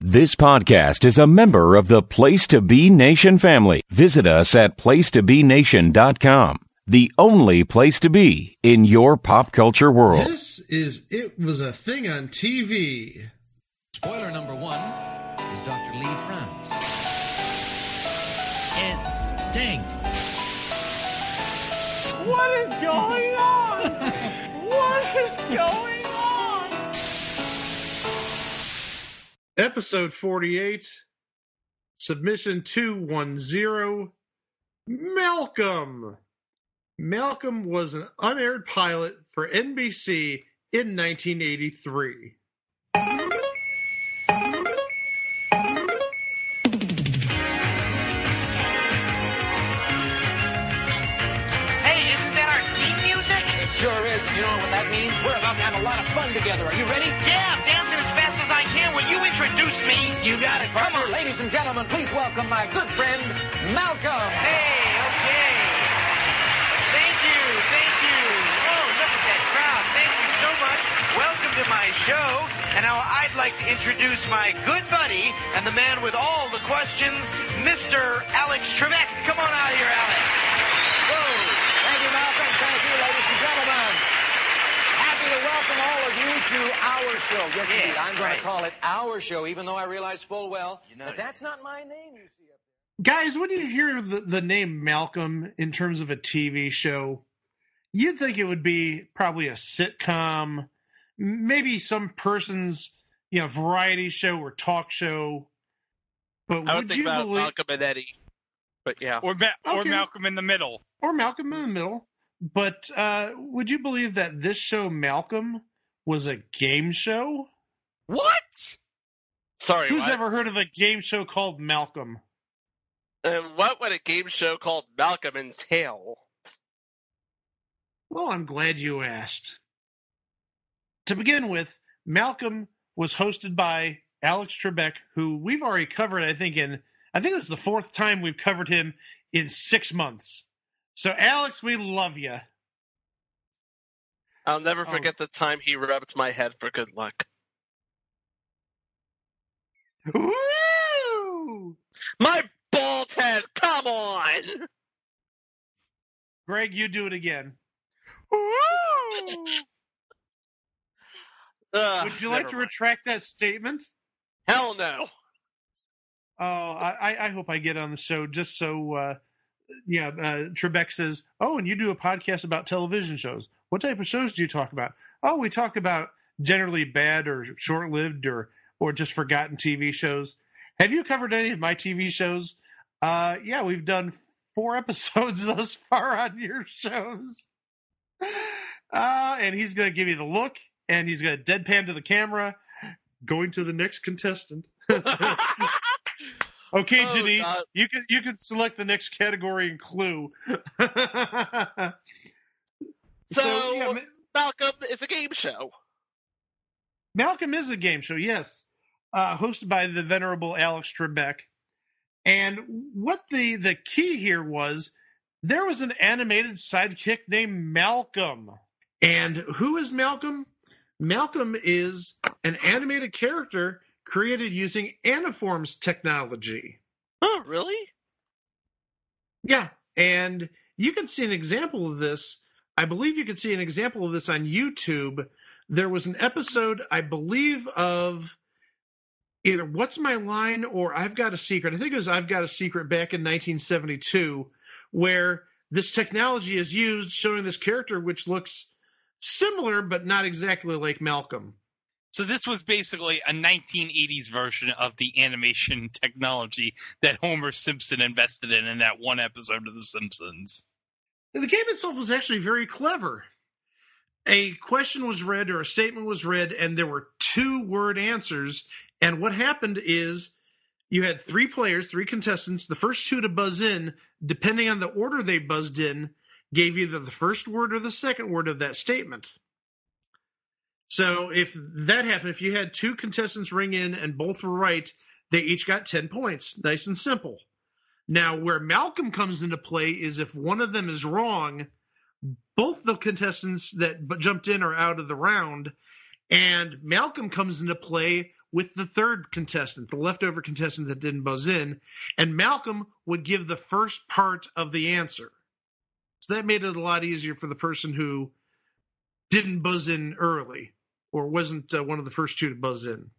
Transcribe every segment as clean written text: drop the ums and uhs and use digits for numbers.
This podcast is a member of the Place to Be Nation family. Visit us at placetobenation.com, the only place to be in your pop culture world. This is It Was a Thing on TV. Spoiler number one is Dr. Lee Franz. It stinks. What is going on? What is going on? Episode 48, submission 210, Malcolm. Malcolm was an unaired pilot for NBC in 1983. Sure is, and you know what that means? We're about to have a lot of fun together. Are you ready? Yeah, I'm dancing as fast as I can. Will you introduce me? You got it, partner. Ladies and gentlemen, please welcome my good friend, Malcolm. Hey, okay. Thank you. Oh, look at that crowd. Thank you so much. Welcome to my show. And now I'd like to introduce my good buddy and the man with all the questions, Mr. Alex Trebek. Come on out here, Alex. Whoa. Thank you, Malcolm. Thank you, ladies and gentlemen. Happy to welcome all of you to our show. Yes, indeed. I'm going to call it our show, even though I realize full well that that's not my name, you see up there. Guys, when you hear the name Malcolm in terms of a TV show, you'd think it would be probably a sitcom, maybe some person's variety show or talk show. But I would think about Malcolm and Eddie. But yeah. Or Malcolm in the Middle. Or Malcolm in the Middle. But would you believe that this show, Malcolm, was a game show? What? Sorry, Who's what? ever heard of a game show called Malcolm? And what would a game show called Malcolm entail? Well, I'm glad you asked. To begin with, Malcolm was hosted by Alex Trebek, who we've already covered, I think this is the fourth time we've covered him in 6 months. So, Alex, we love you. I'll never forget the time he rubbed my head for good luck. Woo! My bald head, come on! Greg, you do it again. Would you like to retract that statement? Hell no. Oh, I hope I get on the show just so... Trebek says, and you do a podcast about television shows. What type of shows do you talk about? Oh, we talk about generally bad or short-lived or just forgotten TV shows. Have you covered any of my TV shows? Yeah, we've done 4 episodes thus far on your shows. And he's going to give you the look, and he's going to deadpan to the camera, going to the next contestant. Okay, Janice, God. you can select the next category and clue. So Malcolm is a game show. Malcolm is a game show, yes. Hosted by the venerable Alex Trebek. And what the key here was, there was an animated sidekick named Malcolm. And who is Malcolm? Malcolm is an animated character created using Aniforms technology. Oh, really? Yeah, and you can see an example of this. I believe you can see an example of this on YouTube. There was an episode, I believe, of either What's My Line or I've Got a Secret. I think it was I've Got a Secret back in 1972, where this technology is used, showing this character which looks similar but not exactly like Malcolm. So this was basically a 1980s version of the animation technology that Homer Simpson invested in that one episode of The Simpsons. The game itself was actually very clever. A question was read or a statement was read, and there were 2-word answers. And what happened is you had 3 players, 3 contestants. The first 2 to buzz in, depending on the order they buzzed in, gave either the first word or the second word of that statement. So if that happened, if you had 2 contestants ring in and both were right, they each got 10 points. Nice and simple. Now, where Malcolm comes into play is if one of them is wrong, both the contestants that jumped in are out of the round, and Malcolm comes into play with the third contestant, the leftover contestant that didn't buzz in, and Malcolm would give the first part of the answer. So that made it a lot easier for the person who didn't buzz in early or wasn't one of the first two to buzz in.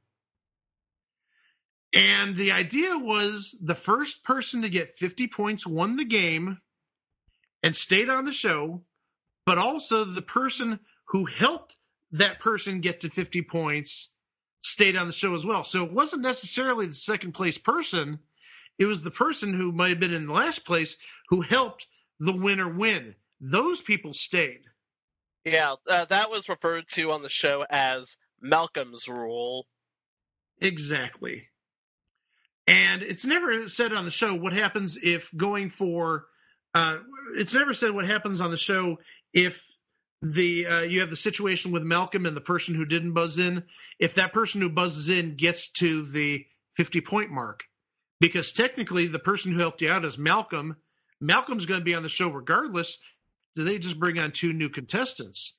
And the idea was the first person to get 50 points won the game and stayed on the show, but also the person who helped that person get to 50 points stayed on the show as well. So it wasn't necessarily the second place person. It was the person who might have been in last place who helped the winner win. Those people stayed. Yeah, that was referred to on the show as Malcolm's Rule. Exactly. And it's never said on the show what happens if going for it's never said what happens on the show if you have the situation with Malcolm and the person who didn't buzz in, if that person who buzzes in gets to the 50-point mark. Because technically the person who helped you out is Malcolm. Malcolm's going to be on the show regardless. Do they just bring on two new contestants?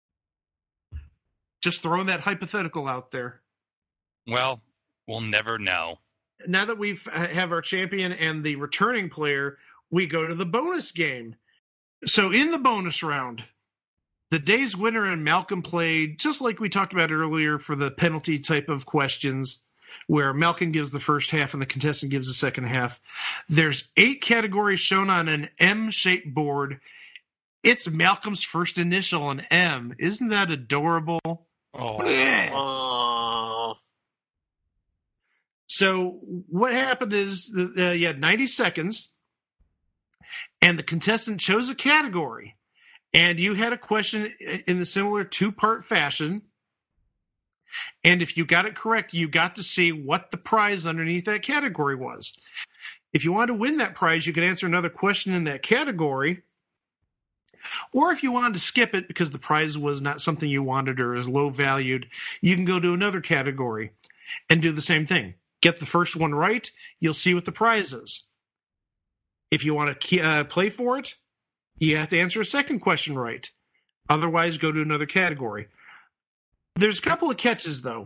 Just throwing that hypothetical out there. Well, we'll never know. Now that we have our champion and the returning player, we go to the bonus game. So in the bonus round, the day's winner and Malcolm played, just like we talked about earlier for the penalty type of questions, where Malcolm gives the first half and the contestant gives the second half. There's 8 categories shown on an M-shaped board. It's Malcolm's first initial, an M. Isn't that adorable? Oh. So what happened is you had 90 seconds, and the contestant chose a category, and you had a question in the similar 2-part fashion, and if you got it correct, you got to see what the prize underneath that category was. If you wanted to win that prize, you could answer another question in that category, or if you wanted to skip it because the prize was not something you wanted or is low valued, you can go to another category and do the same thing. Get the first one right, you'll see what the prize is. If you want to play for it, you have to answer a second question right. Otherwise, go to another category. There's a couple of catches, though.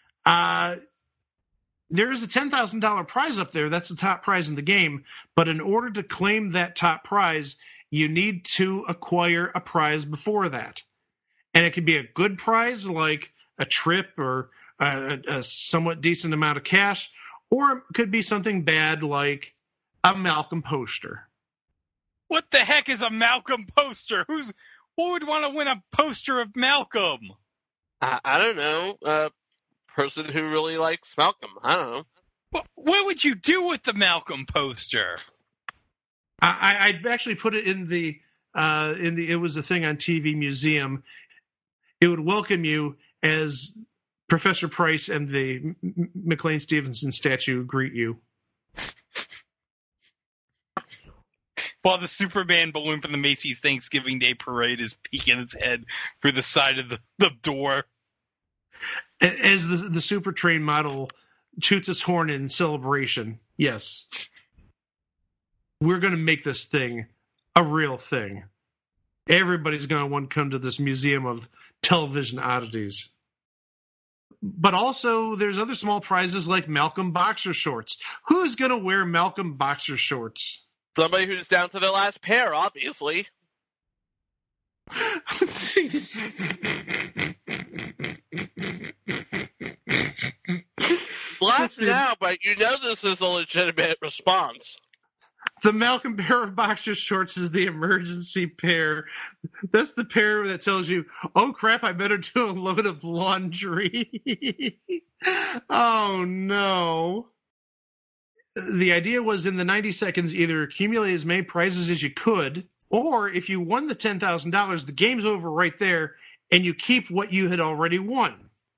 There is a $10,000 prize up there. That's the top prize in the game. But in order to claim that top prize, you need to acquire a prize before that. And it could be a good prize like a trip or a somewhat decent amount of cash, or it could be something bad like a Malcolm poster. What the heck is a Malcolm poster? Who would want to win a poster of Malcolm? I don't know. A person who really likes Malcolm. I don't know. What would you do with the Malcolm poster? I'd actually put it in the it was a thing on TV Museum. It would welcome you as Professor Price and the McLean Stevenson statue greet you. While the Superman balloon from the Macy's Thanksgiving Day Parade is peeking its head through the side of the door. As the Super Train model shoots its horn in celebration. Yes. We're going to make this thing a real thing. Everybody's going to want to come to this museum of television oddities. But also, there's other small prizes like Malcolm boxer shorts. Who's going to wear Malcolm boxer shorts? Somebody who's down to their last pair, obviously. Laugh now, but you know this is a legitimate response. The Malcolm pair of boxer shorts is the emergency pair. That's the pair that tells you, oh crap, I better do a load of laundry. Oh no. The idea was in the 90 seconds, either accumulate as many prizes as you could, or if you won the $10,000, the game's over right there, and you keep what you had already won.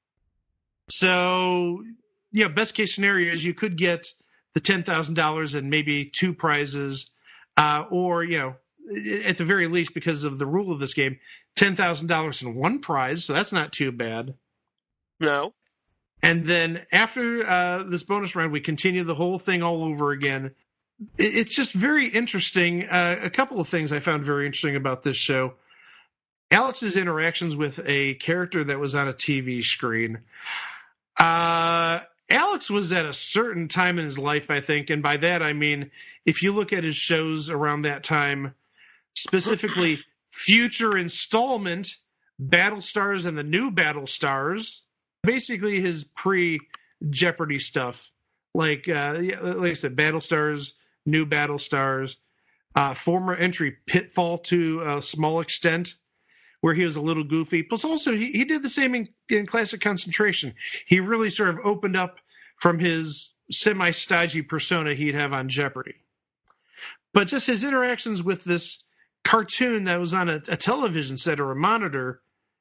So, best case scenario is you could get the $10,000 and maybe 2 prizes, or, at the very least, because of the rule of this game, $10,000 and 1 prize, so that's not too bad. No. And then after this bonus round, we continue the whole thing all over again. It's just very interesting. A couple of things I found very interesting about this show. Alex's interactions with a character that was on a TV screen. Alex was at a certain time in his life, I think, and by that I mean if you look at his shows around that time, specifically Future Installment, Battlestars and the New Battlestars, basically his pre-Jeopardy stuff, like I said, Battlestars, New Battlestars, former entry Pitfall to a small extent, where he was a little goofy. Plus, also, he did the same in Classic Concentration. He really sort of opened up from his semi-stodgy persona he'd have on Jeopardy. But just his interactions with this cartoon that was on a television set or a monitor,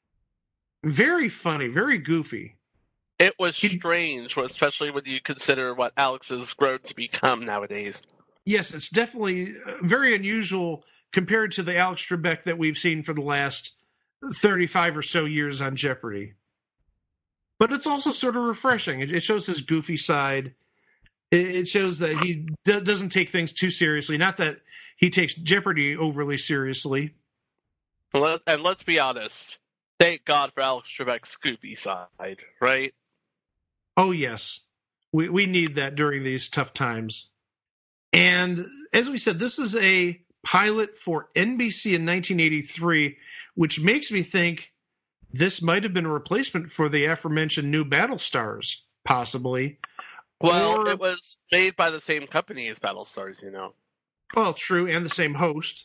very funny, very goofy. It was strange, especially when you consider what Alex has grown to become nowadays. Yes, it's definitely very unusual compared to the Alex Trebek that we've seen for the last 35 or so years on Jeopardy. But it's also sort of refreshing. It shows his goofy side. It shows that he doesn't take things too seriously. Not that he takes Jeopardy overly seriously. And let's be honest. Thank God for Alex Trebek's goofy side, right? Oh, yes. We need that during these tough times. And as we said, this is a pilot for NBC in 1983, which makes me think this might have been a replacement for the aforementioned New Battlestars, possibly. Well, it was made by the same company as Battlestars, you know. Well, true, and the same host.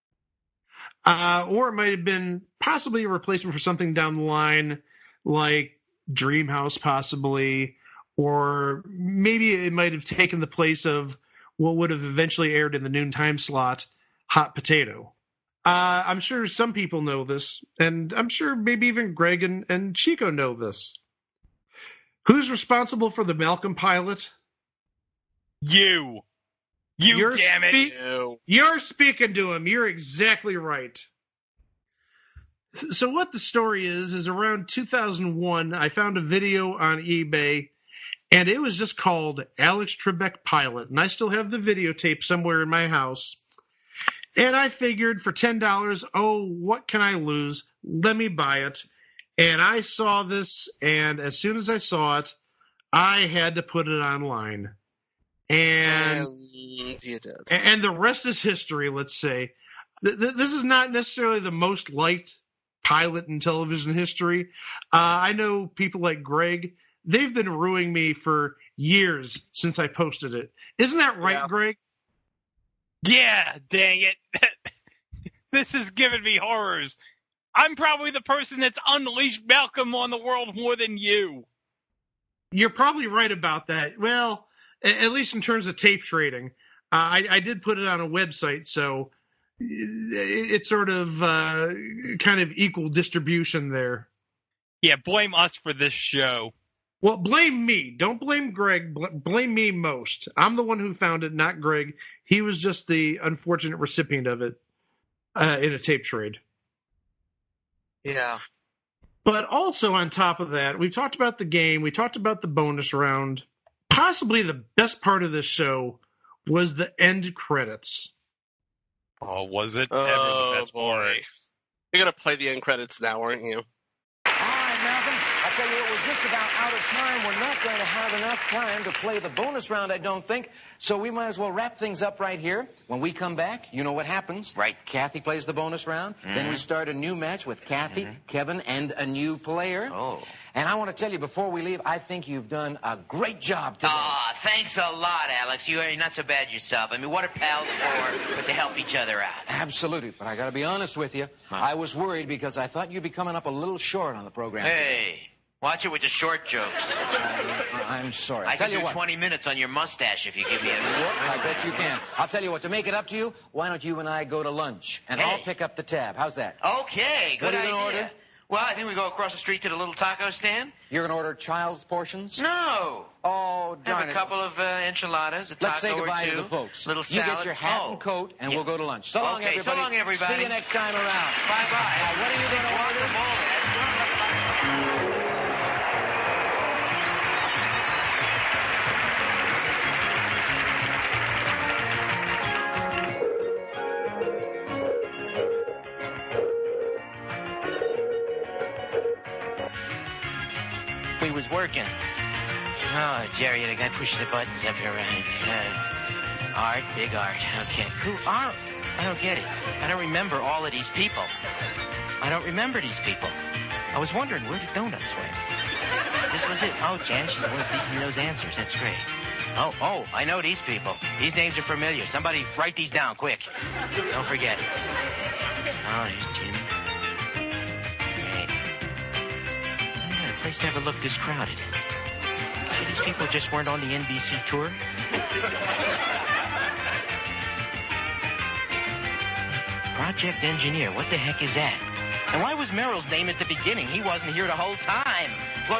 Or it might have been possibly a replacement for something down the line, like Dreamhouse, possibly. Or maybe it might have taken the place of what would have eventually aired in the noontime slot, Hot Potato. I'm sure some people know this, and I'm sure maybe even Greg and Chico know this. Who's responsible for the Malcolm pilot? You damn it. You're speaking to him. You're exactly right. So what the story is around 2001, I found a video on eBay, and it was just called Alex Trebek Pilot, and I still have the videotape somewhere in my house. And I figured for $10, oh, what can I lose? Let me buy it. And I saw this, and as soon as I saw it, I had to put it online. And you did. And the rest is history, let's say. This is not necessarily the most liked pilot in television history. I know people like Greg, they've been ruining me for years since I posted it. Isn't that right, Yeah. Greg? Yeah, dang it. This has given me horrors. I'm probably the person that's unleashed Malcolm on the world more than you. You're probably right about that. Well, at least in terms of tape trading. I did put it on a website, so it's sort of kind of equal distribution there. Yeah, blame us for this show. Well, blame me. Don't blame Greg. Blame me most. I'm the one who found it, not Greg. He was just the unfortunate recipient of it in a tape trade. Yeah. But also on top of that, we've talked about the game. We talked about the bonus round. Possibly the best part of this show was the end credits. Oh, was it Oh, ever the best boy. part? You're going to play the end credits now, aren't you? All right, Malcolm. I tell you what, we're just about out of time. We're not going to have enough time to play the bonus round, I don't think. So we might as well wrap things up right here. When we come back, you know what happens. Right. Kathy plays the bonus round. Then we start a new match with Kathy, Kevin, and a new player. Oh. And I want to tell you before we leave, I think you've done a great job today. Ah, thanks a lot, Alex. You're not so bad yourself. I mean, what are pals for but to help each other out? Absolutely. But I got to be honest with you. I was worried because I thought you'd be coming up a little short on the program. Hey, watch it with the short jokes. I'm sorry. I I'll tell can you do what. 20 minutes on your mustache if you give me a... I bet you can. I'll tell you what, to make it up to you, why don't you and I go to lunch? And Hey. I'll pick up the tab. How's that? Okay, good What are you idea. gonna order? Well, I think we go across the street to the little taco stand. You're going to order child's portions? No. Oh, darn Have a it. couple of enchiladas, a taco Let's say goodbye or two, to the folks. Little You salad. get your hat Oh. and coat, and Yeah. we'll go to lunch. So long, Okay, so everybody. long, everybody. See you next time around. Bye-bye. Now, what are you going to order? We was was working. Oh, Jerry, the guy pushing the buttons up here, Art, big Art. Okay, who are? I don't get it. I don't remember all of these people. I don't remember these people. I was wondering, where did Donuts went? This was it. Oh, Jan, she's the one who feeds me those answers. That's great. Oh, I know these people. These names are familiar. Somebody write these down, quick. Don't forget. Oh, there's Jimmy. Great. The place never looked this crowded. So these people just weren't on the NBC tour? Project engineer, what the heck is that? And why was Merrill's name at the beginning? He wasn't here the whole time. Look,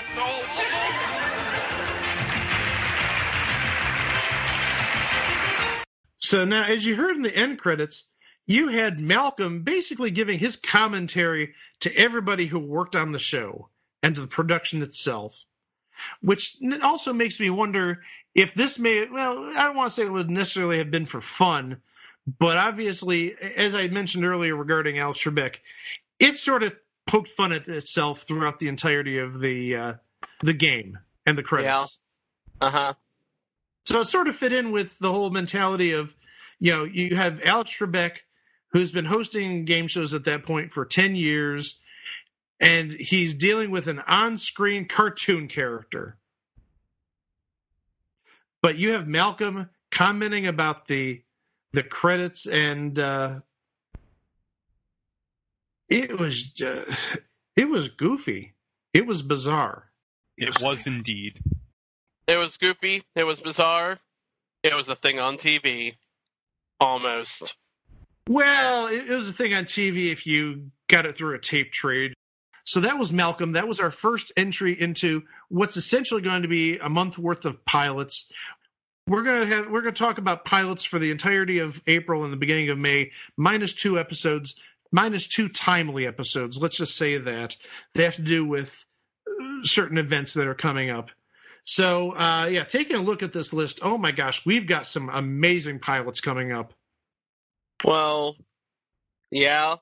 So now, as you heard in the end credits, you had Malcolm basically giving his commentary to everybody who worked on the show and to the production itself, which also makes me wonder if this I don't want to say it would necessarily have been for fun, but obviously, as I mentioned earlier regarding Alex Trebek, it sort of poked fun at itself throughout the entirety of the game and the credits. Yeah. So it sort of fit in with the whole mentality of, you have Alex Trebek, who's been hosting game shows at that point for 10 years, and he's dealing with an on-screen cartoon character. But you have Malcolm commenting about the credits, and it was goofy. It was bizarre. It was indeed. It was goofy. It was bizarre. It was a thing on TV. Almost. Well, it was a thing on TV if you got it through a tape trade. So that was Malcolm. That was our first entry into what's essentially going to be a month worth of pilots. We're going to talk about pilots for the entirety of April and the beginning of May, minus 2 episodes, minus 2 timely episodes. Let's just say that. They have to do with certain events that are coming up. So, taking a look at this list, oh my gosh, we've got some amazing pilots coming up. Well, yeah,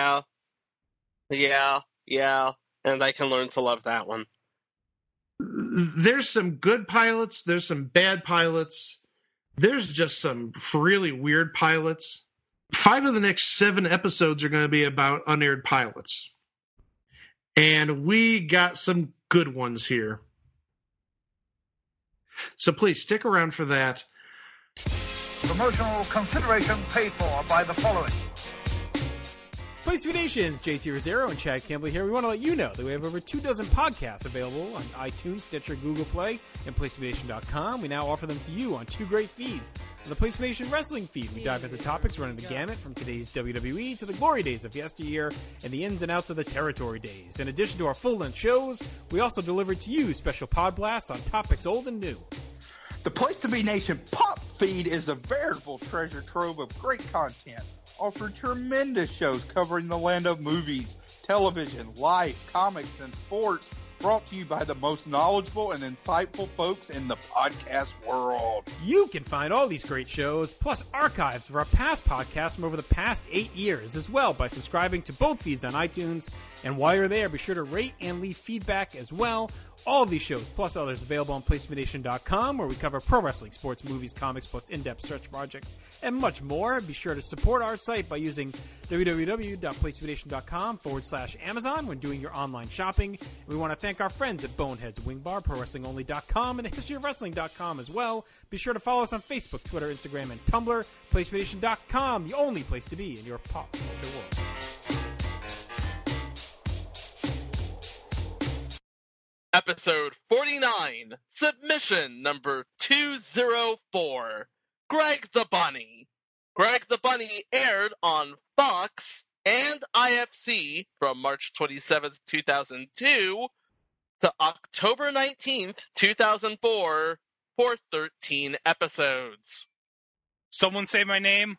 and I can learn to love that one. There's some good pilots. There's some bad pilots. There's just some really weird pilots. 5 of the next 7 episodes are going to be about unaired pilots. And we got some good ones here. So please stick around for that. Promotional consideration paid for by the following. Place to Be Nations, JT Rosero and Chad Campbell here. We want to let you know that we have over 24 podcasts available on iTunes, Stitcher, Google Play, and PlaceToBeNation.com. We now offer them to you on 2 great feeds. On the Place to Be Nation Wrestling feed, we dive into topics running the gamut from today's WWE to the glory days of yesteryear and the ins and outs of the territory days. In addition to our full-length shows, we also deliver to you special pod blasts on topics old and new. The Place to Be Nation Pop feed is a veritable treasure trove of great content. Offer tremendous shows covering the land of movies, television, life, comics, and sports, brought to you by the most knowledgeable and insightful folks in the podcast world. You can find all these great shows, plus archives of our past podcasts from over the past 8 years as well by subscribing to both feeds on iTunes. And while you're there, be sure to rate and leave feedback as well. All of these shows, plus others, available on PlaceToBeNation.com, where we cover pro wrestling, sports, movies, comics, plus in-depth search projects, and much more. Be sure to support our site by using www.PlaceToBeNation.com/Amazon when doing your online shopping. And we want to thank our friends at Boneheads Wing Bar, ProWrestlingOnly.com, and TheHistoryOfWrestling.com as well. Be sure to follow us on Facebook, Twitter, Instagram, and Tumblr. PlaceToBeNation.com, the only place to be in your pop culture world. Episode 49, submission number 204, Greg the Bunny. Greg the Bunny aired on Fox and IFC from March 27th, 2002 to October 19th, 2004 for 13 episodes. Someone say my name?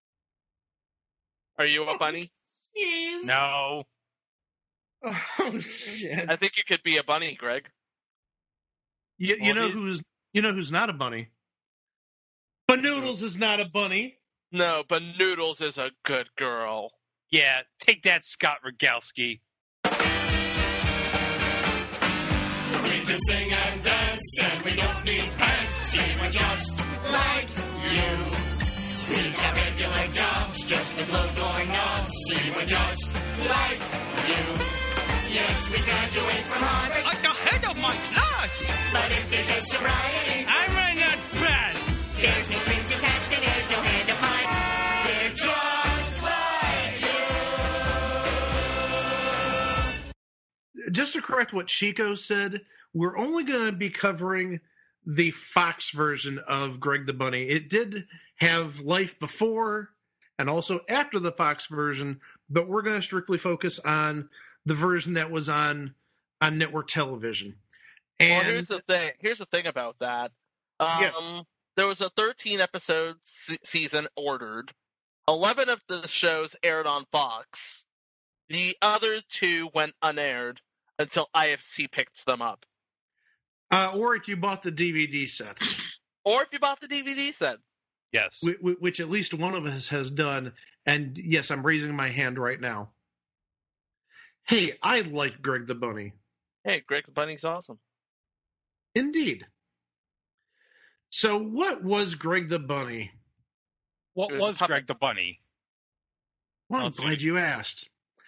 Are you a bunny? Yes. No. Oh shit! I think you could be a bunny, Greg. You know who's not a bunny? Banoodles is not a bunny. No, but Noodles is a good girl. Yeah, take that, Scott Rogowski. We can sing and dance, and we don't need pants. See, we're just like you. We've got regular jobs, just with low-going knobs. See, we're just like you. Yes, we graduate from Harvard. At the head of my class. But if they test sobriety, I might not pass. There's no strings attached and there's no hand of mine. We're just like you. Just to correct what Chico said, we're only going to be covering the Fox version of Greg the Bunny. It did have life before and also after the Fox version, but we're going to strictly focus on the version that was on network television. And well, here's the thing about that. Yes. There was a 13-episode season ordered. 11 of the shows aired on Fox. The other 2 went unaired until IFC picked them up. Or if you bought the DVD set. Or if you bought the DVD set. Yes. Which at least one of us has done. And yes, I'm raising my hand right now. Hey, I like Greg the Bunny. Hey, Greg the Bunny's awesome. Indeed. So what was Greg the Bunny? What was Greg the Bunny? Well, I'm glad you asked.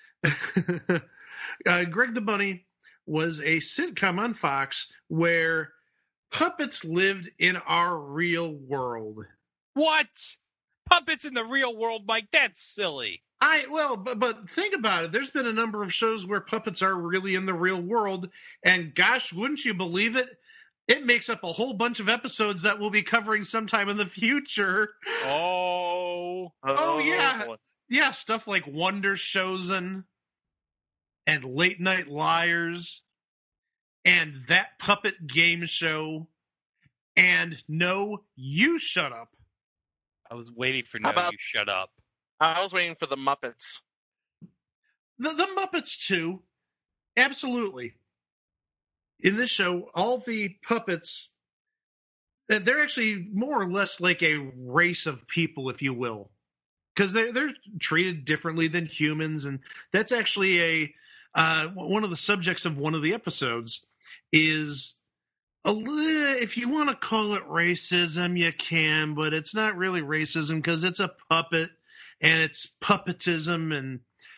Greg the Bunny was a sitcom on Fox where puppets lived in our real world. What? Puppets in the real world, Mike? That's silly. But think about it. There's been a number of shows where puppets are really in the real world, and gosh, wouldn't you believe it? It makes up a whole bunch of episodes that we'll be covering sometime in the future. Oh yeah. Boy. Yeah, stuff like Wonder Chosen and Late Night Liars and That Puppet Game Show and No, You Shut Up. I was waiting for How about- You Shut Up. I was waiting for the Muppets. The Muppets, too. Absolutely. In this show, all the puppets, they're actually more or less like a race of people, if you will. Because they're treated differently than humans, and that's actually one of the subjects of one of the episodes is if you want to call it racism, you can, but it's not really racism because it's a puppet and it's puppetism,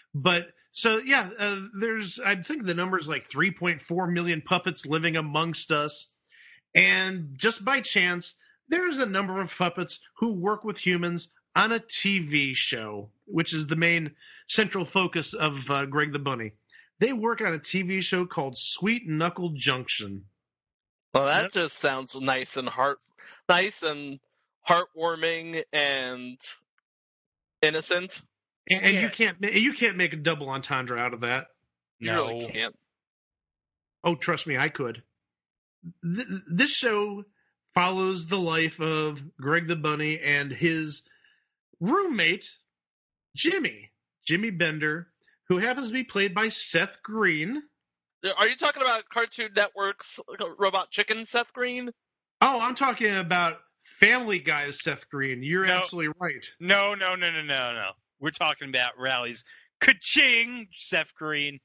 there's I think the number is like 3.4 million puppets living amongst us, and just by chance, there's a number of puppets who work with humans on a TV show, which is the main central focus of Greg the Bunny. They work on a TV show called Sweet Knuckle Junction. Well, that just sounds nice and heartwarming and innocent. And you can't make a double entendre out of that. You really can't. Oh, trust me, I could. This show follows the life of Greg the Bunny and his roommate, Jimmy Bender, who happens to be played by Seth Green. Are you talking about Cartoon Network's Robot Chicken Seth Green? Oh, I'm talking about Family Guy's Seth Green. You're absolutely right. No. We're talking about Rally's Ka-ching, Seth Green.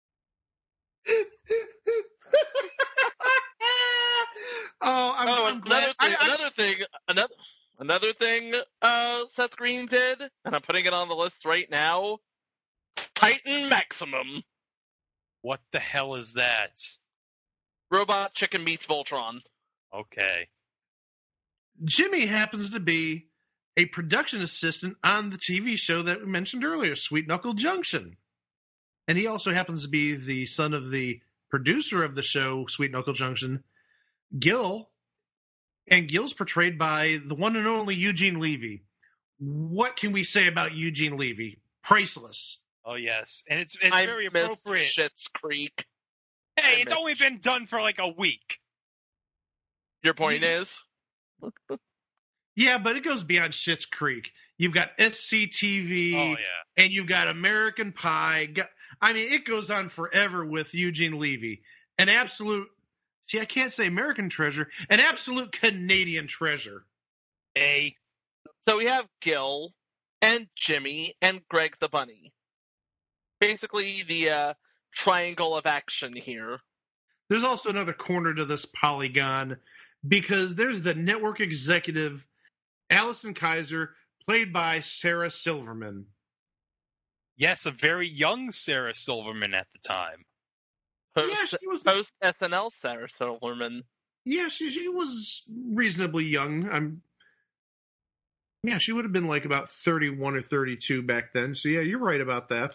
Another thing Seth Green did, and I'm putting it on the list right now, Titan Maximum. What the hell is that? Robot Chicken meets Voltron. Okay. Jimmy happens to be a production assistant on the TV show that we mentioned earlier, Sweet Knuckle Junction. And he also happens to be the son of the producer of the show, Sweet Knuckle Junction, Gil. And Gil's portrayed by the one and only Eugene Levy. What can we say about Eugene Levy? Priceless. Oh, yes. And it's very appropriate. Schitt's Creek. Hey, it's only been done for like a week. Your point is? Yeah, but it goes beyond Schitt's Creek. You've got SCTV, and you've got American Pie. I mean, it goes on forever with Eugene Levy. An absolute, see, I can't say American treasure, an absolute Canadian treasure. So we have Gil and Jimmy and Greg the Bunny. Basically the triangle of action here. there's also another corner to this polygon, because there's the network executive, Allison Kaiser, played by Sarah Silverman. Yes, a very young Sarah Silverman at the time. She was Post SNL Sarah Silverman. Yeah, she was reasonably young. She would have been like about 31 or 32 back then. So yeah, you're right about that.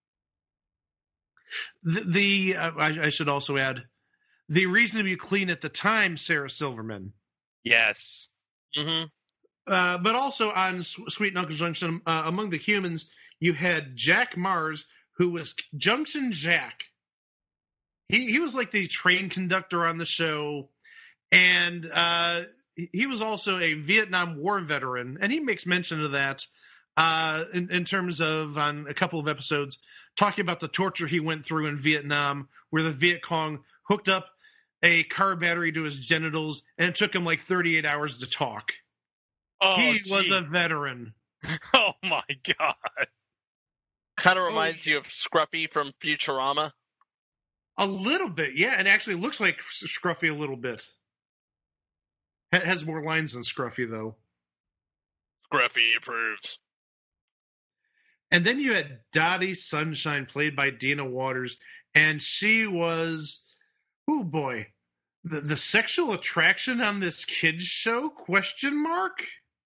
I should also add, the reason to be clean at the time, Sarah Silverman. Yes. Mm-hmm. But also on Sweet Knuckles Junction, among the humans, you had Jack Mars, who was Junction Jack. He was like the train conductor on the show, and he was also a Vietnam War veteran, and he makes mention of that in terms of, on a couple of episodes, talking about the torture he went through in Vietnam, where the Viet Cong hooked up a car battery to his genitals, and it took him like 38 hours to talk. Oh, he was a veteran. Oh, my God. Kind of reminds you of Scruffy from Futurama. A little bit, yeah. It actually looks like Scruffy a little bit. Has more lines than Scruffy, though. Scruffy approves. And then you had Dottie Sunshine, played by Dina Waters, and she was, oh boy, the sexual attraction on this kids show? Question mark?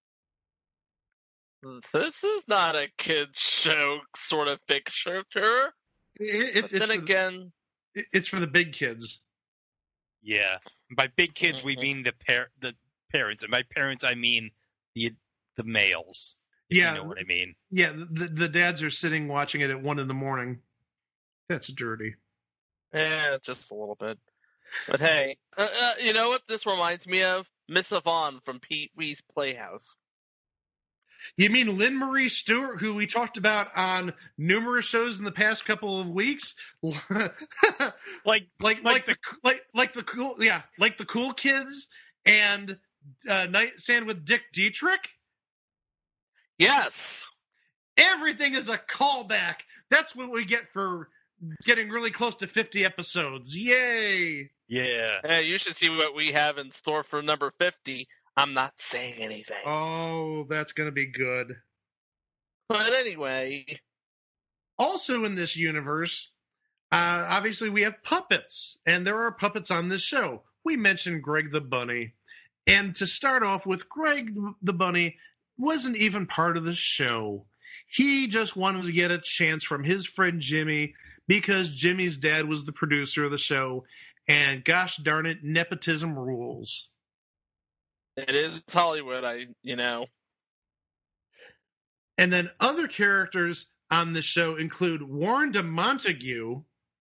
This is not a kids show sort of picture. It's for the big kids. Yeah. By big kids, we mean the parents. And by parents, I mean the males. Yeah. You know what I mean? Yeah, the dads are sitting watching it at 1 a.m. That's dirty. Yeah, just a little bit. But hey, you know what this reminds me of? Miss Yvonne from Pee Wee's Playhouse. You mean Lynn Marie Stewart, who we talked about on numerous shows in the past couple of weeks? like the cool kids and Night Stand with Dick Dietrich? Yes. Everything is a callback. That's what we get for getting really close to 50 episodes. Yay! Yeah. Hey, you should see what we have in store for number 50. I'm not saying anything. Oh, that's going to be good. But anyway. Also in this universe, obviously we have puppets, and there are puppets on this show. We mentioned Greg the Bunny. And to start off with, Greg the Bunny wasn't even part of the show. He just wanted to get a chance from his friend Jimmy, because Jimmy's dad was the producer of the show, and gosh darn it, nepotism rules. It is Hollywood, And then other characters on the show include Warren de Montague.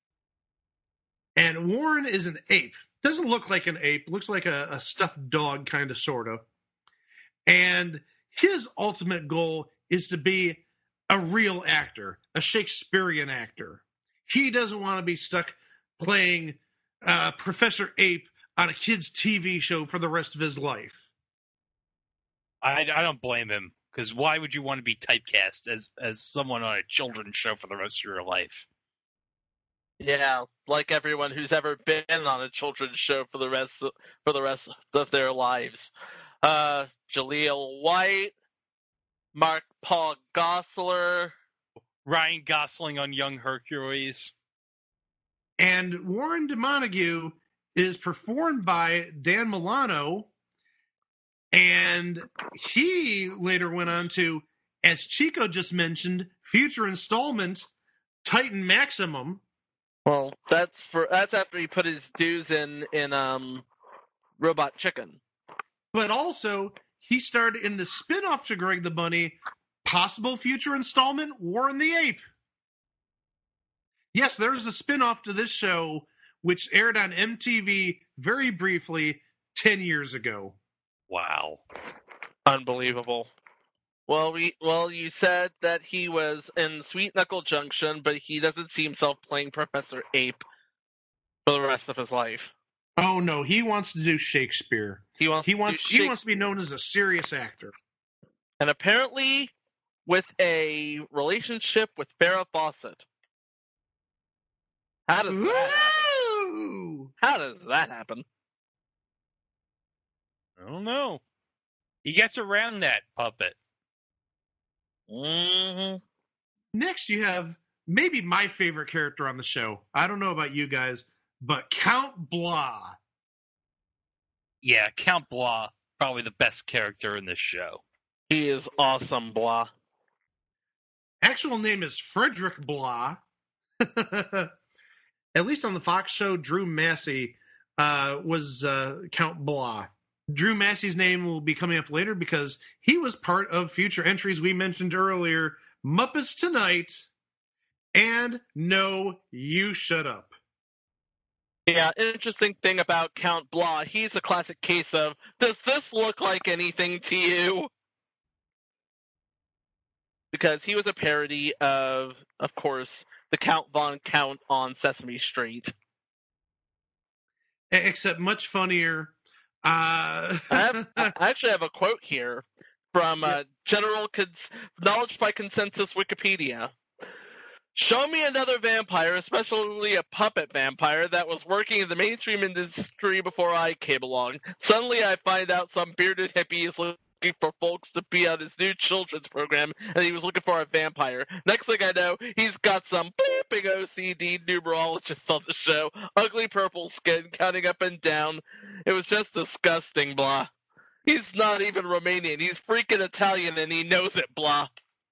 And Warren is an ape. Doesn't look like an ape. Looks like a stuffed dog, kind of, sort of. And his ultimate goal is to be a real actor, a Shakespearean actor. He doesn't want to be stuck playing Professor Ape on a kid's TV show for the rest of his life. I don't blame him, because why would you want to be typecast as someone on a children's show for the rest of your life? Yeah, like everyone who's ever been on a children's show for the rest of their lives. Jaleel White, Mark Paul Gosselaar, Ryan Gosling on Young Hercules. And Warren de Montague is performed by Dan Milano, and he later went on to, as Chico just mentioned, future installment Titan Maximum. Well, that's after he put his dues in Robot Chicken. But also, he starred in the spin-off to Greg the Bunny, possible future installment, Warren the Ape. Yes, there's a spin-off to this show, which aired on MTV very briefly 10 years ago. Wow. Unbelievable. Well, you said that he was in Sweet Knuckle Junction, but he doesn't see himself playing Professor Ape for the rest of his life. Oh no, he wants to do Shakespeare. He wants to be known as a serious actor. And apparently with a relationship with Farrah Fawcett. How does that happen? Ooh. How does that happen? I don't know. He gets around that puppet. Mm-hmm. Next, you have maybe my favorite character on the show. I don't know about you guys, but Count Blah. Yeah, Count Blah, probably the best character in this show. He is awesome, Blah. Actual name is Frederick Blah. At least on the Fox show, Drew Massey was Count Blah. Drew Massey's name will be coming up later because he was part of future entries we mentioned earlier, Muppets Tonight, and No, You Shut Up. Yeah, interesting thing about Count Blah, he's a classic case of, does this look like anything to you? Because he was a parody of course, the Count Von Count on Sesame Street. Except much funnier. I actually have a quote here from General Knowledge by Consensus Wikipedia. Show me another vampire, especially a puppet vampire, that was working in the mainstream industry before I came along. Suddenly I find out some bearded hippie is looking for folks to be on his new children's program, and he was looking for a vampire. Next thing I know, he's got some bleeping OCD numerologist on the show, ugly purple skin, counting up and down. It was just disgusting, Blah. He's not even Romanian. He's freaking Italian, and he knows it, Blah.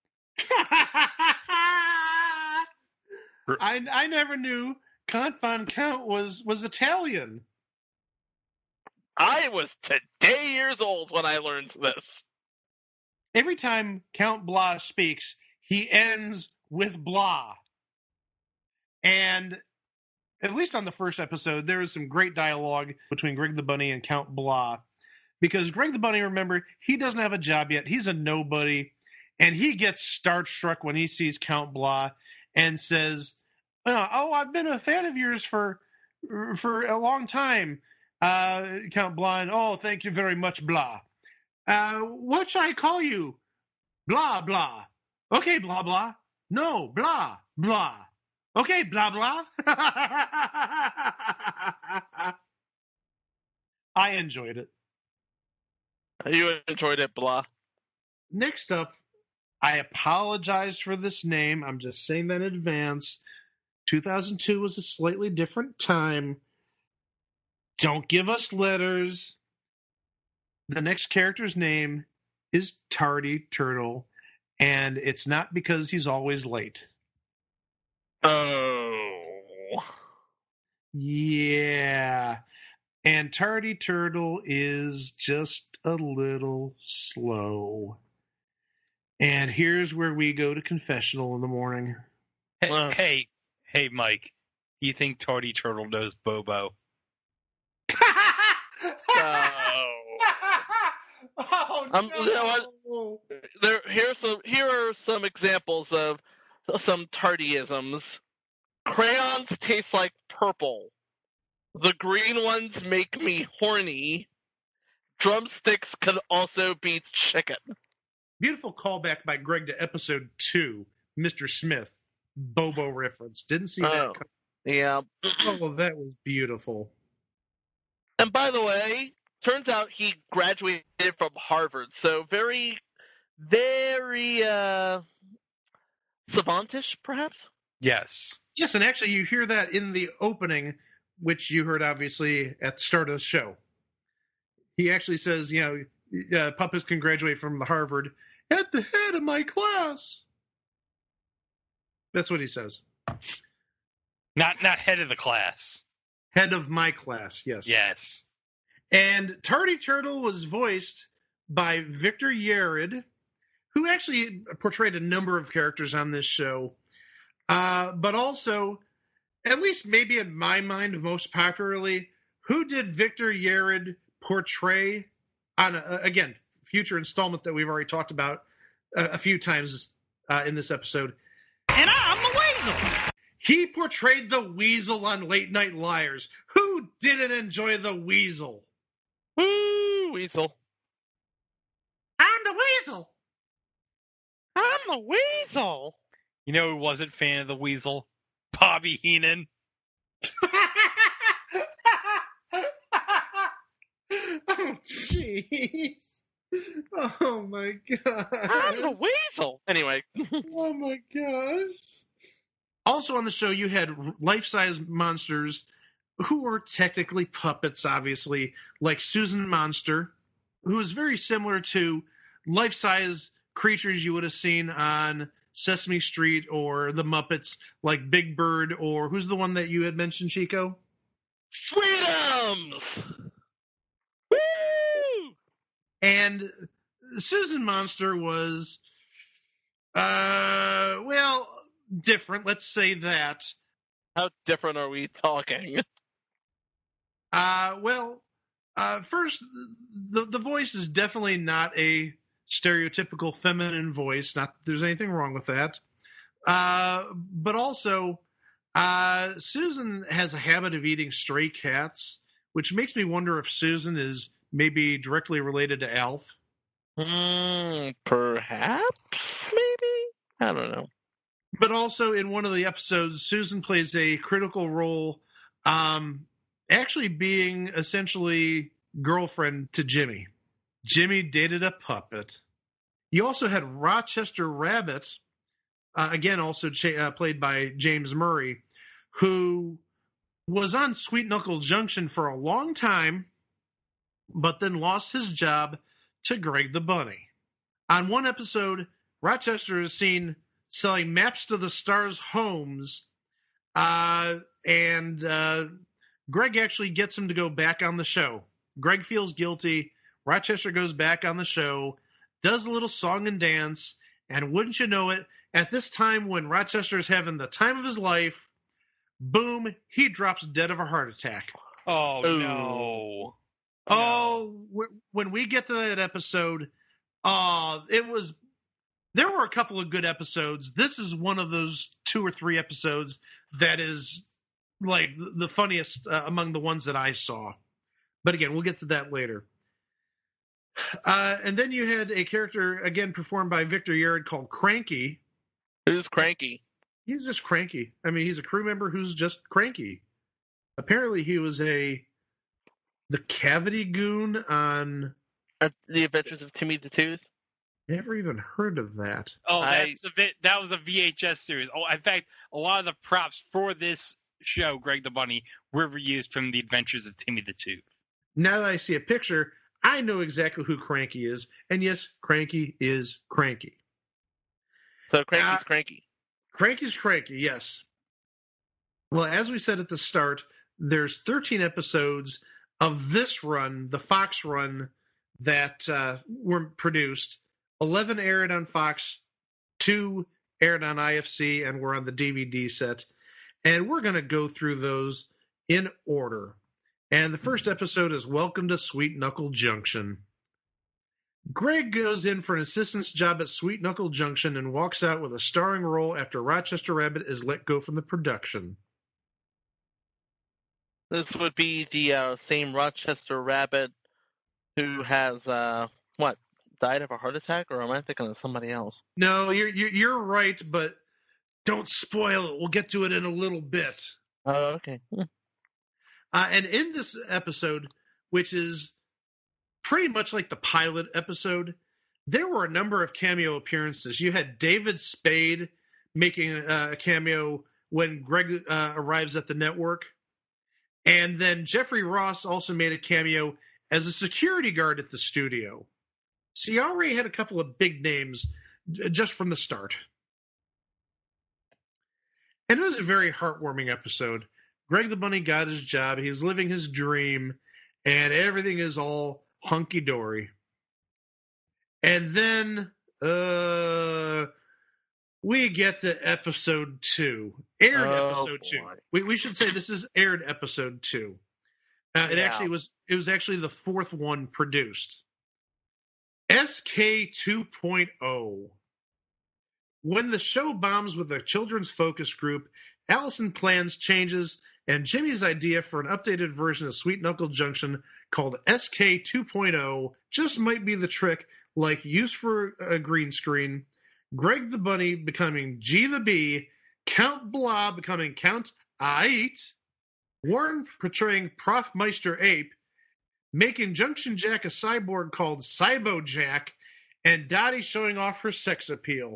I never knew Count Von Count was Italian. I was today years old when I learned this. Every time Count Blah speaks, he ends with blah. And at least on the first episode, there was some great dialogue between Greg the Bunny and Count Blah. Because Greg the Bunny, remember, he doesn't have a job yet. He's a nobody. And he gets starstruck when he sees Count Blah and says, oh, I've been a fan of yours for a long time, Count Blah. And, oh, thank you very much, Blah. What shall I call you? Blah, blah. Okay, blah, blah. No, blah, blah. Okay, blah, blah. I enjoyed it. You enjoyed it, Blah. Next up, I apologize for this name. I'm just saying that in advance. 2002 was a slightly different time. Don't give us letters. The next character's name is Tardy Turtle, and it's not because he's always late. Oh. Yeah. And Tardy Turtle is just a little slow. And here's where we go to confessional in the morning. Hey, Mike. Do you think Tardy Turtle knows Bobo? Oh, no. You know what? Here are some examples of some tardyisms. Crayons taste like purple. The green ones make me horny. Drumsticks could also be chicken. Beautiful callback by Greg to episode 2, Mr. Smith. Bobo reference. Didn't see that. Yeah. Oh, that was beautiful. And by the way, turns out he graduated from Harvard, so very, very savantish, perhaps? Yes. Yes, and actually you hear that in the opening, which you heard obviously at the start of the show. He actually says, puppets can graduate from Harvard at the head of my class. That's what he says. Not head of the class. Head of my class, yes. Yes. And Tardy Turtle was voiced by Victor Yared, who actually portrayed a number of characters on this show. But also, at least maybe in my mind most popularly, who did Victor Yared portray on, again, future installment that we've already talked about a few times in this episode? And I'm the Weasel! He portrayed the Weasel on Late Night Liars. Who didn't enjoy the Weasel? Woo, Weasel. I'm the Weasel! I'm the Weasel! You know who wasn't a fan of the Weasel? Bobby Heenan. Oh, jeez. Oh, my God. I'm the weasel. Anyway. Oh, my gosh. Also on the show, you had life-size monsters who were technically puppets, obviously, like Susan Monster, who is very similar to life-size creatures you would have seen on Sesame Street or the Muppets, like Big Bird, or who's the one that you had mentioned, Chico? Sweetums! Woo! And Susan Monster was, well, different. Let's say that. How different are we talking? First, the voice is definitely not a stereotypical feminine voice. Not that there's anything wrong with that. But also, Susan has a habit of eating stray cats, which makes me wonder if Susan is maybe directly related to Alf. Perhaps, maybe? I don't know. But also in one of the episodes, Susan plays a critical role, actually being essentially girlfriend to Jimmy. Jimmy dated a puppet. You also had Rochester Rabbit, again also played by James Murray, who was on Sweet Knuckle Junction for a long time, but then lost his job to Greg the Bunny. On one episode, Rochester is seen selling maps to the stars' homes, and Greg actually gets him to go back on the show. Greg feels guilty. Rochester goes back on the show, does a little song and dance, and wouldn't you know it, at this time when Rochester is having the time of his life, boom, he drops dead of a heart attack. Oh, no. Oh, when we get to that episode, there were a couple of good episodes. This is one of those 2 or 3 episodes that is like the funniest among the ones that I saw. But again, we'll get to that later. And then you had a character, again, performed by Victor Yared called Cranky. Who's Cranky? He's just cranky. I mean, he's a crew member who's just cranky. Apparently, he was the Cavity Goon on The Adventures of Timmy the Tooth. Never even heard of that. Oh, that was a VHS series. Oh, in fact, a lot of the props for this show, Greg the Bunny, were reused from The Adventures of Timmy the Tooth. Now that I see a picture, I know exactly who Cranky is. And yes, Cranky is Cranky. So Cranky's Cranky. Cranky's Cranky, yes. Well, as we said at the start, there's 13 episodes of this run, the Fox run, that were produced. 11 aired on Fox, 2 aired on IFC, and were on the DVD set. And we're going to go through those in order. And the first episode is Welcome to Sweet Knuckle Junction. Greg goes in for an assistant's job at Sweet Knuckle Junction and walks out with a starring role after Rochester Rabbit is let go from the production. This would be the same Rochester Rabbit who has, died of a heart attack? Or am I thinking of somebody else? No, you're right, but don't spoil it. We'll get to it in a little bit. Oh, okay. And in this episode, which is pretty much like the pilot episode, there were a number of cameo appearances. You had David Spade making a cameo when Greg arrives at the network. And then Jeffrey Ross also made a cameo as a security guard at the studio. So you already had a couple of big names just from the start. And it was a very heartwarming episode. Greg the Bunny got his job. He's living his dream. And everything is all hunky-dory. And then we get to episode 2. Aired episode 2. We should say this is aired episode 2. It was actually the 4th one produced. SK 2.0. When the show bombs with a children's focus group, Allison plans changes, and Jimmy's idea for an updated version of Sweet Knuckle Junction called SK 2.0 just might be the trick, like use for a green screen, Greg the Bunny becoming G the Bee, Count Blah becoming Count Ait, Warren portraying Prof Meister Ape, making Junction Jack a cyborg called Cybo Jack, and Dottie showing off her sex appeal.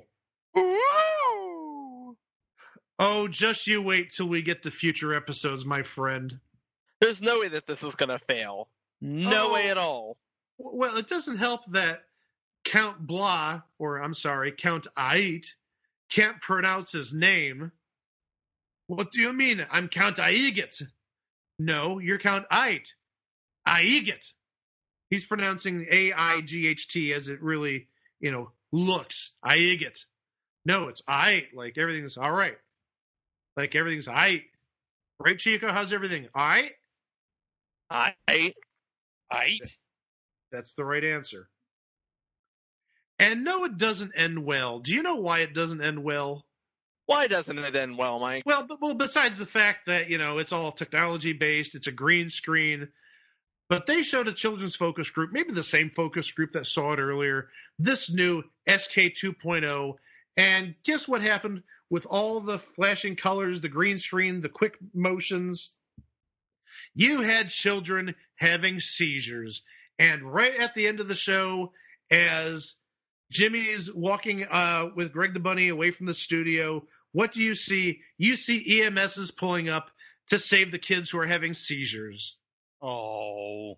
Ooh. Oh, just you wait till we get to future episodes, my friend. There's no way that this is going to fail. No way at all. Well, it doesn't help that Count Blah, Count Ait, can't pronounce his name. What do you mean? I'm Count Aigit. No, you're Count Ait. Aigit. He's pronouncing A-I-G-H-T as it really, looks. Aigit. No, it's Ait. Like everything's all right. Like everything's Ait. Right, Chico? How's everything? Ait? Ait. That's the right answer. And no, it doesn't end well. Do you know why it doesn't end well? Why doesn't it end well, Mike? Well, besides the fact that, it's all technology-based, it's a green screen, but they showed a children's focus group, maybe the same focus group that saw it earlier, this new SK 2.0, and guess what happened with all the flashing colors, the green screen, the quick motions? You had children having seizures. And right at the end of the show, as Jimmy's walking with Greg the Bunny away from the studio, what do you see? You see EMSs pulling up to save the kids who are having seizures. Oh.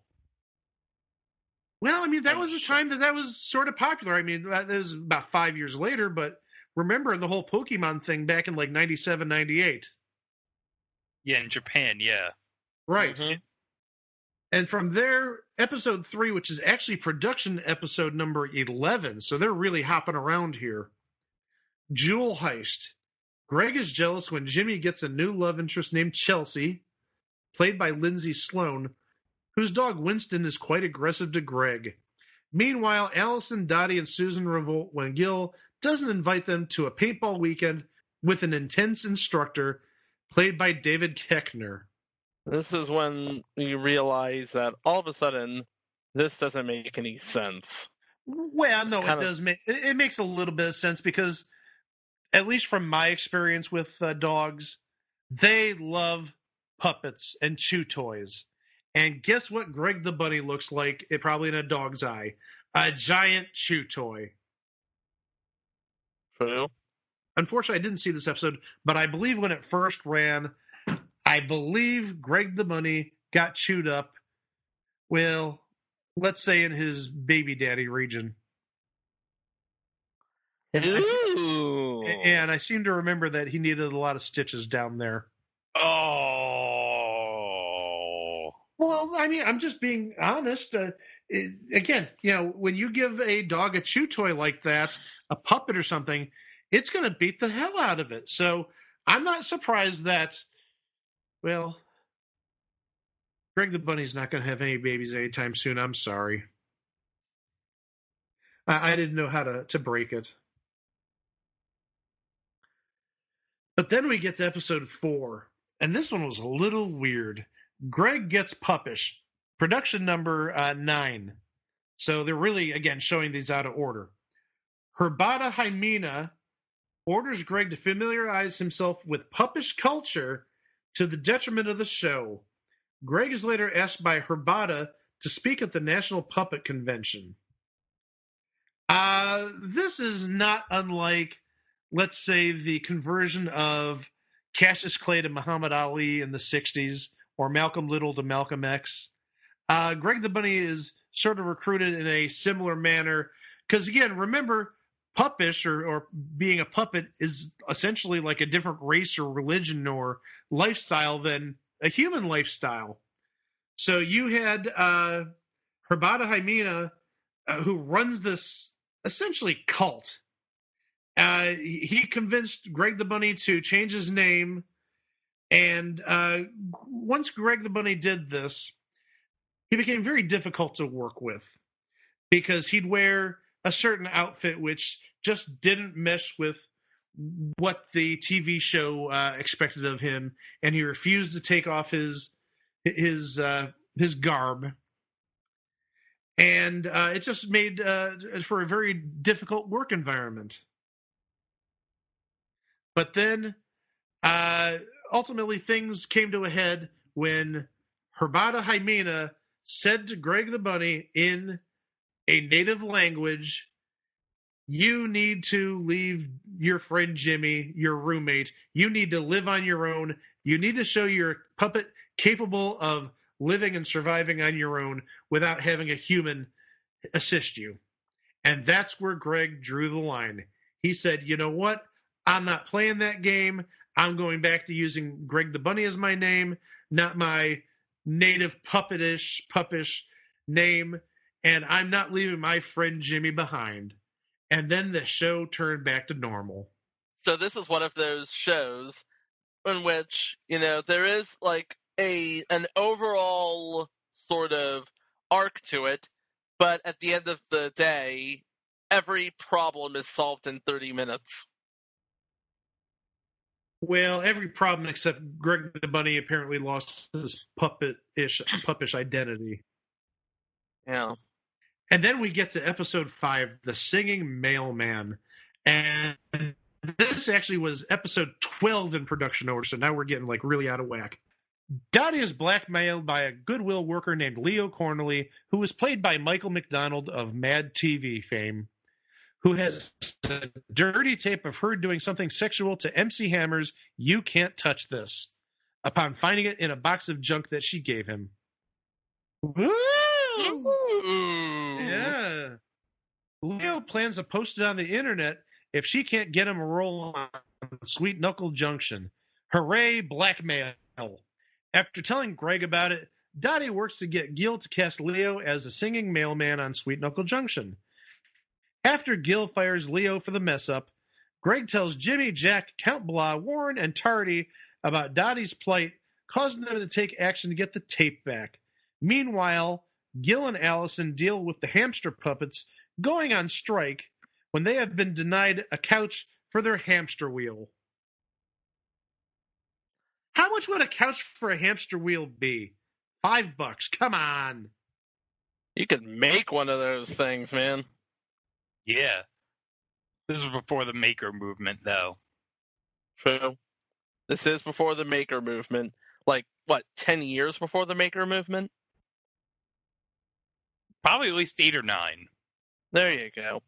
Well, that was a time that was sort of popular. That was about 5 years later, but remember the whole Pokemon thing back in like 97, 98. Yeah, in Japan, yeah. Right. Mm-hmm. And from there, episode 3, which is actually production episode number 11, so they're really hopping around here. Jewel Heist. Greg is jealous when Jimmy gets a new love interest named Chelsea, played by Lindsay Sloan, whose dog Winston is quite aggressive to Greg. Meanwhile, Allison, Dottie, and Susan revolt when Gil doesn't invite them to a paintball weekend with an intense instructor, played by David Koechner. This is when you realize that all of a sudden, this doesn't make any sense. Well, no, it does make it makes a little bit of sense because, at least from my experience with dogs, they love puppets and chew toys. And guess what Greg the Bunny looks like, probably in a dog's eye? A giant chew toy. True. Unfortunately, I didn't see this episode, but I believe when it first ran, I believe Greg the Bunny got chewed up, well, let's say in his baby daddy region. Ooh. And I seem to remember that he needed a lot of stitches down there. Oh. Well, I'm just being honest. Again, when you give a dog a chew toy like that, a puppet or something, it's going to beat the hell out of it. So I'm not surprised that, well, Greg the Bunny's not going to have any babies anytime soon. I'm sorry. I didn't know how to break it. But then we get to episode 4, and this one was a little weird. Greg gets puppish. Production number 9. So they're really, again, showing these out of order. Herbata Jimena orders Greg to familiarize himself with puppish culture to the detriment of the show. Greg is later asked by Herbata to speak at the National Puppet Convention. This is not unlike, let's say, the conversion of Cassius Clay to Muhammad Ali in the 60s, or Malcolm Little to Malcolm X. Greg the Bunny is sort of recruited in a similar manner. Because, again, remember, puppish or being a puppet is essentially like a different race or religion or lifestyle than a human lifestyle. So you had Herbata Jimena, who runs this essentially cult. He convinced Greg the Bunny to change his name. And once Greg the Bunny did this, he became very difficult to work with because he'd wear a certain outfit which just didn't mesh with what the TV show expected of him, and he refused to take off his garb. And it just made for a very difficult work environment. But then ultimately things came to a head when Herbata Jimena said to Greg the Bunny in a native language, you need to leave your friend Jimmy, your roommate. You need to live on your own. You need to show your puppet capable of living and surviving on your own without having a human assist you. And that's where Greg drew the line. He said, you know what? I'm not playing that game. I'm going back to using Greg the Bunny as my name, not my native puppish name. And I'm not leaving my friend Jimmy behind. And then the show turned back to normal. So this is one of those shows in which, there is like an overall sort of arc to it, but at the end of the day, every problem is solved in 30 minutes. Well, every problem except Greg the Bunny apparently lost his puppish identity. Yeah. And then we get to episode 5, The Singing Mailman. And this actually was episode 12 in production order, so now we're getting like really out of whack. Dottie is blackmailed by a Goodwill worker named Leo Cornely, who was played by Michael McDonald of Mad TV fame, who has a dirty tape of her doing something sexual to MC Hammer's You Can't Touch This, upon finding it in a box of junk that she gave him. Woo! Yeah. Leo plans to post it on the internet if she can't get him a role on Sweet Knuckle Junction. Hooray, blackmail. After telling Greg about it, Dottie works to get Gil to cast Leo as a singing mailman on Sweet Knuckle Junction. After Gil fires Leo for the mess-up, Greg tells Jimmy, Jack, Count Blah, Warren, and Tardy about Dottie's plight, causing them to take action to get the tape back. Meanwhile, Gil and Allison deal with the hamster puppets going on strike when they have been denied a couch for their hamster wheel. How much would a couch for a hamster wheel be? $5. Come on. You could make one of those things, man. Yeah. This was before the maker movement, though. True. This is before the maker movement. Like, 10 years before the maker movement? Probably at least 8 or 9. There you go.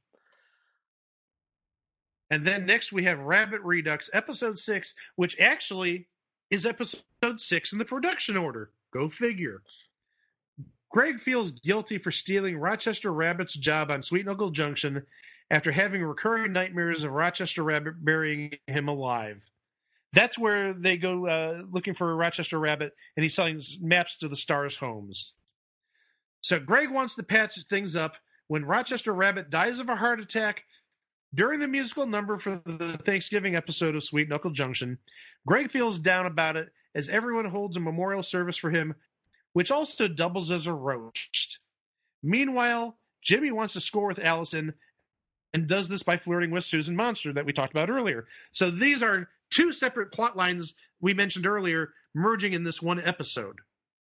And then next we have Rabbit Redux, episode 6, which actually is episode 6 in the production order. Go figure. Greg feels guilty for stealing Rochester Rabbit's job on Sweet Knuckle Junction after having recurring nightmares of Rochester Rabbit burying him alive. That's where they go looking for Rochester Rabbit, and he's selling maps to the stars' homes. So Greg wants to patch things up when Rochester Rabbit dies of a heart attack during the musical number for the Thanksgiving episode of Sweet Knuckle Junction. Greg feels down about it as everyone holds a memorial service for him, which also doubles as a roast. Meanwhile, Jimmy wants to score with Allison and does this by flirting with Susan Monster that we talked about earlier. So these are 2 separate plot lines we mentioned earlier merging in this one episode.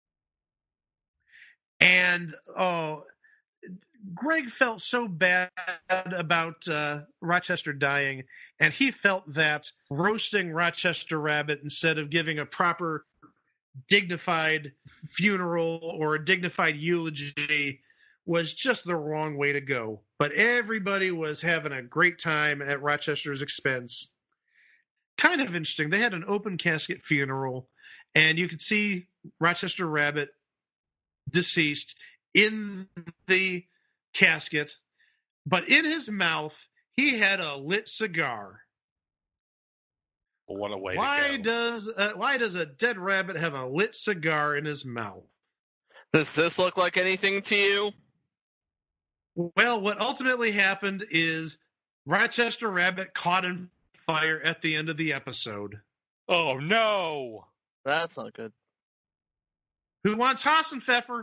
And Greg felt so bad about Rochester dying, and he felt that roasting Rochester Rabbit instead of giving a proper dignified funeral or a dignified eulogy was just the wrong way to go. But everybody was having a great time at Rochester's expense. Kind of interesting. They had an open casket funeral, and you could see Rochester Rabbit, deceased, in the casket, but in his mouth he had a lit cigar. What a way why to go. Why does a dead rabbit have a lit cigar in his mouth? Does this look like anything to you? Well, what ultimately happened is Rochester Rabbit caught on fire at the end of the episode. Oh no, that's not good. Who wants Hassenpfeffer?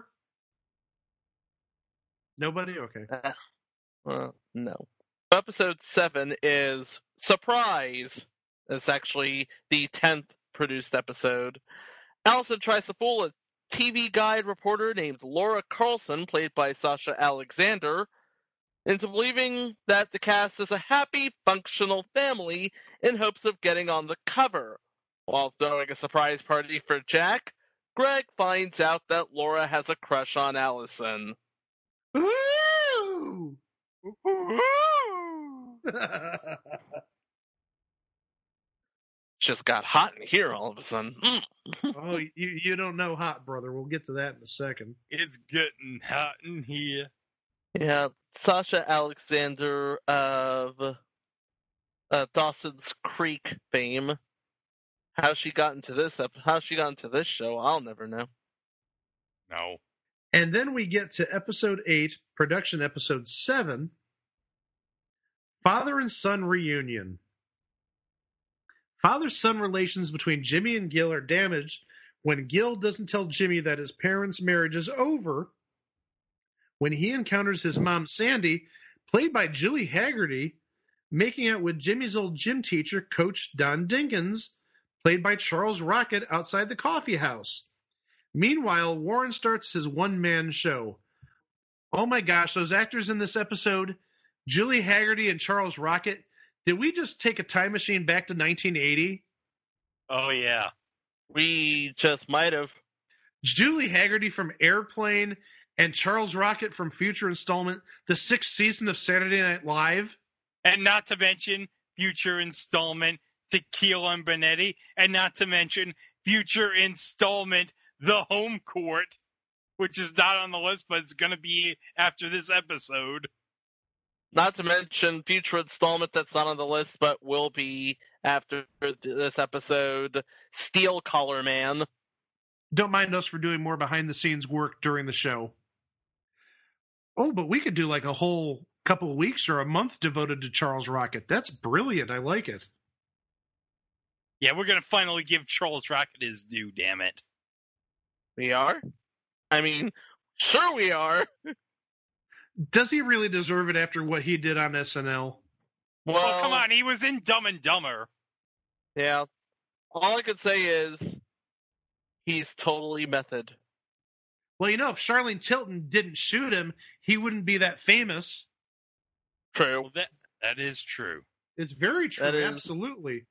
Nobody? Okay. No. Episode 7 is Surprise. It's actually the 10th produced episode. Allison tries to fool a TV Guide reporter named Laura Carlson, played by Sasha Alexander, into believing that the cast is a happy, functional family in hopes of getting on the cover, while throwing a surprise party for Jack, Greg finds out that Laura has a crush on Allison. Ooh! Just got hot in here all of a sudden. Oh, you don't know hot, brother. We'll get to that in a second. It's getting hot in here. Yeah, Sasha Alexander of Dawson's Creek fame. How she got into this show, I'll never know. No. And then we get to episode 8, production episode 7, Father and Son Reunion. Father-son relations between Jimmy and Gil are damaged when Gil doesn't tell Jimmy that his parents' marriage is over when he encounters his mom, Sandy, played by Julie Haggerty, making out with Jimmy's old gym teacher, Coach Don Dinkins, played by Charles Rocket, outside the coffee house. Meanwhile, Warren starts his one-man show. Oh my gosh, those actors in this episode, Julie Haggerty and Charles Rocket, did we just take a time machine back to 1980? Oh, yeah. We just might have. Julie Haggerty from Airplane and Charles Rocket from future installment, the 6th season of Saturday Night Live. And not to mention future installment Tequila and Bonetti, and not to mention future installment The Home Court, which is not on the list, but it's going to be after this episode. Not to mention future installment that's not on the list, but will be after this episode, Steel Collar Man. Don't mind us for doing more behind-the-scenes work during the show. Oh, but we could do like a whole couple of weeks or a month devoted to Charles Rocket. That's brilliant. I like it. Yeah, we're going to finally give Charles Rocket his due, damn it. We are? I mean, sure we are. Does he really deserve it after what he did on SNL? Well, come on, he was in Dumb and Dumber. Yeah. All I could say is he's totally method. Well, you know, if Charlene Tilton didn't shoot him, he wouldn't be that famous. True. Well, that is true. It's very true, absolutely.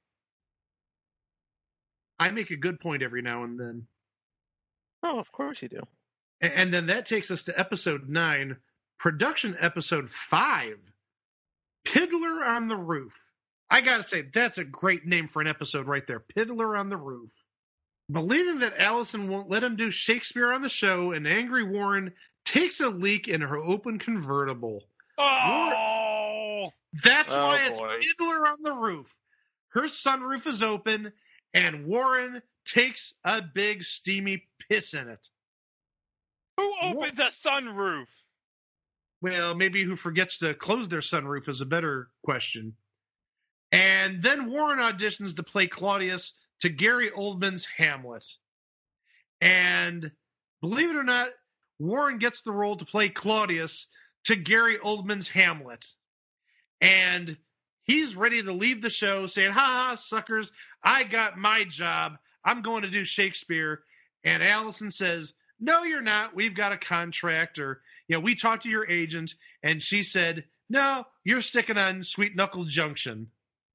I make a good point every now and then. Oh, of course you do. And then that takes us to episode 9, production episode 5, Piddler on the Roof. I gotta say, that's a great name for an episode right there, Piddler on the Roof. Believing that Allison won't let him do Shakespeare on the show, an angry Warren takes a leak in her open convertible. Oh! That's why it's Piddler on the Roof. Her sunroof is open, and Warren takes a big steamy piss in it. Who opens a sunroof? Well, maybe who forgets to close their sunroof is a better question. And then Warren auditions to play Claudius to Gary Oldman's Hamlet. And believe it or not, Warren gets the role to play Claudius to Gary Oldman's Hamlet. And he's ready to leave the show saying, ha ha, suckers, I got my job. I'm going to do Shakespeare. And Allison says, no, you're not. We've got a contract, or, we talked to your agent, and she said, no, you're sticking on Sweet Knuckle Junction.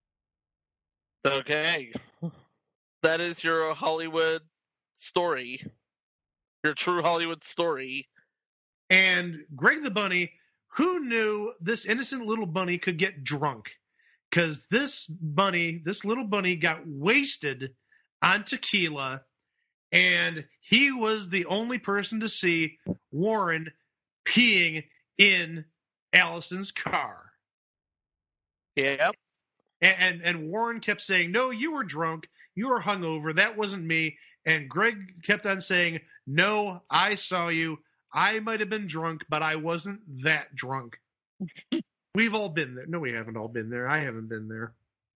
Okay. That is your Hollywood story. Your true Hollywood story. And Greg the Bunny, who knew this innocent little bunny could get drunk? Because this little bunny got wasted on tequila, and he was the only person to see Warren peeing in Allison's car. Yep. And Warren kept saying, no, you were drunk. You were hungover. That wasn't me. And Greg kept on saying, no, I saw you. I might have been drunk, but I wasn't that drunk. We've all been there. No, we haven't all been there. I haven't been there.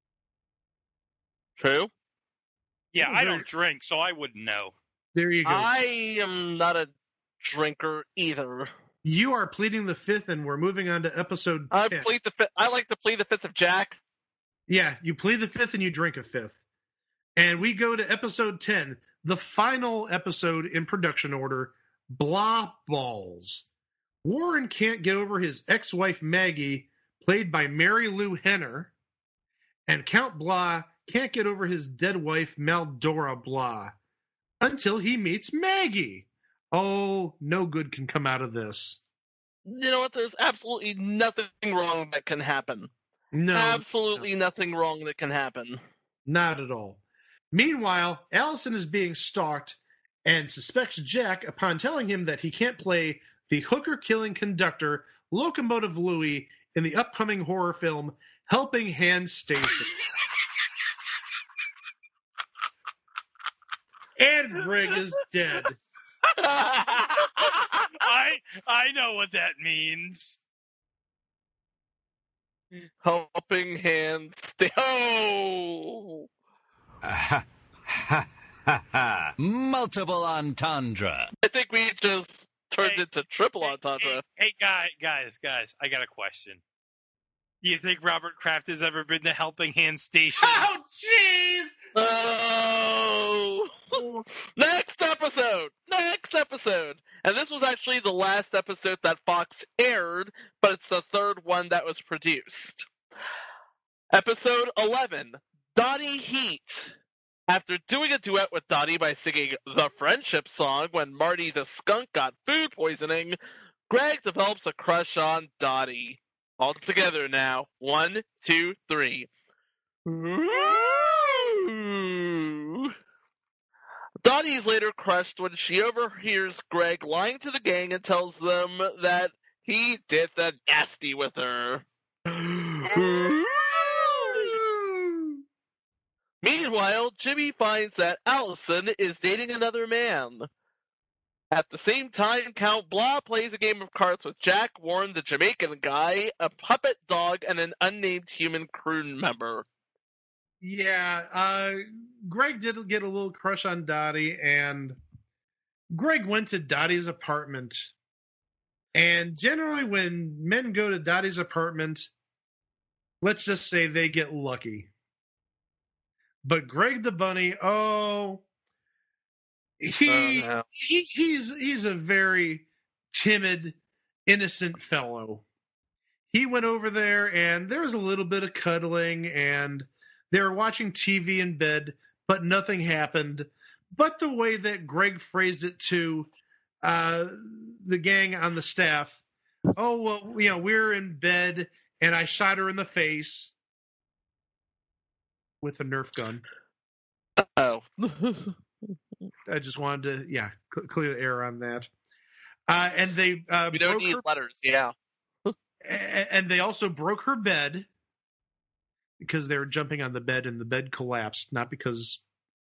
True. Yeah, I don't drink, so I wouldn't know. There you go. I am not a drinker either. You are pleading the fifth, and we're moving on to episode 10. I like to plead the fifth of Jack. Yeah, you plead the fifth and you drink a fifth. And we go to episode 10, the final episode in production order, Blah Balls. Warren can't get over his ex-wife Maggie, played by Mary Lou Henner, and Count Blah can't get over his dead wife Maldora Blah, until he meets Maggie. Oh, no good can come out of this. You know what? There's absolutely nothing wrong that can happen. No. Absolutely nothing wrong that can happen. Not at all. Meanwhile, Allison is being stalked and suspects Jack upon telling him that he can't play the hooker-killing conductor, Locomotive Louie, in the upcoming horror film Helping Hand Station. And Greg is dead. I know what that means. Helping Hand Oh! Multiple entendre. I think we just turned into triple entendre. Hey, guys, I got a question. You think Robert Kraft has ever been to Helping Hand Station? Oh, jeez! Oh! Next episode! And this was actually the last episode that Fox aired, but it's the third one that was produced. Episode 11, Dottie Heat. After doing a duet with Dottie by singing the friendship song when Marty the skunk got food poisoning, Greg develops a crush on Dottie. All together now. 1, 2, 3. Ooh. Dottie is later crushed when she overhears Greg lying to the gang and tells them that he did the nasty with her. Meanwhile, Jimmy finds that Allison is dating another man. At the same time, Count Blah plays a game of cards with Jack Warren, the Jamaican guy, a puppet dog, and an unnamed human crew member. Yeah, Greg did get a little crush on Dottie, and Greg went to Dottie's apartment. And generally when men go to Dottie's apartment, let's just say they get lucky. But Greg the Bunny, he's a very timid, innocent fellow. He went over there, and there was a little bit of cuddling, and they were watching TV in bed, but nothing happened. But the way that Greg phrased it to the gang on the staff, oh, well, we're in bed, and I shot her in the face with a Nerf gun. Oh. I just wanted to, clear the air on that. And they we don't need letters, yeah. And they also broke her bed because they were jumping on the bed and the bed collapsed, not because,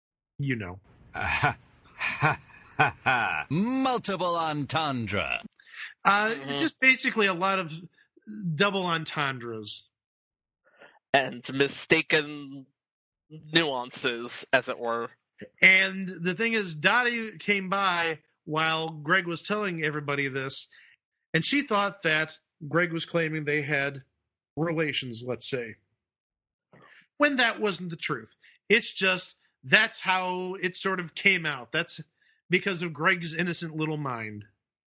Multiple entendre. Just basically a lot of double entendres. And mistaken nuances, as it were. And the thing is, Dottie came by while Greg was telling everybody this, and she thought that Greg was claiming they had relations, let's say. When that wasn't the truth. It's just, that's how it sort of came out. That's because of Greg's innocent little mind.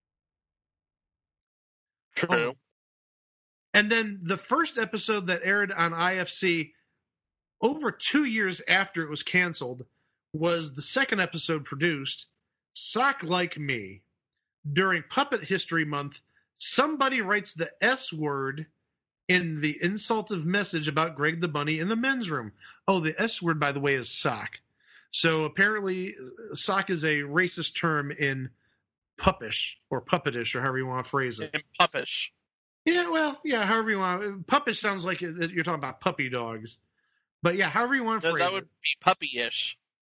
True. And then the first episode that aired on IFC over 2 years after it was canceled was the second episode produced, Sock Like Me. During Puppet History Month, somebody writes the S word in the insultive message about Greg the Bunny in the men's room. Oh, the S word, by the way, is sock. So apparently, sock is a racist term in puppish, or puppetish, or however you want to phrase it. In puppish. Yeah, well, however you want. Puppish sounds like you're talking about puppy dogs. But yeah, however you want to phrase it. That would be puppy-ish.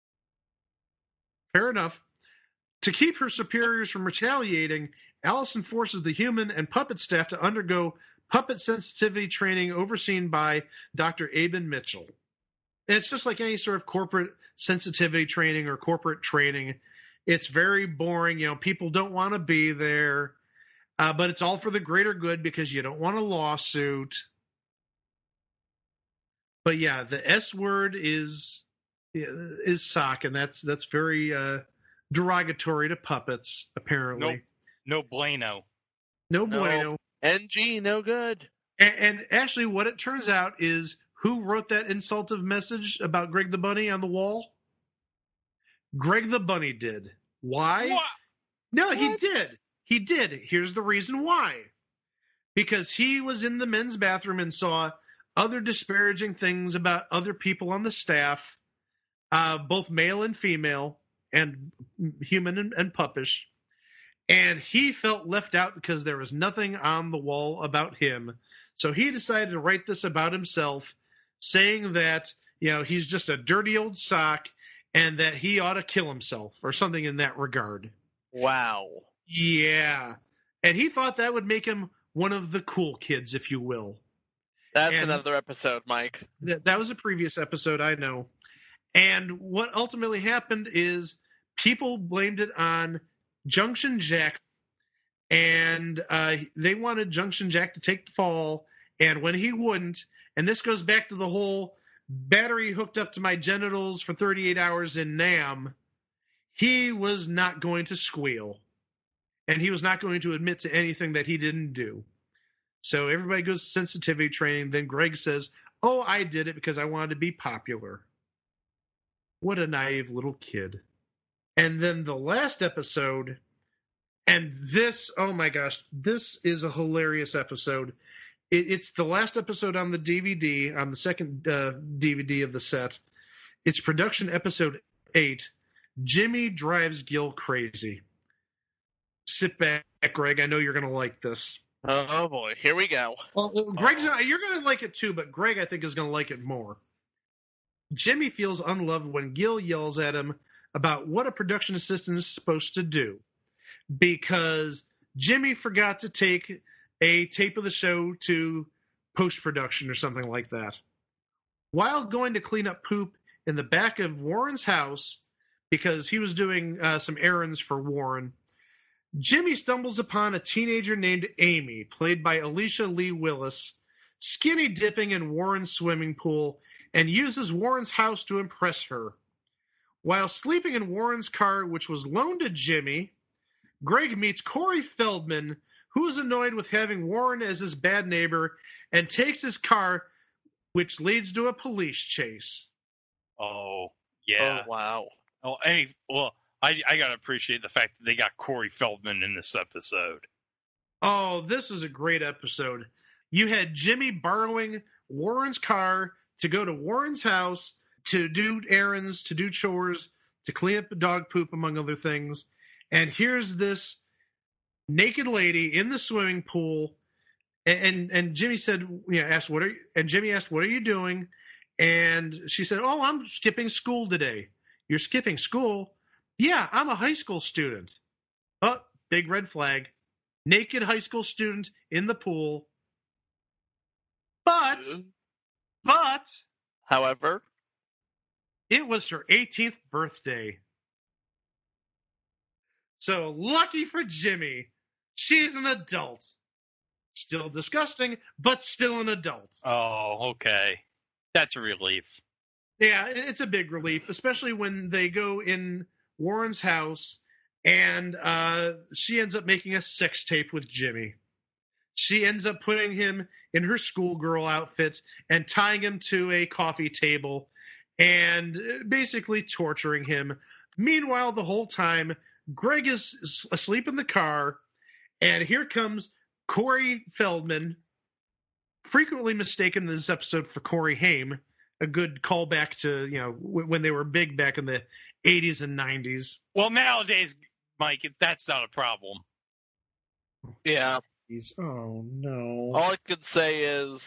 Fair enough. To keep her superiors from retaliating, Allison forces the human and puppet staff to undergo puppet sensitivity training overseen by Dr. Aben Mitchell. And it's just like any sort of corporate sensitivity training or corporate training. It's very boring. People don't want to be there. But it's all for the greater good because you don't want a lawsuit. But yeah, the S word is sock, and that's very derogatory to puppets, apparently. No bueno. No bueno. NG, no good. And actually, what it turns out is who wrote that insultive message about Greg the Bunny on the wall? Greg the Bunny did. Why? What? No, he did. He did. Here's the reason why. Because he was in the men's bathroom and saw other disparaging things about other people on the staff, both male and female, and human and puppish. And he felt left out because there was nothing on the wall about him. So he decided to write this about himself, saying that, he's just a dirty old sock and that he ought to kill himself or something in that regard. Wow. Yeah. And he thought that would make him one of the cool kids, if you will. That's And another episode, Mike. That was a previous episode, I know. And what ultimately happened is people blamed it on Junction Jack, and they wanted Junction Jack to take the fall, and when he wouldn't, and this goes back to the whole battery hooked up to my genitals for 38 hours in Nam, he was not going to squeal, and he was not going to admit to anything that he didn't do. So everybody goes to sensitivity training, then Greg says, "Oh, I did it because I wanted to be popular." What a naive little kid. And then the last episode, and this, oh my gosh, this is a hilarious episode. It's the last episode on the DVD, on the second DVD of the set. It's production episode 8, Jimmy Drives Gil Crazy. Sit back, Greg. I know you're going to like this. Oh boy, here we go. Well, Greg's you're going to like it too, but Greg, I think, is going to like it more. Jimmy feels unloved when Gil yells at him about what a production assistant is supposed to do, because Jimmy forgot to take a tape of the show to post-production or something like that. While going to clean up poop in the back of Warren's house, because he was doing some errands for Warren, Jimmy stumbles upon a teenager named Amy, played by Alicia Lee Willis, skinny dipping in Warren's swimming pool, and uses Warren's house to impress her. While sleeping in Warren's car, which was loaned to Jimmy, Greg meets Corey Feldman, who is annoyed with having Warren as his bad neighbor, and takes his car, which leads to a police chase. Oh, yeah. Oh, wow. Oh, I got to appreciate the fact that they got Corey Feldman in this episode. Oh, this was a great episode. You had Jimmy borrowing Warren's car to go to Warren's house to do errands, to do chores, to clean up dog poop, among other things. And here's this naked lady in the swimming pool. And Jimmy said, Jimmy asked, "What are you doing?" And she said, "Oh, I'm skipping school today." "You're skipping school?" "Yeah, I'm a high school student." Oh, big red flag. Naked high school student in the pool. But, however, it was her 18th birthday. So lucky for Jimmy, she's an adult. Still disgusting, but still an adult. Oh, okay. That's a relief. Yeah, it's a big relief, especially when they go in Warren's house and she ends up making a sex tape with Jimmy. She ends up putting him in her schoolgirl outfit and tying him to a coffee table and basically torturing him. Meanwhile, the whole time, Greg is asleep in the car, and here comes Corey Feldman, frequently mistaken in this episode for Corey Haim, a good callback to, when they were big back in the 80s and 90s. Well, nowadays, Mike, that's not a problem. Yeah. Oh, no. All I could say is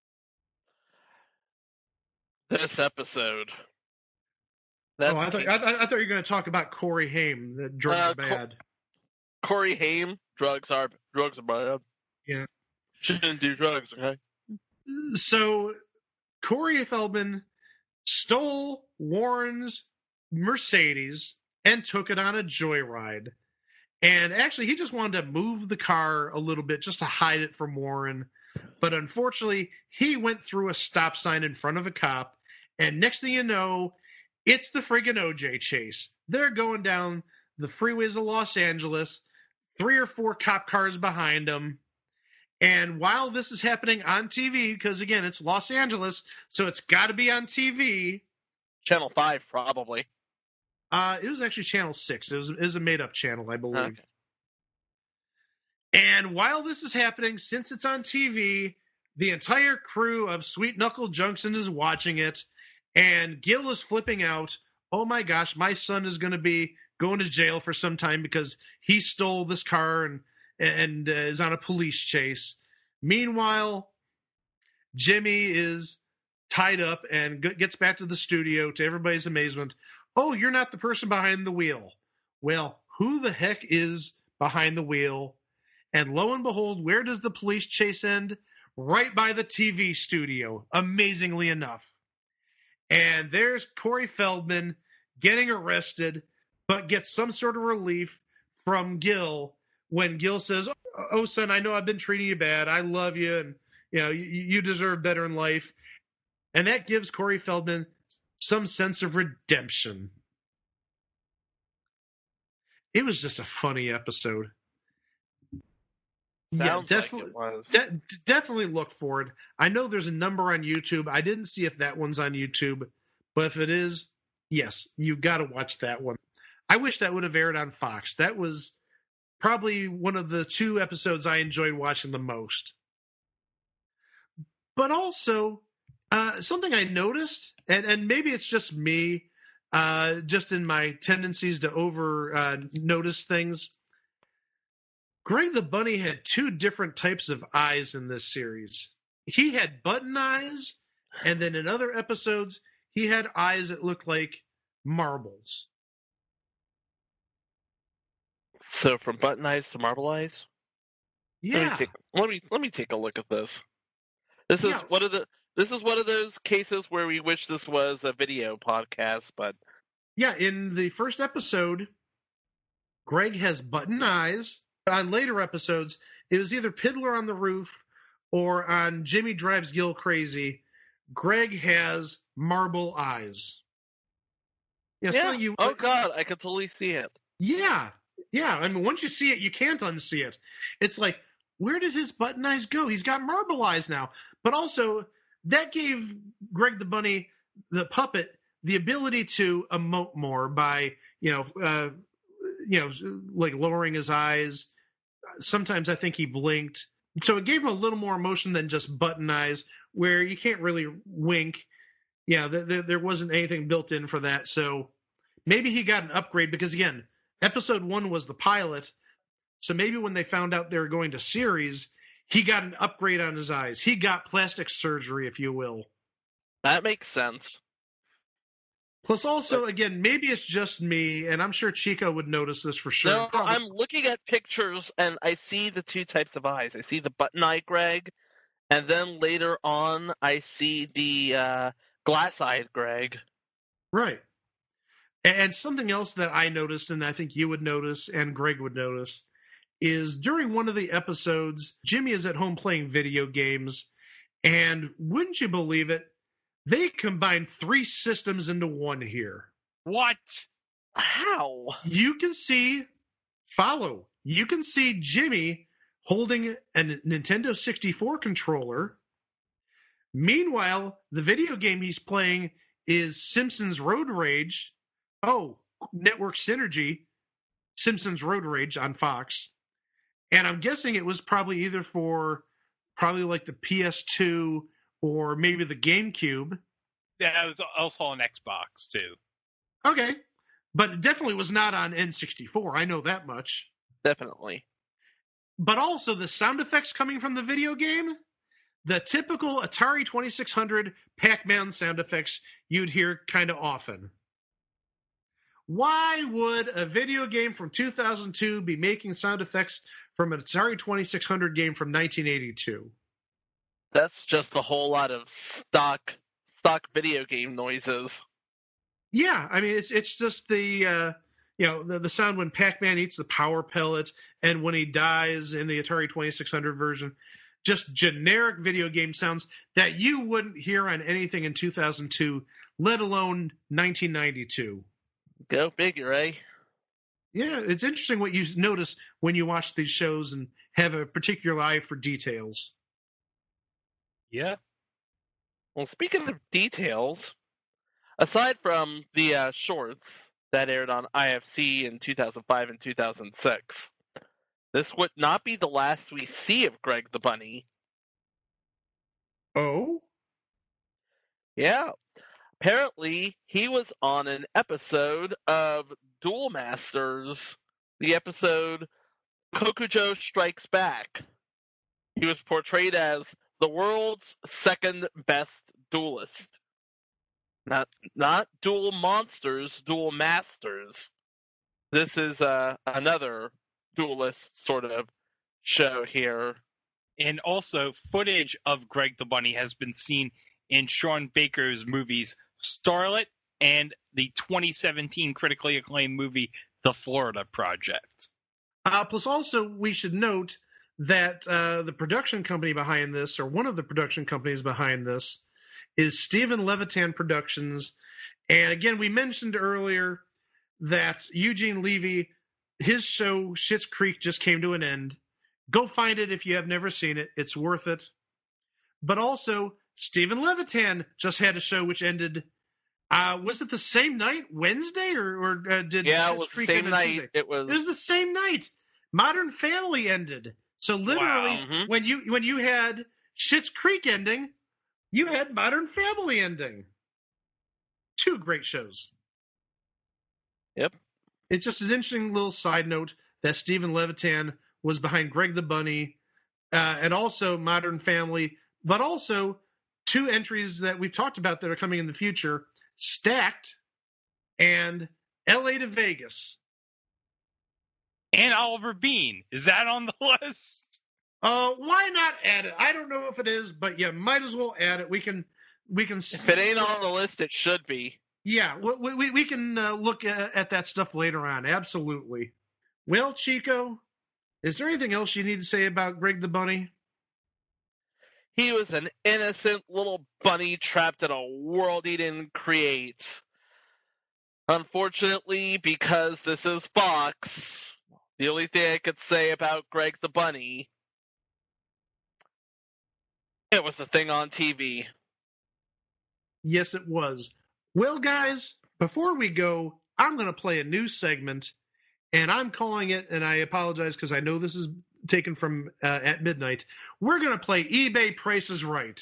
this episode. I thought you were going to talk about Corey Haim, that drugs are bad. Corey Haim, drugs are bad. Yeah. Shouldn't do drugs, okay? So, Corey Feldman stole Warren's Mercedes and took it on a joyride. And actually, he just wanted to move the car a little bit just to hide it from Warren. But unfortunately, he went through a stop sign in front of a cop. And next thing you know, it's the friggin' OJ chase. They're going down the freeways of Los Angeles, 3 or 4 cop cars behind them. And while this is happening on TV, because again, it's Los Angeles, so it's got to be on TV. Channel 5, probably. It was actually Channel 6. It was a made-up channel, I believe. Okay. And while this is happening, since it's on TV, the entire crew of Sweet Knuckle Junction is watching it, and Gil is flipping out. Oh my gosh, my son is going to be going to jail for some time because he stole this car and is on a police chase. Meanwhile, Jimmy is tied up and gets back to the studio to everybody's amazement. Oh, you're not the person behind the wheel. Well, who the heck is behind the wheel? And lo and behold, where does the police chase end? Right by the TV studio, amazingly enough. And there's Corey Feldman getting arrested, but gets some sort of relief from Gil when Gil says, oh, son, I know I've been treating you bad. I love you, and you deserve better in life. And that gives Corey Feldman some sense of redemption. It was just a funny episode. Sounds definitely, like it was. Definitely look for it. I know there's a number on YouTube. I didn't see if that one's on YouTube, but if it is, yes, you got to watch that one. I wish that would have aired on Fox. That was probably one of the 2 episodes I enjoyed watching the most. But also, something I noticed, and maybe it's just me, just in my tendencies to over notice things. Greg the Bunny had 2 different types of eyes in this series. He had button eyes, and then in other episodes, he had eyes that looked like marbles. So from button eyes to marble eyes? Yeah. Let me take a look at this. This is one of those cases where we wish this was a video podcast, but yeah, in the first episode, Greg has button eyes. On later episodes, it was either Piddler on the Roof or on Jimmy Drives Gil Crazy. Greg has marble eyes. Oh God, I can totally see it. Yeah. I mean, once you see it, you can't unsee it. It's like, where did his button eyes go? He's got marble eyes now. But also, that gave Greg the Bunny, the puppet, the ability to emote more by, like lowering his eyes. Sometimes I think he blinked. So it gave him a little more emotion than just button eyes, where you can't really wink. Yeah, there wasn't anything built in for that. So maybe he got an upgrade because, again, episode 1 was the pilot. So maybe when they found out they were going to series, he got an upgrade on his eyes. He got plastic surgery, if you will. That makes sense. Plus, also, again, maybe it's just me, and I'm sure Chico would notice this for sure. No, I'm looking at pictures, and I see the 2 types of eyes. I see the button-eyed Greg, and then later on, I see the glass-eyed Greg. Right. And something else that I noticed, and I think you would notice, and Greg would notice, is during one of the episodes, Jimmy is at home playing video games, and wouldn't you believe it, they combined 3 systems into one here. What? How? You can see Jimmy holding a Nintendo 64 controller. Meanwhile, the video game he's playing is Simpsons Road Rage. Oh, Network Synergy, Simpsons Road Rage on Fox. And I'm guessing it was probably either for like the PS2 or maybe the GameCube. Yeah, it was also on Xbox, too. Okay. But it definitely was not on N64. I know that much. Definitely. But also the sound effects coming from the video game, the typical Atari 2600 Pac-Man sound effects you'd hear kind of often. Why would a video game from 2002 be making sound effects from an Atari 2600 game from 1982? That's just a whole lot of stock video game noises. Yeah, I mean it's just the the sound when Pac-Man eats the power pellet and when he dies in the Atari 2600 version. Just generic video game sounds that you wouldn't hear on anything in 2002, let alone 1992. Go figure, eh? Yeah, it's interesting what you notice when you watch these shows and have a particular eye for details. Yeah. Well, speaking of details, aside from the shorts that aired on IFC in 2005 and 2006. This would not be the last we see of Greg the Bunny. Oh? Yeah. Apparently, he was on an episode of Duel Masters, the episode Kokujo Strikes Back. He was portrayed as the world's second best duelist. Not Duel Monsters, Duel Masters. This is another duelist sort of show here. And also, footage of Greg the Bunny has been seen in Sean Baker's movies Starlet and the 2017 critically acclaimed movie The Florida Project. Plus, also, we should note that the production company behind this, or one of the production companies behind this, is Stephen Levitan Productions. And again, we mentioned earlier that Eugene Levy, his show Schitt's Creek just came to an end. Go find it if you have never seen it. It's worth it. But also, Stephen Levitan just had a show which ended. Was it the same night, Wednesday, or did Yeah, Schitt's it was the Creek same end on night. Tuesday? It was the same night. Modern Family ended. So literally, Wow. when you had Schitt's Creek ending, you had Modern Family ending. Two great shows. Yep. It's just an interesting little side note that Stephen Levitan was behind Greg the Bunny and also Modern Family, but also two entries that we've talked about that are coming in the future, Stacked and LA to Vegas. And Oliver Bean. Is that on the list? Why not add it? I don't know if it is, but you might as well add it. We can. If it ain't on the list, it should be. Yeah, we can look at that stuff later on. Absolutely. Well, Chico, is there anything else you need to say about Greg the Bunny? He was an innocent little bunny trapped in a world he didn't create. Unfortunately, because this is Fox, the only thing I could say about Greg the Bunny, it was the thing on TV. Yes, it was. Well, guys, before we go, I'm going to play a new segment, and I'm calling it, and I apologize because I know this is taken from At Midnight. We're going to play eBay Price is Right.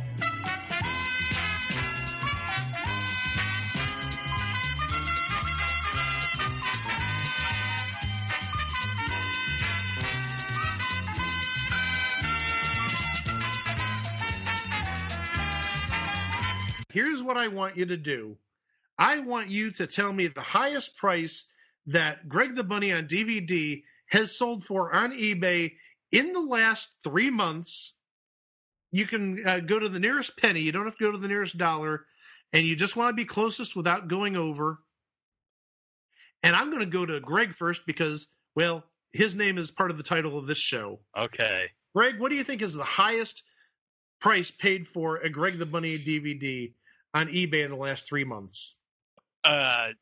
Here's what I want you to do. I want you to tell me the highest price that Greg the Bunny on DVD has sold for on eBay in the last 3 months. You can go to the nearest penny. You don't have to go to the nearest dollar. And you just want to be closest without going over. And I'm going to go to Greg first because, well, his name is part of the title of this show. Okay. Greg, what do you think is the highest price paid for a Greg the Bunny DVD on eBay in the last 3 months? $15.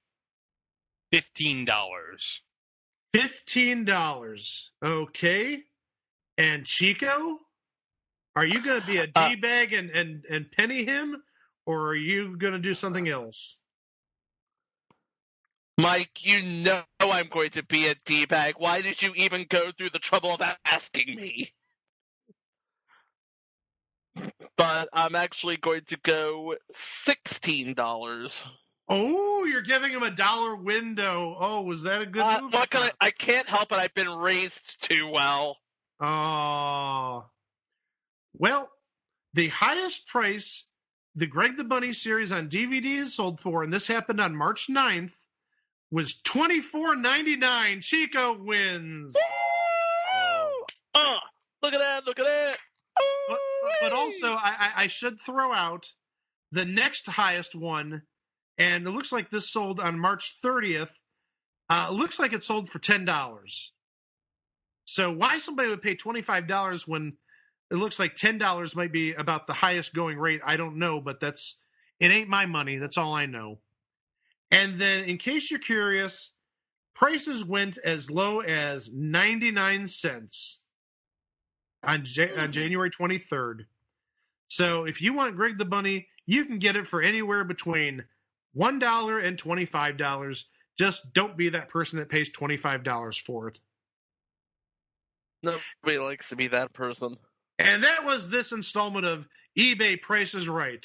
$15. Okay. And Chico, are you going to be a D-bag and penny him, or are you going to do something else? Mike, you know I'm going to be a D-bag. Why did you even go through the trouble of asking me? But I'm actually going to go $16. Oh, you're giving him a dollar window. Oh, was that a good move? I can't help it. I've been raised too well. Oh. Well, the highest price the Greg the Bunny series on DVD is sold for, and this happened on March 9th, was $24.99. Chico wins. Look at that. Look at that. But also, I should throw out the next highest one, and it looks like this sold on March 30th. It looks like it sold for $10. So why somebody would pay $25 when it looks like $10 might be about the highest going rate, I don't know, but it ain't my money. That's all I know. And then, in case you're curious, prices went as low as 99 cents on January 23rd. So if you want Greg the Bunny, you can get it for anywhere between $1 and $25, Just don't be that person that pays $25 for it. Nobody likes to be that person. And that was this installment of eBay Price is Right.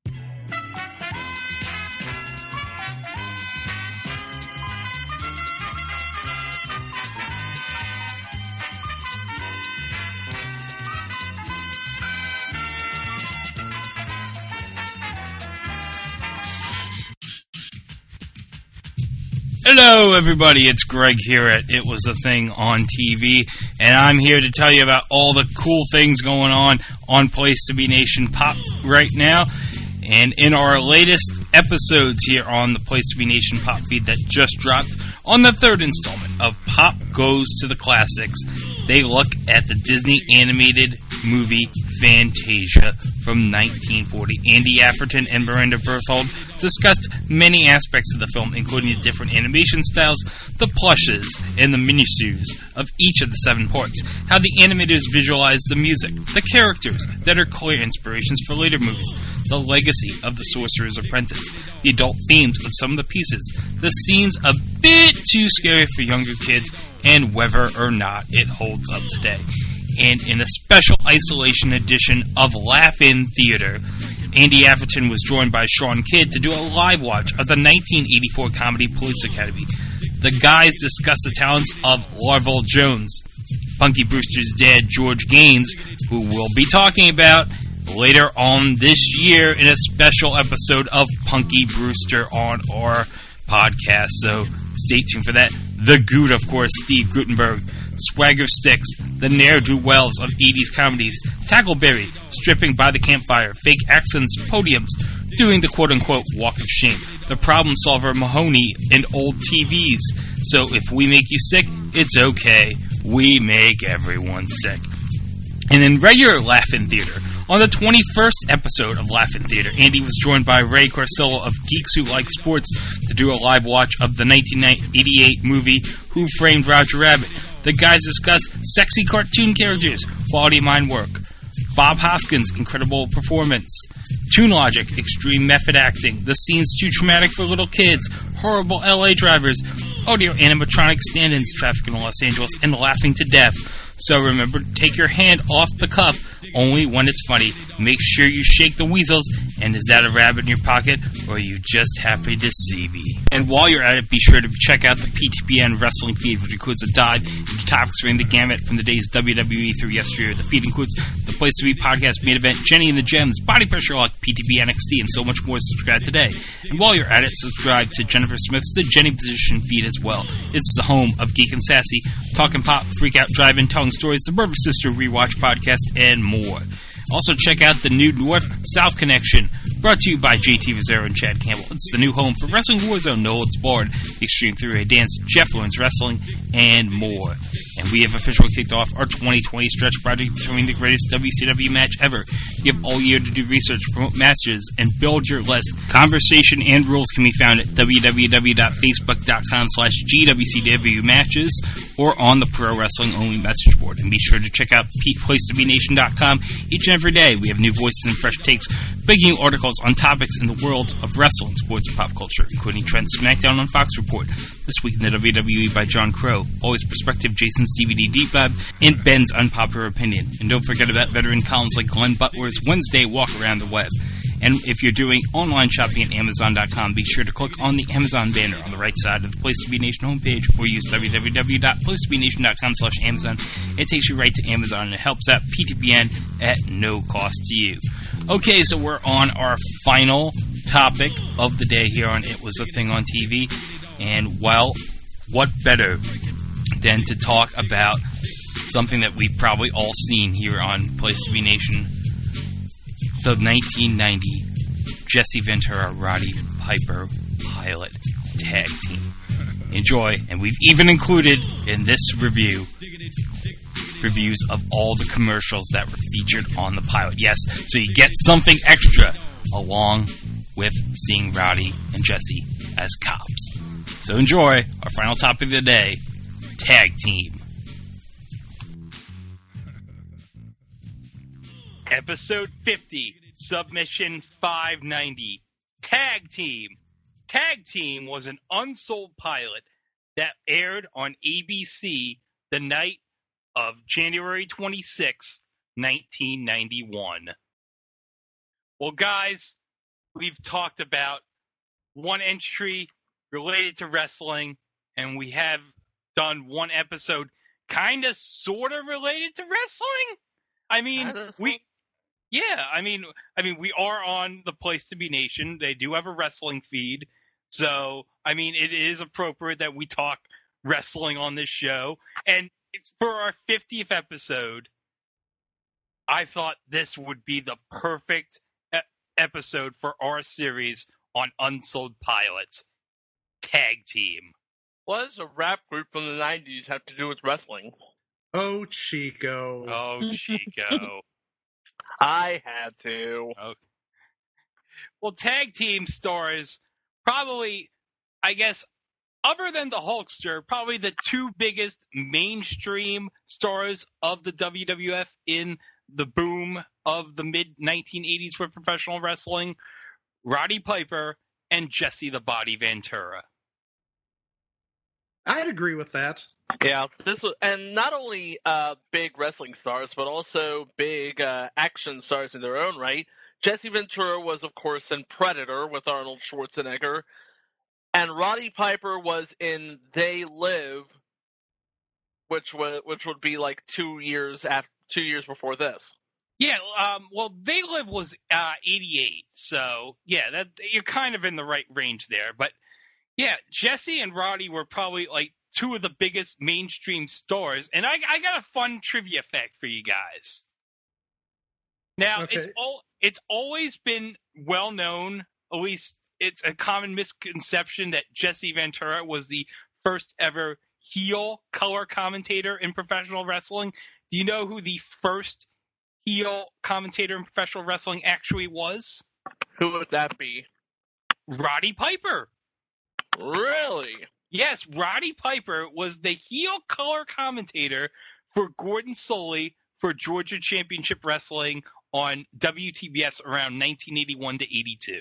Hello, everybody. It's Greg here at It Was a Thing on TV, and I'm here to tell you about all the cool things going on Place to Be Nation Pop right now. And in our latest episodes here on the Place to Be Nation Pop feed that just dropped, on the third installment of Pop Goes to the Classics, they look at the Disney animated movie Fantasia from 1940. Andy Afferton and Miranda Berthold discussed many aspects of the film, including the different animation styles, the plushes, and the minisues of each of the 7 parts, how the animators visualized the music, the characters that are clear inspirations for later movies, the legacy of the Sorcerer's Apprentice, the adult themes of some of the pieces, the scenes a bit too scary for younger kids, and whether or not it holds up today. And in a special isolation edition of Laugh-In Theater, Andy Afferton was joined by Sean Kidd to do a live watch of the 1984 comedy Police Academy. The guys discussed the talents of Larville Jones, Punky Brewster's dad, George Gaines, who we'll be talking about later on this year in a special episode of Punky Brewster on our podcast, so stay tuned for that. The Goot, of course, Steve Guttenberg, Swagger Sticks, the ne'er-do-wells of 80s comedies, Tackleberry, stripping by the campfire, fake accents, podiums, doing the quote-unquote walk of shame, the problem solver Mahoney, and old TVs. So if we make you sick, it's okay. We make everyone sick. And in regular Laugh-In Theater, on the 21st episode of Laugh-In Theater, Andy was joined by Ray Corsillo of Geeks Who Like Sports to do a live watch of the 1988 movie Who Framed Roger Rabbit. The guys discuss sexy cartoon characters, quality mind work, Bob Hoskins' incredible performance, Toon Logic, extreme method acting, the scenes too traumatic for little kids, horrible LA drivers, audio animatronic stand-ins, traffic in Los Angeles, and laughing to death. So remember to take your hand off the cuff only when it's funny. Make sure you shake the weasels. And is that a rabbit in your pocket, or are you just happy to see me? And while you're at it, be sure to check out the PTBN wrestling feed, which includes a dive into topics running the gamut from the day's WWE through yesteryear. The feed includes the Place to Be podcast, main event, Jenny and the Gems, Body Pressure Lock, PTB NXT, and so much more. Subscribe today. And while you're at it, subscribe to Jennifer Smith's The Jenny Position feed as well. It's the home of Geek and Sassy, Talkin' Pop, Freak Out, Drive-In, Telling Stories, the Murphy Sister Rewatch podcast, and more. Also, check out the new North-South Connection, brought to you by JT Rosero and Chad Campbell. It's the new home for Wrestling Warzone, No Holds Barred, Extreme 3-Way Dance, Jeff Owens Wrestling, and more. And we have officially kicked off our 2020 stretch project determining the greatest WCW match ever. You have all year to do research, promote matches, and build your list. Conversation and rules can be found at www.facebook.com/GWCW matches or on the Pro Wrestling Only message board. And be sure to check out PlaceToBeNation.com each and every day. We have new voices and fresh takes, breaking articles on topics in the world of wrestling, sports, and pop culture, including Trent's SmackDown on Fox Report, This Week in the WWE by John Crow, Always Perspective, Jason's DVD Deep Dive, and Ben's Unpopular Opinion. And don't forget about veteran columns like Glenn Butler's Wednesday Walk Around the Web. And if you're doing online shopping at Amazon.com, be sure to click on the Amazon banner on the right side of the Place to Be Nation homepage, or use www.placetobenation.com/Amazon. It takes you right to Amazon, and it helps out PTBN at no cost to you. Okay, so we're on our final topic of the day here on It Was a Thing on TV. And, well, what better than to talk about something that we've probably all seen here on Place to Be Nation, the 1990 Jesse Ventura, Roddy Piper pilot tag team. Enjoy, and we've even included in this review reviews of all the commercials that were featured on the pilot. Yes, so you get something extra along with seeing Roddy and Jesse as cops. So enjoy our final topic of the day, tag team. Episode 50, Submission 590, Tag Team. Tag Team was an unsold pilot that aired on ABC the night of January 26, 1991. Well, guys, we've talked about one entry related to wrestling, and we have done one episode kind of sort of related to wrestling. I mean, we are on the Place to Be Nation. They do have a wrestling feed. So, I mean, it is appropriate that we talk wrestling on this show. And it's for our 50th episode, I thought this would be the perfect episode for our series on unsold pilots. Tag Team. What does a rap group from the 90s have to do with wrestling? Oh, Chico. Oh, Chico. I had to. Okay. Well, Tag Team stars probably, I guess, other than the Hulkster, probably the two biggest mainstream stars of the WWF in the boom of the mid-1980s for professional wrestling, Roddy Piper and Jesse the Body Ventura. I'd agree with that. Yeah, this was, and not only big wrestling stars, but also big action stars in their own right. Jesse Ventura was, of course, in Predator with Arnold Schwarzenegger, and Roddy Piper was in They Live, which would be like 2 years before this. Yeah, well, They Live was 88, so yeah, that you're kind of in the right range there. But yeah, Jesse and Roddy were probably like two of the biggest mainstream stars, and I got a fun trivia fact for you guys. Now, Okay. it's always been well known, at least it's a common misconception, that Jesse Ventura was the first ever heel color commentator in professional wrestling. Do you know who the first heel commentator in professional wrestling actually was? Who would that be? Roddy Piper. Really? Yes, Roddy Piper was the heel color commentator for Gordon Solie for Georgia Championship Wrestling on WTBS around 1981 to 82.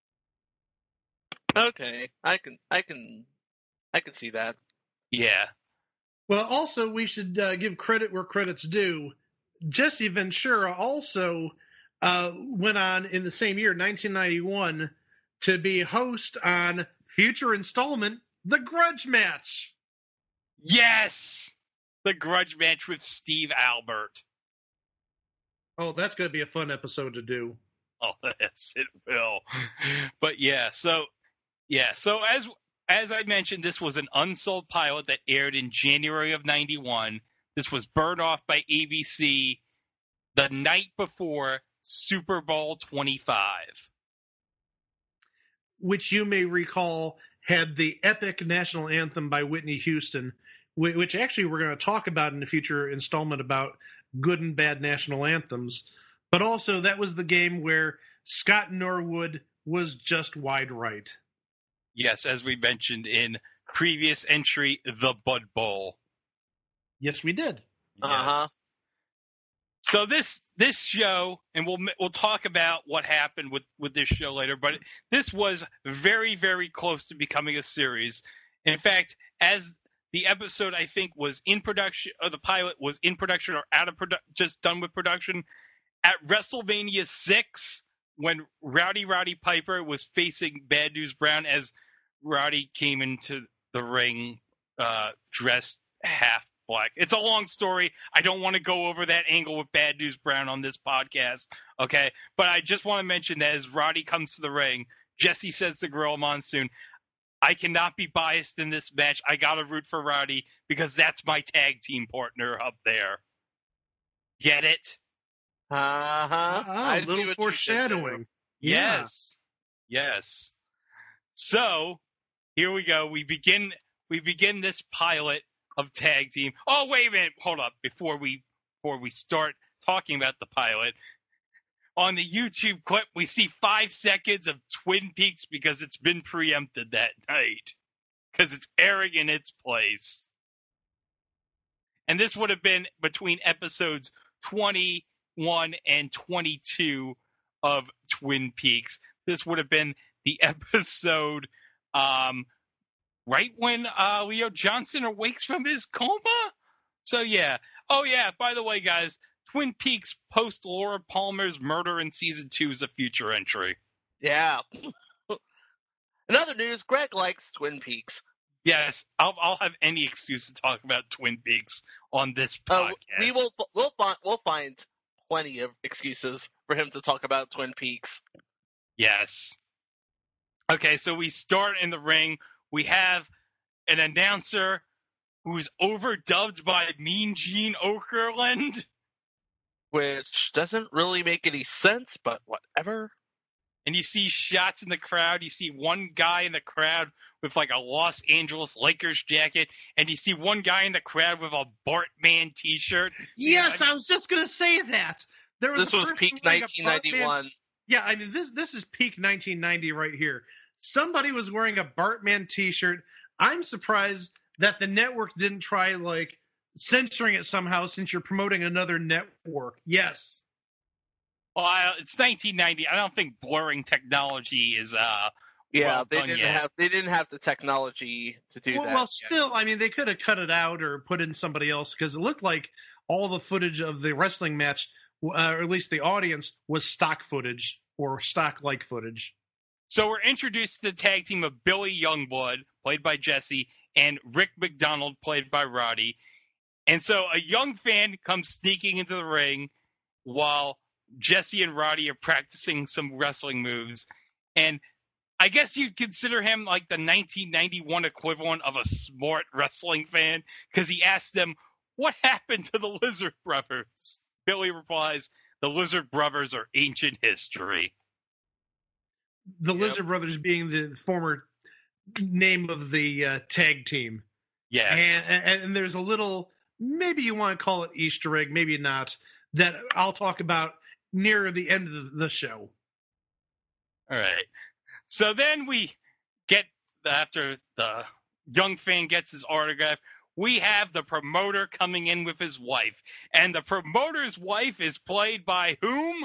Okay, I can see that. Yeah. Well, also, we should give credit where credit's due. Jesse Ventura also went on in the same year, 1991, to be host on future installment, The Grudge Match. Yes! The Grudge Match with Steve Albert. Oh, that's going to be a fun episode to do. Oh, yes, it will. But so as I mentioned, this was an unsold pilot that aired in January of 91. This was burned off by ABC the night before Super Bowl 25. Which you may recall had the epic national anthem by Whitney Houston, which actually we're going to talk about in a future installment about good and bad national anthems. But also that was the game where Scott Norwood was just wide right. Yes, as we mentioned in previous entry, the Bud Bowl. Yes, we did. Uh-huh. So this show, and we'll talk about what happened with this show later, but this was very, very close to becoming a series. In fact, as the episode, I think, was in production, or the pilot was in production or out of just done with production, at WrestleMania 6, when Roddy Piper was facing Bad News Brown, as Roddy came into the ring dressed half black. It's a long story. I don't want to go over that angle with Bad News Brown on this podcast, okay? But I just want to mention that as Roddy comes to the ring, Jesse says to Gorilla Monsoon, I cannot be biased in this match. I got to root for Roddy because that's my tag team partner up there. Get it? Uh-huh. A little foreshadowing. Yes. Yes. So, here we go. We begin this pilot of Tag Team. Oh, wait a minute. Hold up. Before we start talking about the pilot, on the YouTube clip, we see 5 seconds of Twin Peaks because it's been preempted that night. Because it's airing in its place. And this would have been between episodes 21 and 22 of Twin Peaks. This would have been the episode right when Leo Johnson awakes from his coma. So, yeah. Oh, yeah, by the way, guys, Twin Peaks post Laura Palmer's murder in Season 2 is a future entry. Yeah. In other news, Greg likes Twin Peaks. Yes, I'll have any excuse to talk about Twin Peaks on this podcast. We'll find plenty of excuses for him to talk about Twin Peaks. Yes. Okay, so we start in the ring. We have an announcer who's overdubbed by Mean Gene Okerlund. Which doesn't really make any sense, but whatever. And you see shots in the crowd. You see one guy in the crowd with like a Los Angeles Lakers jacket. And you see one guy in the crowd with a Bartman t-shirt. Yes, I was just going to say that. This was peak 1991. Yeah, I mean, this is peak 1990 right here. Somebody was wearing a Bartman t-shirt. I'm surprised that the network didn't try, like, censoring it somehow since you're promoting another network. Yes. Well, it's 1990. I don't think blurring technology is they done didn't yet. have the technology to do that. Well, still, I mean, they could have cut it out or put in somebody else because it looked like all the footage of the wrestling match, or at least the audience, was stock footage or stock-like footage. So we're introduced to the tag team of Billy Youngblood, played by Jesse, and Rick McDonald, played by Roddy. And so a young fan comes sneaking into the ring while Jesse and Roddy are practicing some wrestling moves. And I guess you'd consider him like the 1991 equivalent of a smart wrestling fan, because he asks them, what happened to the Lizard Brothers? Billy replies, the Lizard Brothers are ancient history. The Lizard Brothers being the former name of the tag team. Yes. And there's a little, maybe you want to call it Easter egg, maybe not, that I'll talk about near the end of the show. All right. So then we get, after the young fan gets his autograph, we have the promoter coming in with his wife. And the promoter's wife is played by whom?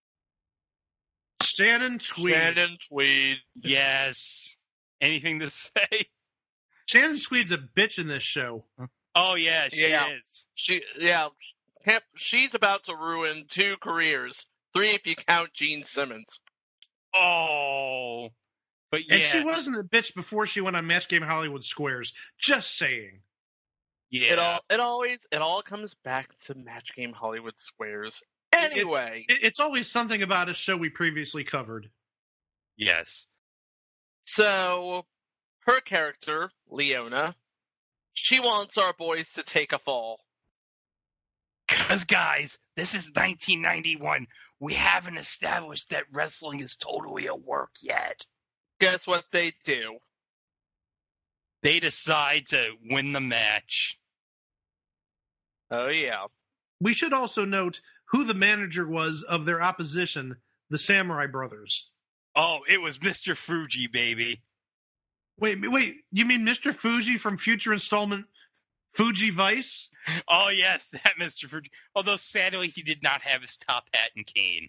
Shannon Tweed. Shannon Tweed. Yes. Anything to say? Shannon Tweed's a bitch in this show. Oh, yeah, she is. She's about to ruin 2 careers. 3 if you count Gene Simmons. Oh. But yeah. And she wasn't a bitch before she went on Match Game Hollywood Squares. Just saying. Yeah. It all comes back to Match Game Hollywood Squares. Anyway. It's always something about a show we previously covered. Yes. So, her character, Leona, she wants our boys to take a fall. Because, guys, this is 1991. We haven't established that wrestling is totally a work yet. Guess what they do? They decide to win the match. Oh, yeah. We should also note who the manager was of their opposition, the Samurai Brothers. Oh, it was Mr. Fuji, baby. Wait, you mean Mr. Fuji from future installment Fuji Vice? Oh, yes, that Mr. Fuji. Although, sadly, he did not have his top hat and cane.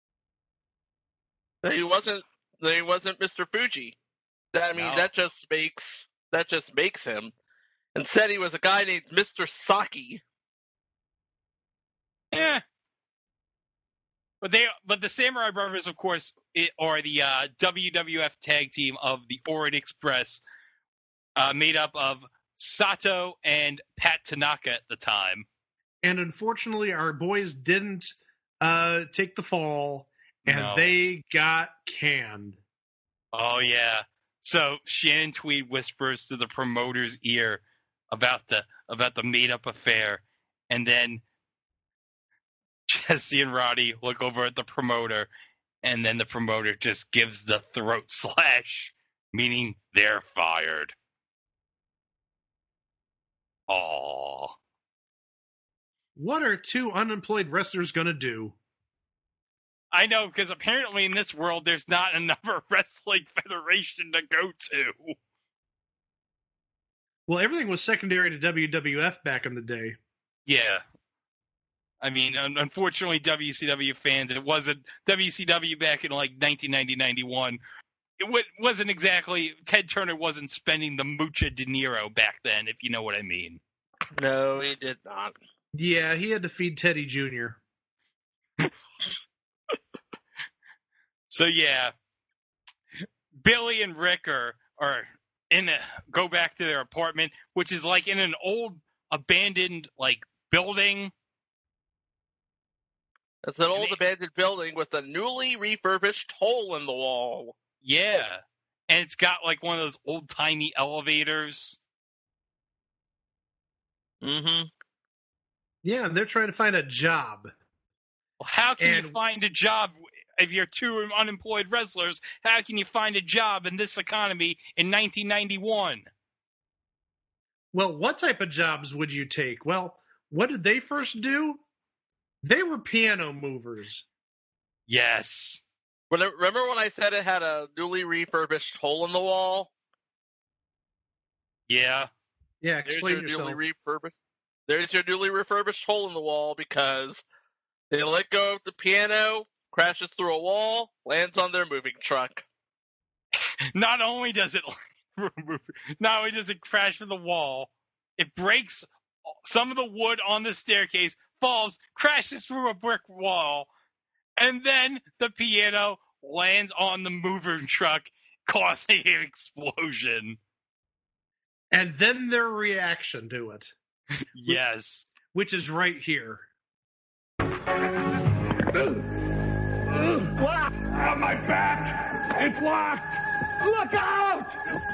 He wasn't Mr. Fuji. That just makes him. Instead, he was a guy named Mr. Saki. Yeah. But the Samurai Brothers, of course, are the WWF tag team of the Orient Express, made up of Sato and Pat Tanaka at the time. And unfortunately, our boys didn't take the fall, and they got canned. Oh, yeah. So Shannon Tweed whispers to the promoter's ear about the made-up affair, and then Jesse and Roddy look over at the promoter, and then the promoter just gives the throat slash, meaning they're fired. Aww. What are 2 unemployed wrestlers going to do? I know, because apparently in this world there's not another wrestling federation to go to. Well, everything was secondary to WWF back in the day. Yeah. I mean, unfortunately, WCW fans, it wasn't WCW back in like 1990-91. wasn't exactly, Ted Turner wasn't spending the mucha De Niro back then, if you know what I mean. No, he did not. Yeah, he had to feed Teddy Jr. So yeah, Billy and Rick are go back to their apartment, which is like in an old abandoned like building. It's an old abandoned building with a newly refurbished hole in the wall. Yeah, and it's got like one of those old timey elevators. Mm-hmm. Yeah, and they're trying to find a job. Well, how can you find a job if you're two unemployed wrestlers? How can you find a job in this economy in 1991? Well, what type of jobs would you take? Well, what did they first do? They were piano movers. Yes. Remember when I said it had a newly refurbished hole in the wall? Yeah. Yeah, explain yourself. There's your newly refurbished hole in the wall because they let go of the piano, crashes through a wall, lands on their moving truck. Not only does it crash through the wall, it breaks some of the wood on the staircase, falls, crashes through a brick wall, and then the piano lands on the moving truck, causing an explosion. And then their reaction to it. Yes. Which is right here. Locked! Oh, my back! It's locked! Look out!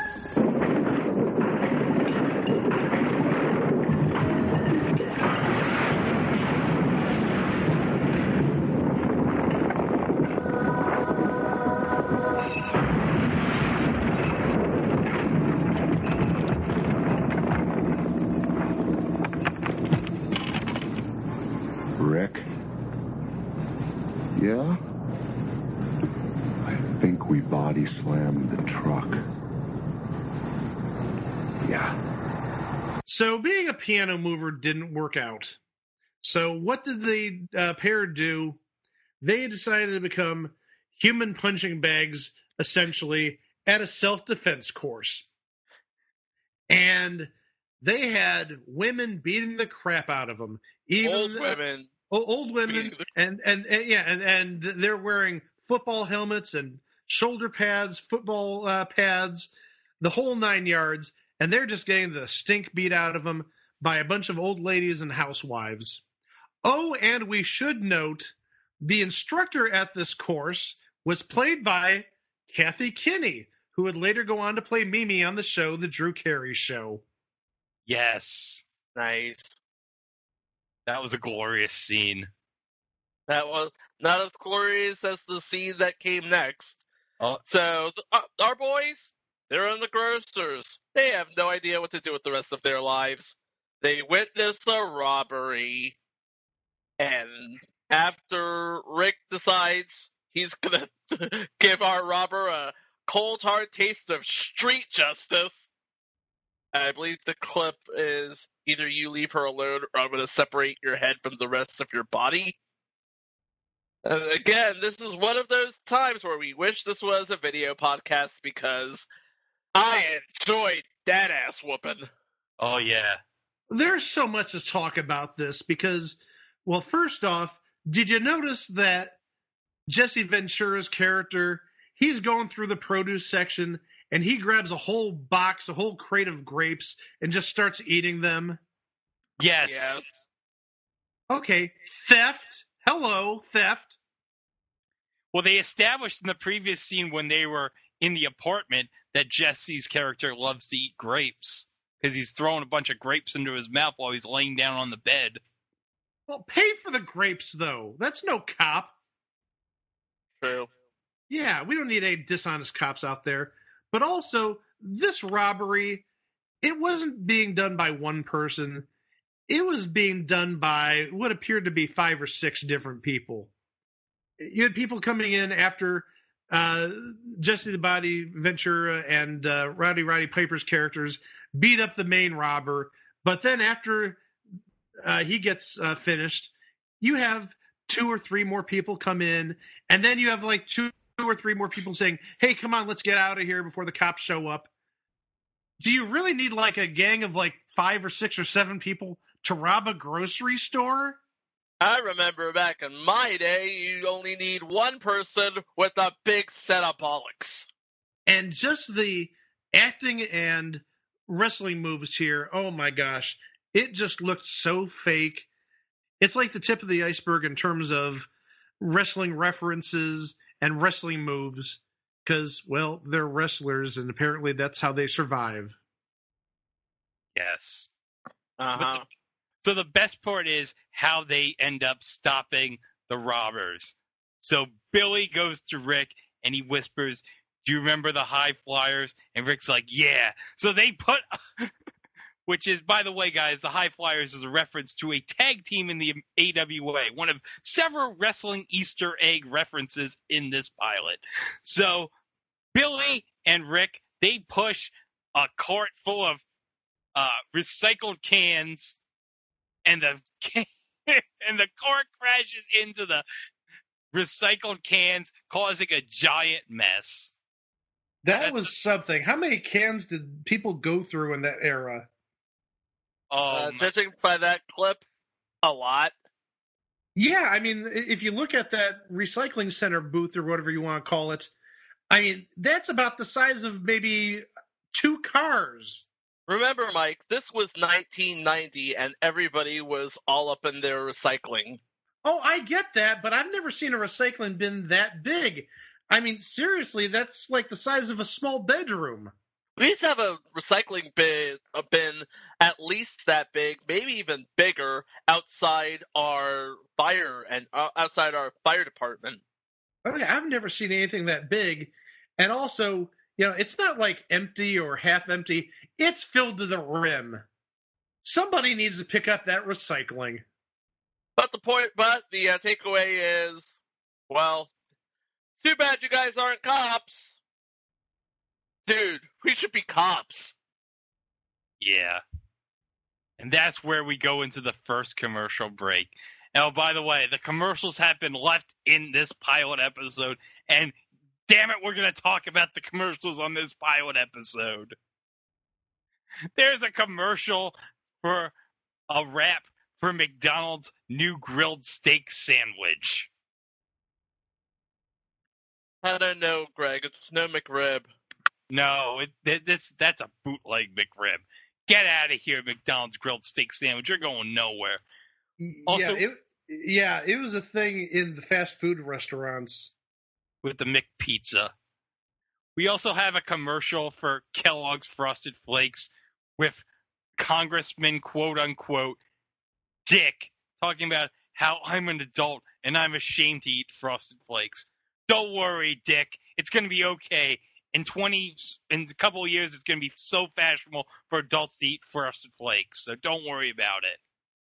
Rick? Yeah? I think we body slammed the truck. Yeah. So being a piano mover didn't work out. So what did the pair do? They decided to become human punching bags, essentially, at a self-defense course. And they had women beating the crap out of them. Even old women, and they're wearing football helmets and shoulder pads, football pads, the whole 9 yards, and they're just getting the stink beat out of them by a bunch of old ladies and housewives. Oh, and we should note the instructor at this course was played by Kathy Kinney, who would later go on to play Mimi on the show, The Drew Carey Show. Yes. Nice. That was a glorious scene. That was not as glorious as the scene that came next. Oh. So, our boys, they're in the grocers. They have no idea what to do with the rest of their lives. They witness a robbery. And after Rick decides he's going to give our robber a cold, hard taste of street justice, I believe the clip is either you leave her alone or I'm going to separate your head from the rest of your body. And again, this is one of those times where we wish this was a video podcast because I enjoyed that ass whooping. Oh, yeah. There's so much to talk about this because, well, first off, did you notice that Jesse Ventura's character, he's going through the produce section and he grabs a whole box, a whole crate of grapes and just starts eating them? Yes. Okay, theft. Hello, theft. Well, they established in the previous scene when they were in the apartment that Jesse's character loves to eat grapes because he's throwing a bunch of grapes into his mouth while he's laying down on the bed. Well, pay for the grapes, though. That's no cop. True. Yeah, we don't need any dishonest cops out there. But also, this robbery, it wasn't being done by one person. It was being done by what appeared to be 5 or 6 different people. You had people coming in after Jesse the Body Ventura and Roddy Piper's characters beat up the main robber. But then after he gets finished, you have 2 or 3 more people come in. And then you have like 2 or three more people saying, hey, come on, let's get out of here before the cops show up. Do you really need like a gang of like 5 or 6 or 7 people to rob a grocery store? I remember back in my day, you only need one person with a big set of bollocks. And just the acting and wrestling moves here, oh my gosh, it just looked so fake. It's like the tip of the iceberg in terms of wrestling references and wrestling moves because, well, they're wrestlers and apparently that's how they survive. Yes. Uh-huh. So the best part is how they end up stopping the robbers. So Billy goes to Rick and he whispers, do you remember the High Flyers? And Rick's like, yeah. So they put, which is, by the way, guys, the High Flyers is a reference to a tag team in the AWA, one of several wrestling Easter egg references in this pilot. So Billy and Rick, they push a cart full of recycled cans, and the cart crashes into the recycled cans, causing a giant mess. That was something. How many cans did people go through in that era? Judging by that clip, a lot. Yeah, I mean, if you look at that recycling center booth or whatever you want to call it, I mean, that's about the size of maybe 2 cars. Remember, Mike, this was 1990 and everybody was all up in their recycling. Oh, I get that, but I've never seen a recycling bin that big. I mean, seriously, that's like the size of a small bedroom. We used to have a recycling bin at least that big, maybe even bigger, outside our fire department. Okay, I've never seen anything that big, and also, it's not like empty or half empty. It's filled to the rim. Somebody needs to pick up that recycling. But the takeaway is, well, too bad you guys aren't cops. Dude, we should be cops. Yeah. And that's where we go into the first commercial break. Oh, by the way, the commercials have been left in this pilot episode, and damn it, we're going to talk about the commercials on this pilot episode. There's a commercial for a wrap for McDonald's new grilled steak sandwich. I don't know, Greg. It's no McRib. No, that's a bootleg McRib. Get out of here, McDonald's grilled steak sandwich. You're going nowhere. Also, it was a thing in the fast food restaurants. With the McPizza. We also have a commercial for Kellogg's Frosted Flakes with Congressman, quote-unquote, Dick, talking about how I'm an adult and I'm ashamed to eat Frosted Flakes. Don't worry, Dick. It's going to be okay. In a couple of years, it's going to be so fashionable for adults to eat Frosted Flakes. So don't worry about it.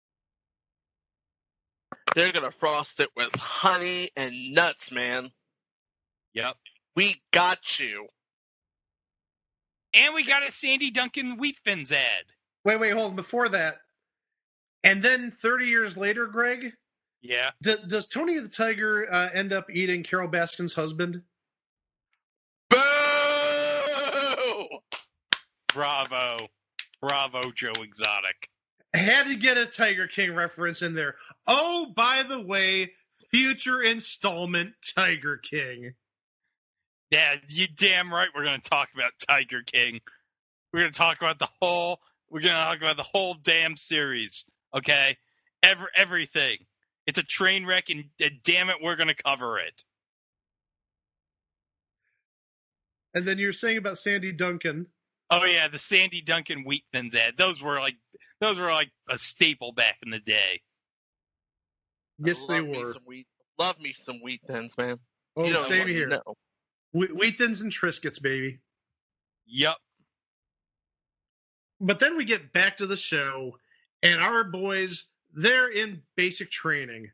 They're going to frost it with honey and nuts, man. Yep. We got you. And we got a Sandy Duncan Wheat Thins ad. Wait, hold on. Before that, and then 30 years later, Greg? Yeah. Does Tony the Tiger end up eating Carol Baskin's husband? Boo! Bravo, Joe Exotic. I had to get a Tiger King reference in there. Oh, by the way, future installment Tiger King. Yeah, you damn right we're going to talk about Tiger King. We're going to talk about the whole damn series, okay? Everything. It's a train wreck, and damn it, we're going to cover it. And then you're saying about Sandy Duncan. Oh yeah, the Sandy Duncan Wheat Thins ad. Those were like a staple back in the day. Yes, they were. Love me some Wheat Thins, man. Oh, same here. Wheat Thins and Triscuits, baby. Yep. But then we get back to the show, and our boys, they're in basic training.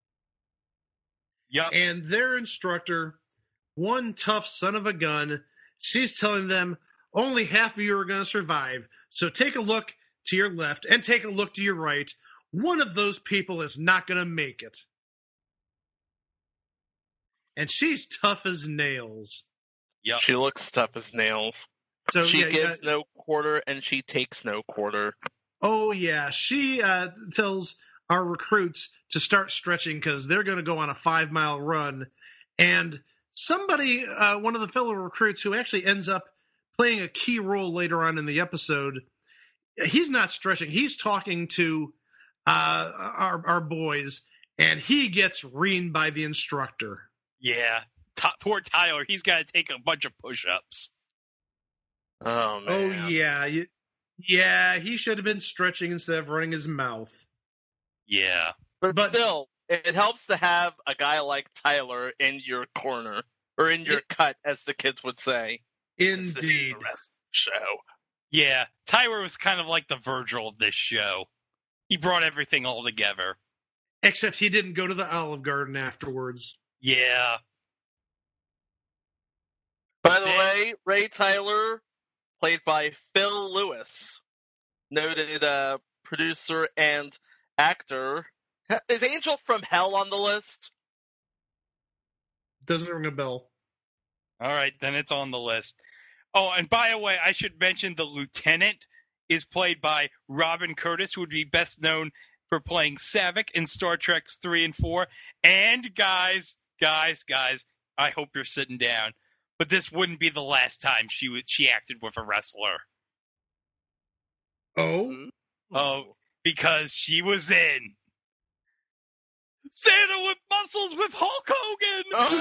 Yep. And their instructor, one tough son of a gun, she's telling them only half of you are going to survive. So take a look to your left and take a look to your right. One of those people is not going to make it. and she's tough as nails. Yep. She looks tough as nails. So she gives no quarter, and she takes no quarter. Oh, yeah. She tells our recruits to start stretching because they're going to go on a 5-mile run. And somebody, one of the fellow recruits who actually ends up playing a key role later on in the episode, he's not stretching. He's talking to our boys, and he gets reamed by the instructor. Yeah. Poor Tyler. He's got to take a bunch of push-ups. Oh, man. Oh, yeah. Yeah, he should have been stretching instead of running his mouth. Yeah. But still, it helps to have a guy like Tyler in your corner, or in your cut, as the kids would say. Indeed. This is the rest of the show. Yeah, Tyler was kind of like the Virgil of this show. He brought everything all together. Except he didn't go to the Olive Garden afterwards. Yeah. By the way, Ray Tyler, played by Phil Lewis, noted producer and actor. Is Angel from Hell on the list? Doesn't ring a bell. All right, then it's on the list. Oh, and by the way, I should mention the lieutenant is played by Robin Curtis, who would be best known for playing Savick in Star Trek 3 and 4. And guys, I hope you're sitting down. But this wouldn't be the last time she acted with a wrestler. Oh, because she was in Santa with Muscles with Hulk Hogan.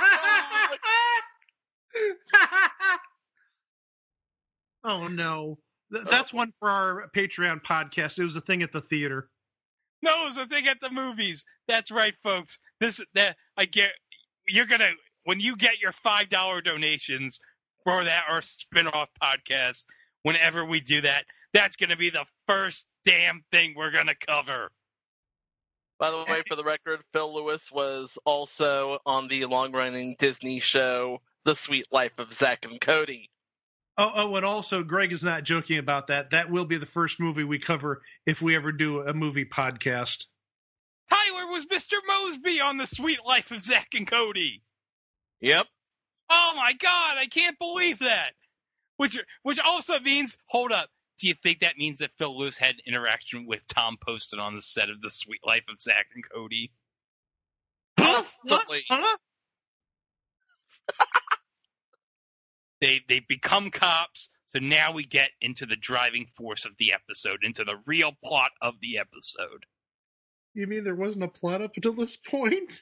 Oh no, that's one for our Patreon podcast. It was a thing at the theater. No, it was a thing at the movies. That's right, folks. When you get your $5 donations for that or spin-off podcast, whenever we do that, that's going to be the first damn thing we're going to cover. By the way, for the record, Phil Lewis was also on the long-running Disney show, The Sweet Life of Zack and Cody. Oh, and also, Greg is not joking about that. That will be the first movie we cover if we ever do a movie podcast. Tyler was Mr. Mosby on The Sweet Life of Zack and Cody. Yep. Oh my God, I can't believe that. Which also means, hold up, do you think that means that Phil Lewis had an interaction with Tom Poston on the set of The Sweet Life of Zack and Cody? Possibly. Huh? They become cops, so now we get into the driving force of the episode, into the real plot of the episode. You mean there wasn't a plot up until this point?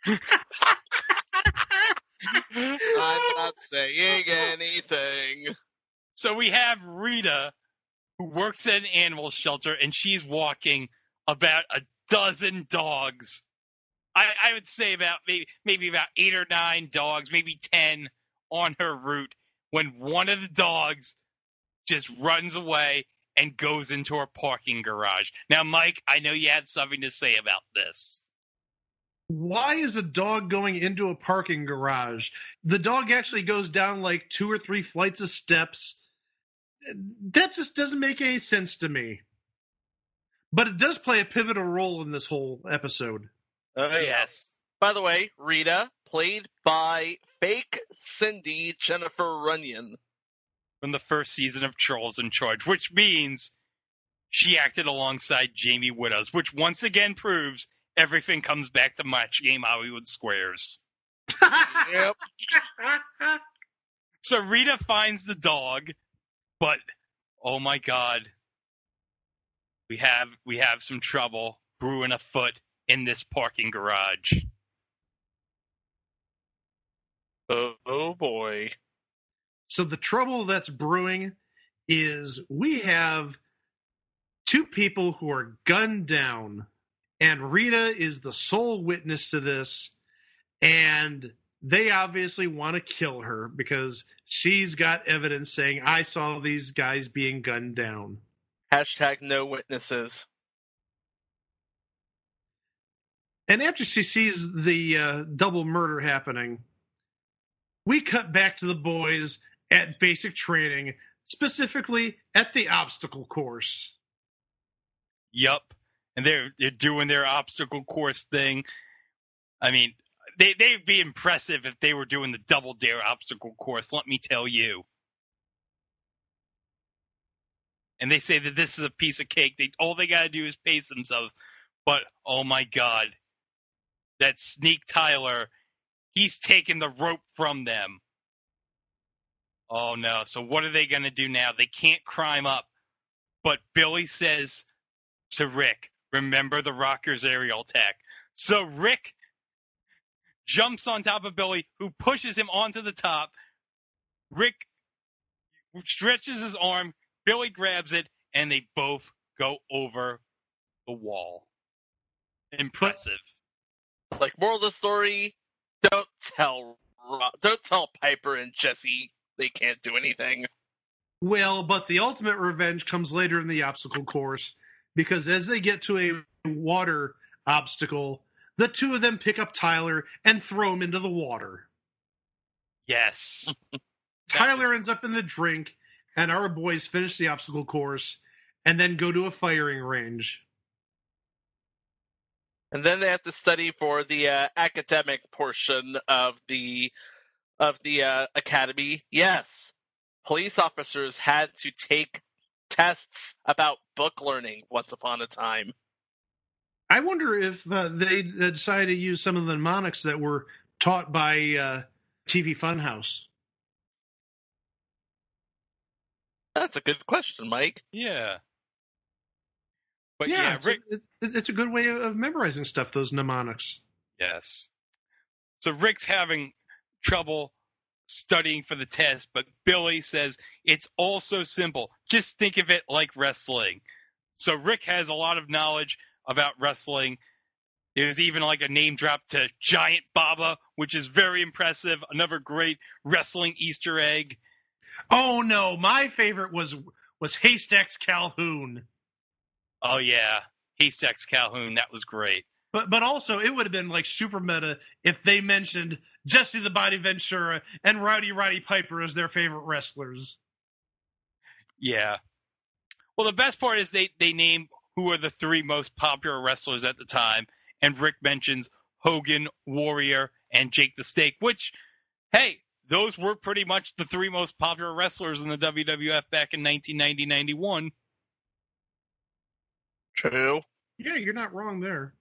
I'm not saying anything. So we have Rita, who works at an animal shelter, and she's walking about a dozen dogs. I would say about maybe about 8 or 9 dogs, maybe 10 on her route, when one of the dogs just runs away and goes into her parking garage. Now, Mike, I know you had something to say about this. Why is a dog going into a parking garage? The dog actually goes down like 2 or 3 flights of steps. That just doesn't make any sense to me. But it does play a pivotal role in this whole episode. Yes. By the way, Rita, played by fake Cindy Jennifer Runyon. From the first season of Charles in Charge, which means she acted alongside Jamie Widows, which once again proves everything comes back to Match Game Hollywood Squares. Yep. So Rita finds the dog, but oh my God, we have some trouble brewing afoot in this parking garage. Oh boy. So the trouble that's brewing is we have 2 people who are gunned down, and Rita is the sole witness to this, and they obviously want to kill her because she's got evidence saying, I saw these guys being gunned down. # no witnesses. And after she sees the double murder happening, we cut back to the boys at basic training, specifically at the obstacle course. Yup. And they're doing their obstacle course thing. I mean, they'd be impressive if they were doing the Double Dare obstacle course, let me tell you. And they say that this is a piece of cake. All they got to do is pace themselves. But, oh my God, that Sneak Tyler, he's taking the rope from them. Oh no, so what are they going to do now? They can't climb up. But Billy says to Rick, remember the Rockers aerial tech. So Rick jumps on top of Billy, who pushes him onto the top. Rick stretches his arm, Billy grabs it, and they both go over the wall. Impressive. Like, moral of the story, don't tell Piper and Jesse they can't do anything. Well, but the ultimate revenge comes later in the obstacle course, because as they get to a water obstacle, the two of them pick up Tyler and throw him into the water. Yes. Tyler ends up in the drink, and our boys finish the obstacle course and then go to a firing range. And then they have to study for the academic portion of the academy. Yes, police officers had to take tests about book learning once upon a time. I wonder if they decided to use some of the mnemonics that were taught by TV Funhouse. That's a good question, Mike. Yeah. But yeah, Rick... it's a good way of memorizing stuff, those mnemonics. Yes. So Rick's having trouble studying for the test, but Billy says it's all so simple. Just think of it like wrestling. So Rick has a lot of knowledge about wrestling. There's even like a name drop to Giant Baba, which is very impressive. Another great wrestling Easter egg. Oh no, my favorite was Haystacks Calhoun. Oh yeah, Haystacks Calhoun, that was great. But also, it would have been like super meta if they mentioned Jesse the Body Ventura and Rowdy Roddy Piper as their favorite wrestlers. Yeah. Well, the best part is they name who are the three most popular wrestlers at the time, and Rick mentions Hogan, Warrior, and Jake the Snake, which, hey, those were pretty much the three most popular wrestlers in the WWF back in 1990-91. True. Yeah, you're not wrong there.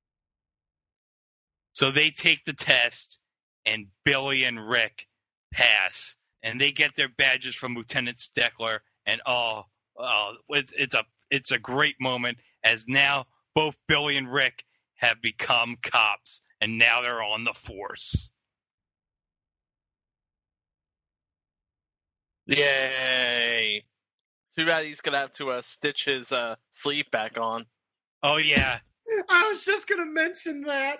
So they take the test, and Billy and Rick pass, and they get their badges from Lieutenant Steckler, and it's a great moment, as now both Billy and Rick have become cops, and now they're on the force. Yay! Too bad he's gonna have to stitch his sleeve back on. Oh yeah. I was just gonna mention that.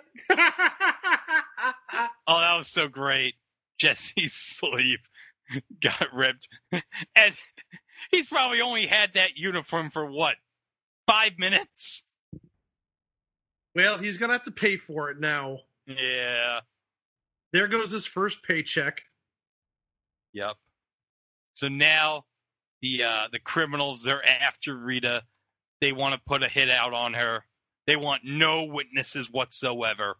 Oh, that was so great. Jesse's sleeve got ripped, and he's probably only had that uniform for what, 5 minutes? Well, he's gonna have to pay for it now. Yeah. There goes his first paycheck. Yep. So now the criminals, they're after Rita. They want to put a hit out on her. They want no witnesses whatsoever.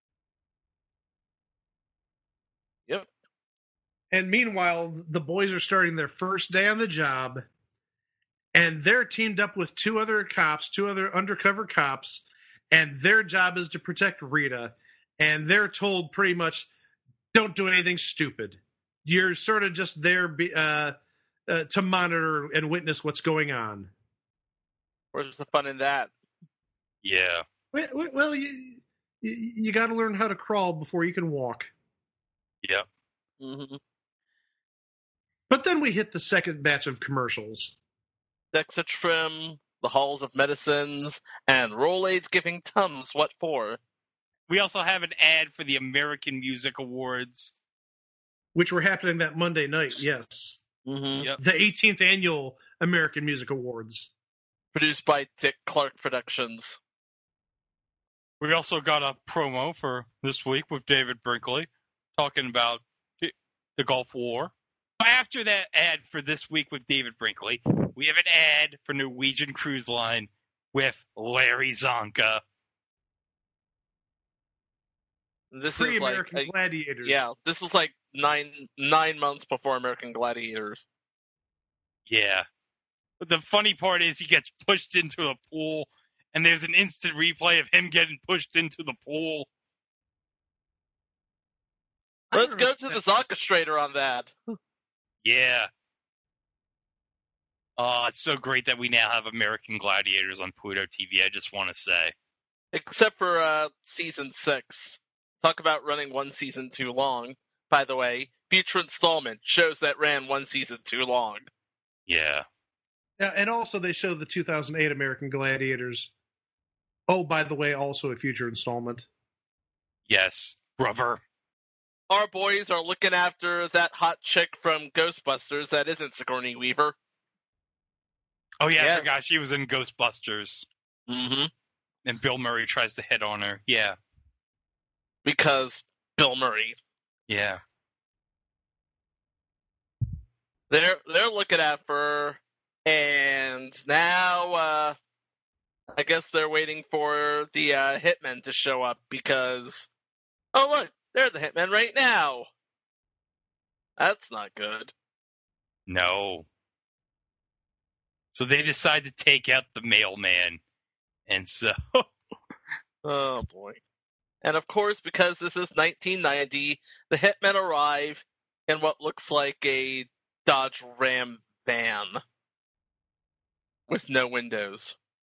Yep. And meanwhile, the boys are starting their first day on the job, and they're teamed up with two other undercover cops, and their job is to protect Rita. And they're told pretty much, don't do anything stupid. You're sort of just there to monitor and witness what's going on. Where's the fun in that? Yeah. Well, you got to learn how to crawl before you can walk. Yep. Mm-hmm. But then we hit the second batch of commercials. Dexatrim, the halls of medicines, and Rolaids giving Tums what for. We also have an ad for the American Music Awards, which were happening that Monday night, yes. Mm-hmm. Yep. The 18th Annual American Music Awards. Produced by Dick Clark Productions. We also got a promo for this week with David Brinkley, talking about the Gulf War. After that ad for this week with David Brinkley, we have an ad for Norwegian Cruise Line with Larry Zonka. This is Pre-American like Gladiators. Yeah, this is like nine months before American Gladiators. Yeah. But the funny part is he gets pushed into the pool, and there's an instant replay of him getting pushed into the pool. Let's go to the orchestrator on that. Yeah. Oh, it's so great that we now have American Gladiators on Pluto TV, I just want to say. Except for season 6. Talk about running one season too long. By the way, future installment shows that ran one season too long. Yeah. Yeah, and also they show the 2008 American Gladiators. Oh, by the way, also a future installment. Yes, brother. Our boys are looking after that hot chick from Ghostbusters that isn't Sigourney Weaver. Oh, yeah, Yes. I forgot she was in Ghostbusters. Mm-hmm. And Bill Murray tries to hit on her. Yeah. Because Bill Murray. Yeah. They're looking at her, and now I guess they're waiting for the hitmen to show up because, oh look, they're the hitmen right now. That's not good. No. So they decide to take out the mailman. And so... Oh boy. And of course, because this is 1990, the hitmen arrive in what looks like a Dodge Ram van with no windows.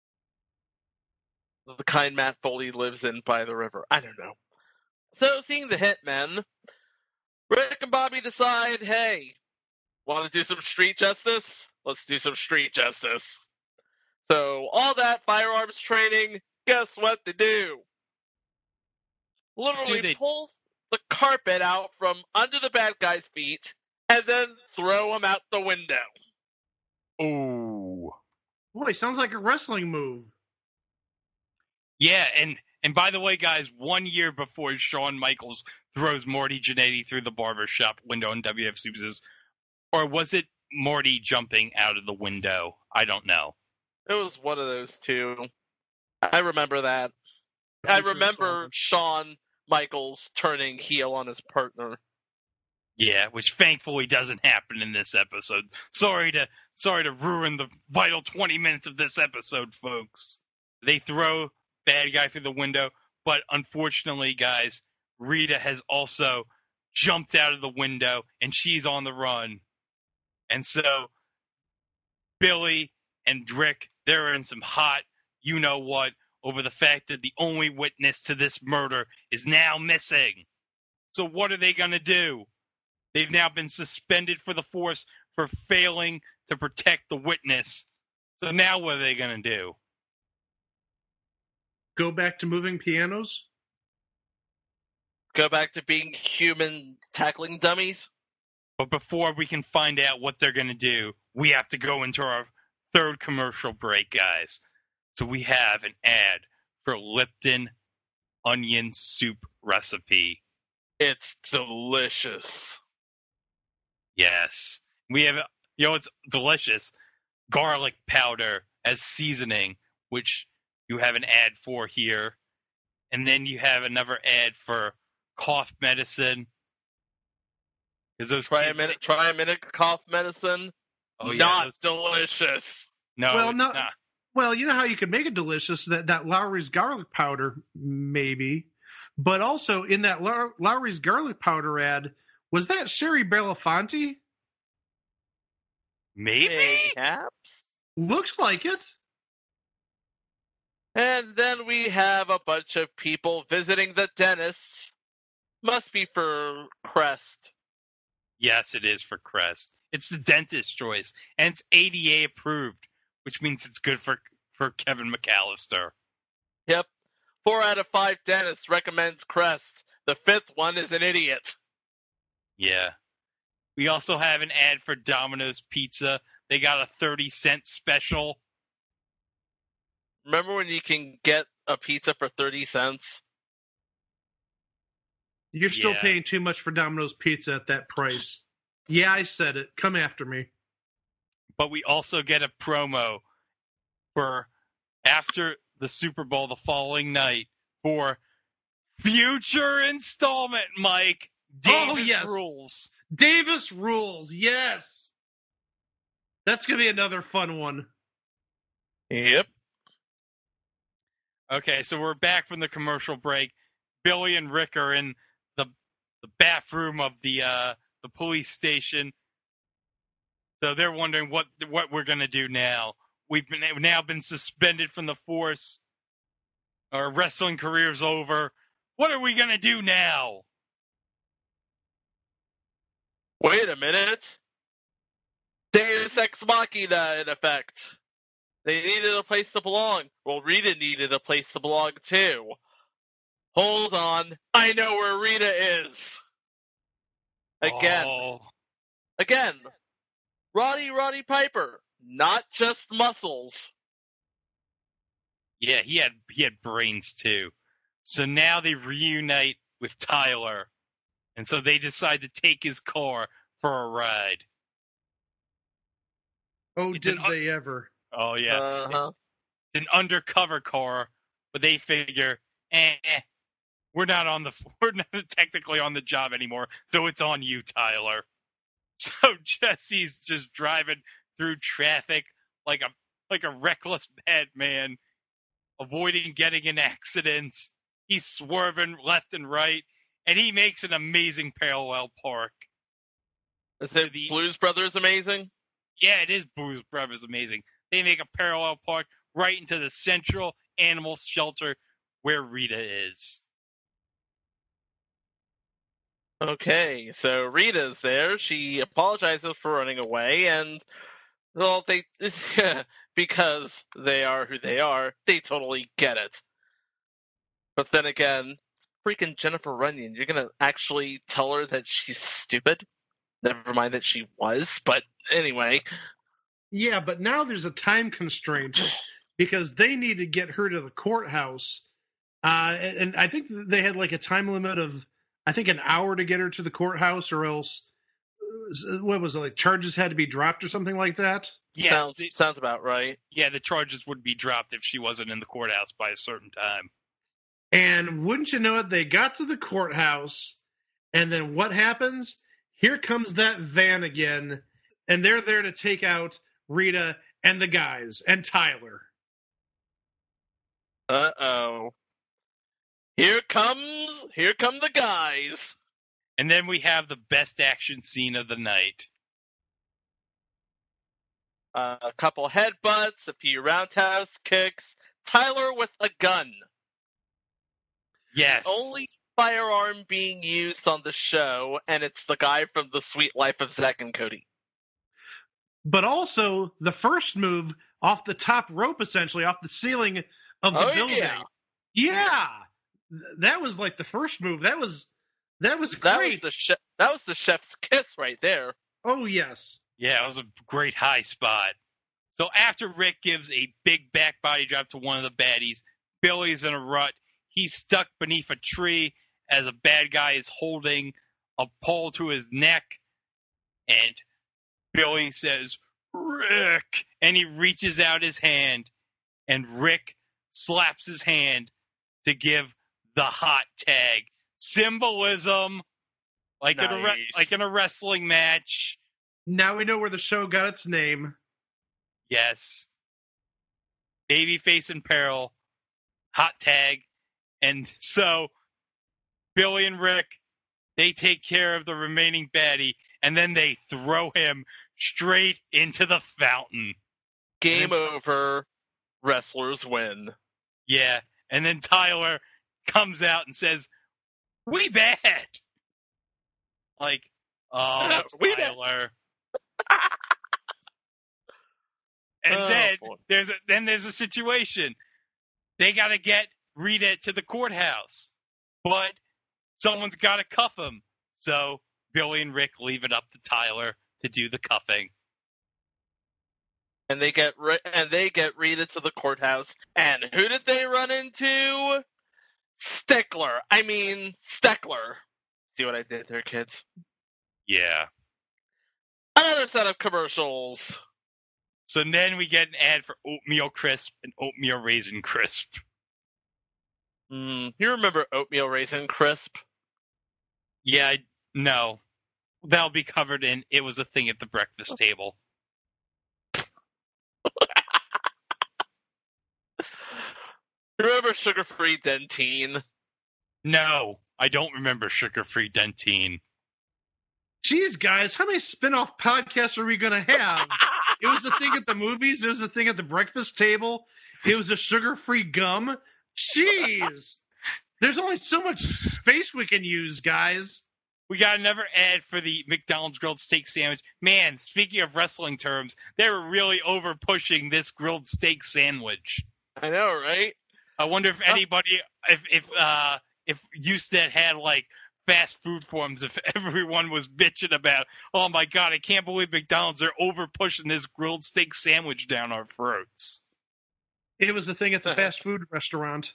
The kind Matt Foley lives in by the river. I don't know. So, seeing the hitmen, Rick and Bobby decide, hey, want to do some street justice? Let's do some street justice. So, all that firearms training, guess what they do? Literally pull the carpet out from under the bad guy's feet and then throw him out the window. Ooh. Boy, sounds like a wrestling move. Yeah, and by the way, guys, 1 year before Shawn Michaels throws Marty Jannetty through the barbershop window in WF Superstars, or was it Marty jumping out of the window? I don't know. It was one of those two. I remember that. I remember Shawn Michaels turning heel on his partner. Yeah, which thankfully doesn't happen in this episode. Sorry to ruin the vital 20 minutes of this episode, folks. They throw bad guy through the window, but unfortunately, guys, Rita has also jumped out of the window and she's on the run. And so Billy and Rick, they're in some hot you-know-what over the fact that the only witness to this murder is now missing. So what are they going to do? They've now been suspended for the force for failing to protect the witness. So now what are they going to do? Go back to moving pianos? Go back to being human tackling dummies? But before we can find out what they're going to do, we have to go into our third commercial break, guys. So we have an ad for Lipton onion soup recipe. It's delicious. Yes. We have, it's delicious. Garlic powder as seasoning, which you have an ad for here. And then you have another ad for cough medicine. Try a minute cough medicine. Oh, yeah, not delicious. No, well, it's not. Well, you know how you could make it delicious? That Lowry's garlic powder, maybe. But also in that Lowry's garlic powder ad, was that Sherry Belafonte? Maybe? Perhaps. Looks like it. And then we have a bunch of people visiting the dentist. Must be for Crest. Yes, it is for Crest. It's the dentist's choice, and it's ADA approved, which means it's good for Kevin McAllister. Yep. 4 out of 5 dentists recommends Crest. The 5th one is an idiot. Yeah. We also have an ad for Domino's Pizza. They got a 30-cent special. Remember when you can get a pizza for 30 cents? You're still paying too much for Domino's Pizza at that price. Yeah, I said it. Come after me. But we also get a promo for after the Super Bowl the following night for Future installment, Mike. Davis yes. rules. Davis rules, yes. That's going to be another fun one. Yep. Okay, so we're back from the commercial break. Billy and Rick are in the bathroom of the police station. So they're wondering what we're going to do now. We've now been suspended from the force. Our wrestling career's over. What are we going to do now? Wait a minute. Deus Ex Machina, in effect. They needed a place to belong. Well, Rita needed a place to belong, too. Hold on. I know where Rita is. Again. Oh. Again. Roddy Piper. Not just muscles. Yeah, he had brains, too. So now they reunite with Tyler. And so they decide to take his car for a ride. Oh, did they ever? Oh, yeah. Uh-huh. It's an undercover car, but they figure, we're not technically on the job anymore, so it's on you, Tyler. So Jesse's just driving through traffic like a reckless madman, avoiding getting in accidents. He's swerving left and right, and he makes an amazing parallel park. Is it Blues Brothers amazing? Yeah, it is Blues Brothers amazing. They make a parallel park right into the central animal shelter where Rita is. Okay, so Rita's there. She apologizes for running away, and well, because they are who they are, they totally get it. But then again, freaking Jennifer Runyon, you're gonna actually tell her that she's stupid? Never mind that she was, but anyway. Yeah, but now there's a time constraint because they need to get her to the courthouse. And I think they had like a time limit of, I think, an hour to get her to the courthouse, or else, what was it, like charges had to be dropped or something like that? Yes, sounds about right. Yeah, the charges would be dropped if she wasn't in the courthouse by a certain time. And wouldn't you know it, they got to the courthouse, and then what happens? Here comes that van again, and they're there to take out Rita and the guys and Tyler. Uh-oh. Here come the guys. And then we have the best action scene of the night. A couple headbutts, a few roundhouse kicks, Tyler with a gun. Yes. Only firearm being used on the show, and it's the guy from The Sweet Life of Zack and Cody. But also, the first move off the top rope, essentially, off the ceiling of the building. Yeah. That was like the first move. That was great. That was the chef's kiss right there. Oh, yes. Yeah, it was a great high spot. So after Rick gives a big back body drop to one of the baddies, Billy's in a rut. He's stuck beneath a tree as a bad guy is holding a pole to his neck. And Billy says, "Rick!" And he reaches out his hand. And Rick slaps his hand to give the hot tag. Symbolism, like in a wrestling match. Now we know where the show got its name. Yes. Babyface in peril. Hot tag. And so Billy and Rick, they take care of the remaining baddie, and then they throw him straight into the fountain. Game over. Wrestlers win. Yeah. And then Tyler comes out and says, "We bad." Like, oh, Tyler. And then there's a situation. They got to get Rita to the courthouse, but someone's got to cuff him. So Billy and Rick leave it up to Tyler to do the cuffing. And they get Rita to the courthouse. And who did they run into? Steckler. See what I did there, kids? Yeah. Another set of commercials. So then we get an ad for Oatmeal Crisp and Oatmeal Raisin Crisp. You remember Oatmeal Raisin Crisp? Yeah, no. That'll be covered in It Was a Thing at the Breakfast Table. Remember sugar-free Dentine? No, I don't remember sugar-free Dentine. Jeez, guys, how many spin-off podcasts are we going to have? It was a thing at the movies. It was a thing at the breakfast table. It was a sugar-free gum. Jeez. There's only so much space we can use, guys. We got another ad for the McDonald's grilled steak sandwich. Man, speaking of wrestling terms, they were really over-pushing this grilled steak sandwich. I know, right? I wonder if anybody, if Newstead had, like, fast food forms, if everyone was bitching about, oh my God, I can't believe McDonald's are over-pushing this grilled steak sandwich down our throats. It was the thing at the fast food restaurant.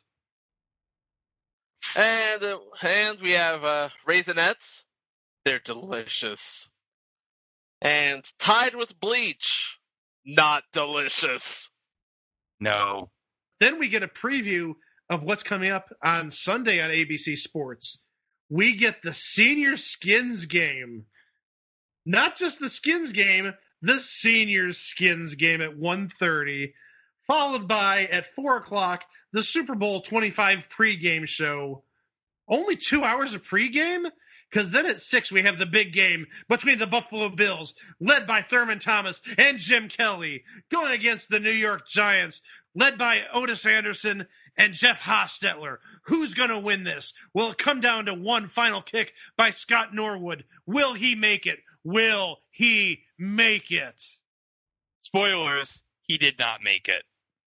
And we have Raisinets. They're delicious. And Tide with Bleach. Not delicious. No. Then we get a preview of what's coming up on Sunday on ABC Sports. We get the Senior Skins game. Not just the Skins game, the Senior Skins game at 1:30, followed by, at 4 o'clock, the Super Bowl 25 pregame show. Only 2 hours of pregame? Because then at 6 we have the big game between the Buffalo Bills, led by Thurman Thomas and Jim Kelly, going against the New York Giants, led by Otis Anderson and Jeff Hostetler. Who's going to win this? Will it come down to one final kick by Scott Norwood? Will he make it? Will he make it? Spoilers, he did not make it.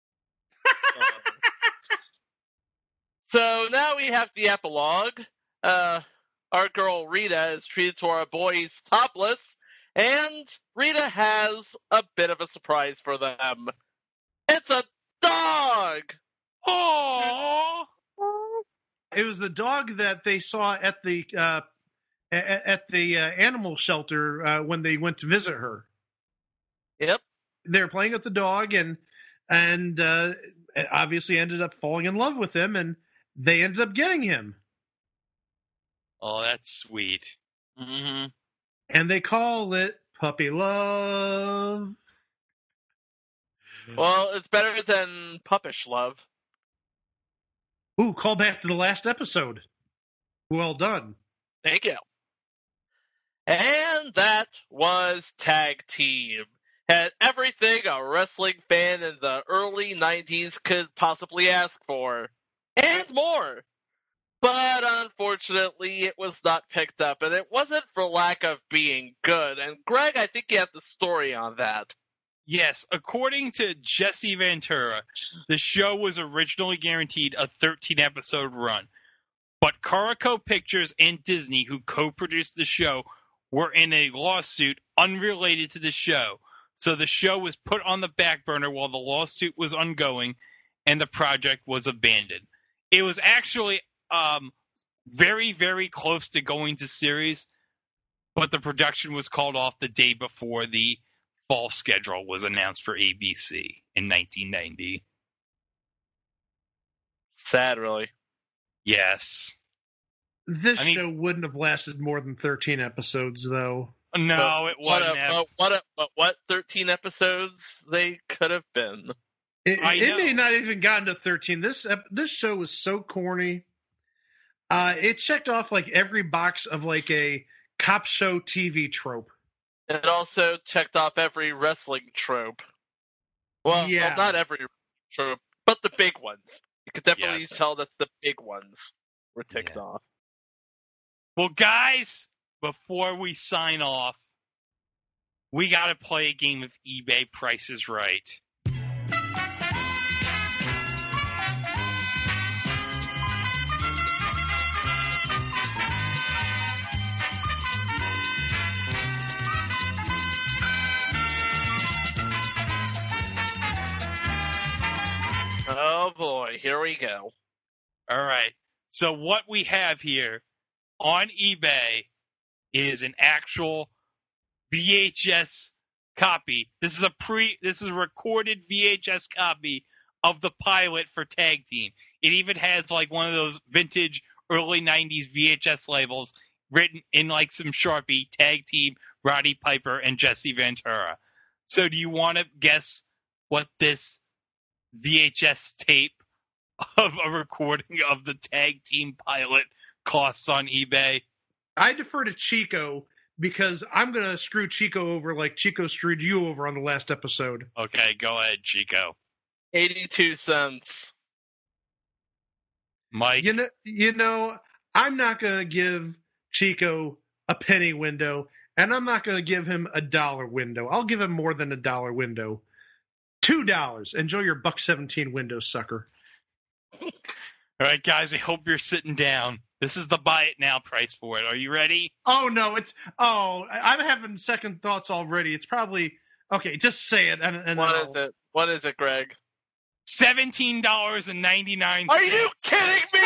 So now we have the epilogue. Our girl Rita is treated to our boys topless, and Rita has a bit of a surprise for them. It's a dog! Aww! It was the dog that they saw at the animal shelter when they went to visit her. Yep. They were playing with the dog and obviously ended up falling in love with him, and they ended up getting him. Oh, that's sweet. Mm-hmm. And they call it Puppy Love. Well, it's better than Puppish Love. Ooh, call back to the last episode. Well done. Thank you. And that was Tag Team. Had everything a wrestling fan in the early 90s could possibly ask for. And more. But unfortunately, it was not picked up, and it wasn't for lack of being good. And Greg, I think you have the story on that. Yes, according to Jesse Ventura, the show was originally guaranteed a 13-episode run. But Caraco Pictures and Disney, who co-produced the show, were in a lawsuit unrelated to the show. So the show was put on the back burner while the lawsuit was ongoing, and the project was abandoned. It was actually very, very close to going to series, but the production was called off the day before the fall schedule was announced for ABC in 1990. Sad, really. Yes. This show wouldn't have lasted more than 13 episodes, though. No, it wasn't. What 13 episodes they could have been. It may not even gotten to 13. This show was so corny. It checked off like every box of like a cop show TV trope. It also checked off every wrestling trope. Well, not every trope, but the big ones. You could definitely tell that the big ones were ticked off. Well, guys, before we sign off, we got to play a game of eBay Price is Right. Oh boy, here we go. All right. So what we have here on eBay is an actual VHS copy. This is a recorded VHS copy of the pilot for Tag Team. It even has like one of those vintage early 90s VHS labels written in like some Sharpie, tag team, Roddy Piper and Jesse Ventura. So do you want to guess what this VHS tape of a recording of the tag team pilot costs on eBay? I defer to Chico because I'm going to screw Chico over like Chico screwed you over on the last episode. Okay, go ahead, Chico. 82 cents. Mike? You know, I'm not going to give Chico a penny window, and I'm not going to give him a dollar window. I'll give him more than a dollar window. $2. Enjoy your $1.17 window, sucker. All right, guys, I hope you're sitting down. This is the buy it now price for it. Are you ready? Oh, no, I'm having second thoughts already. It's probably, okay, just say it. And what is it? What is it, Greg? $17.99. Are you kidding me?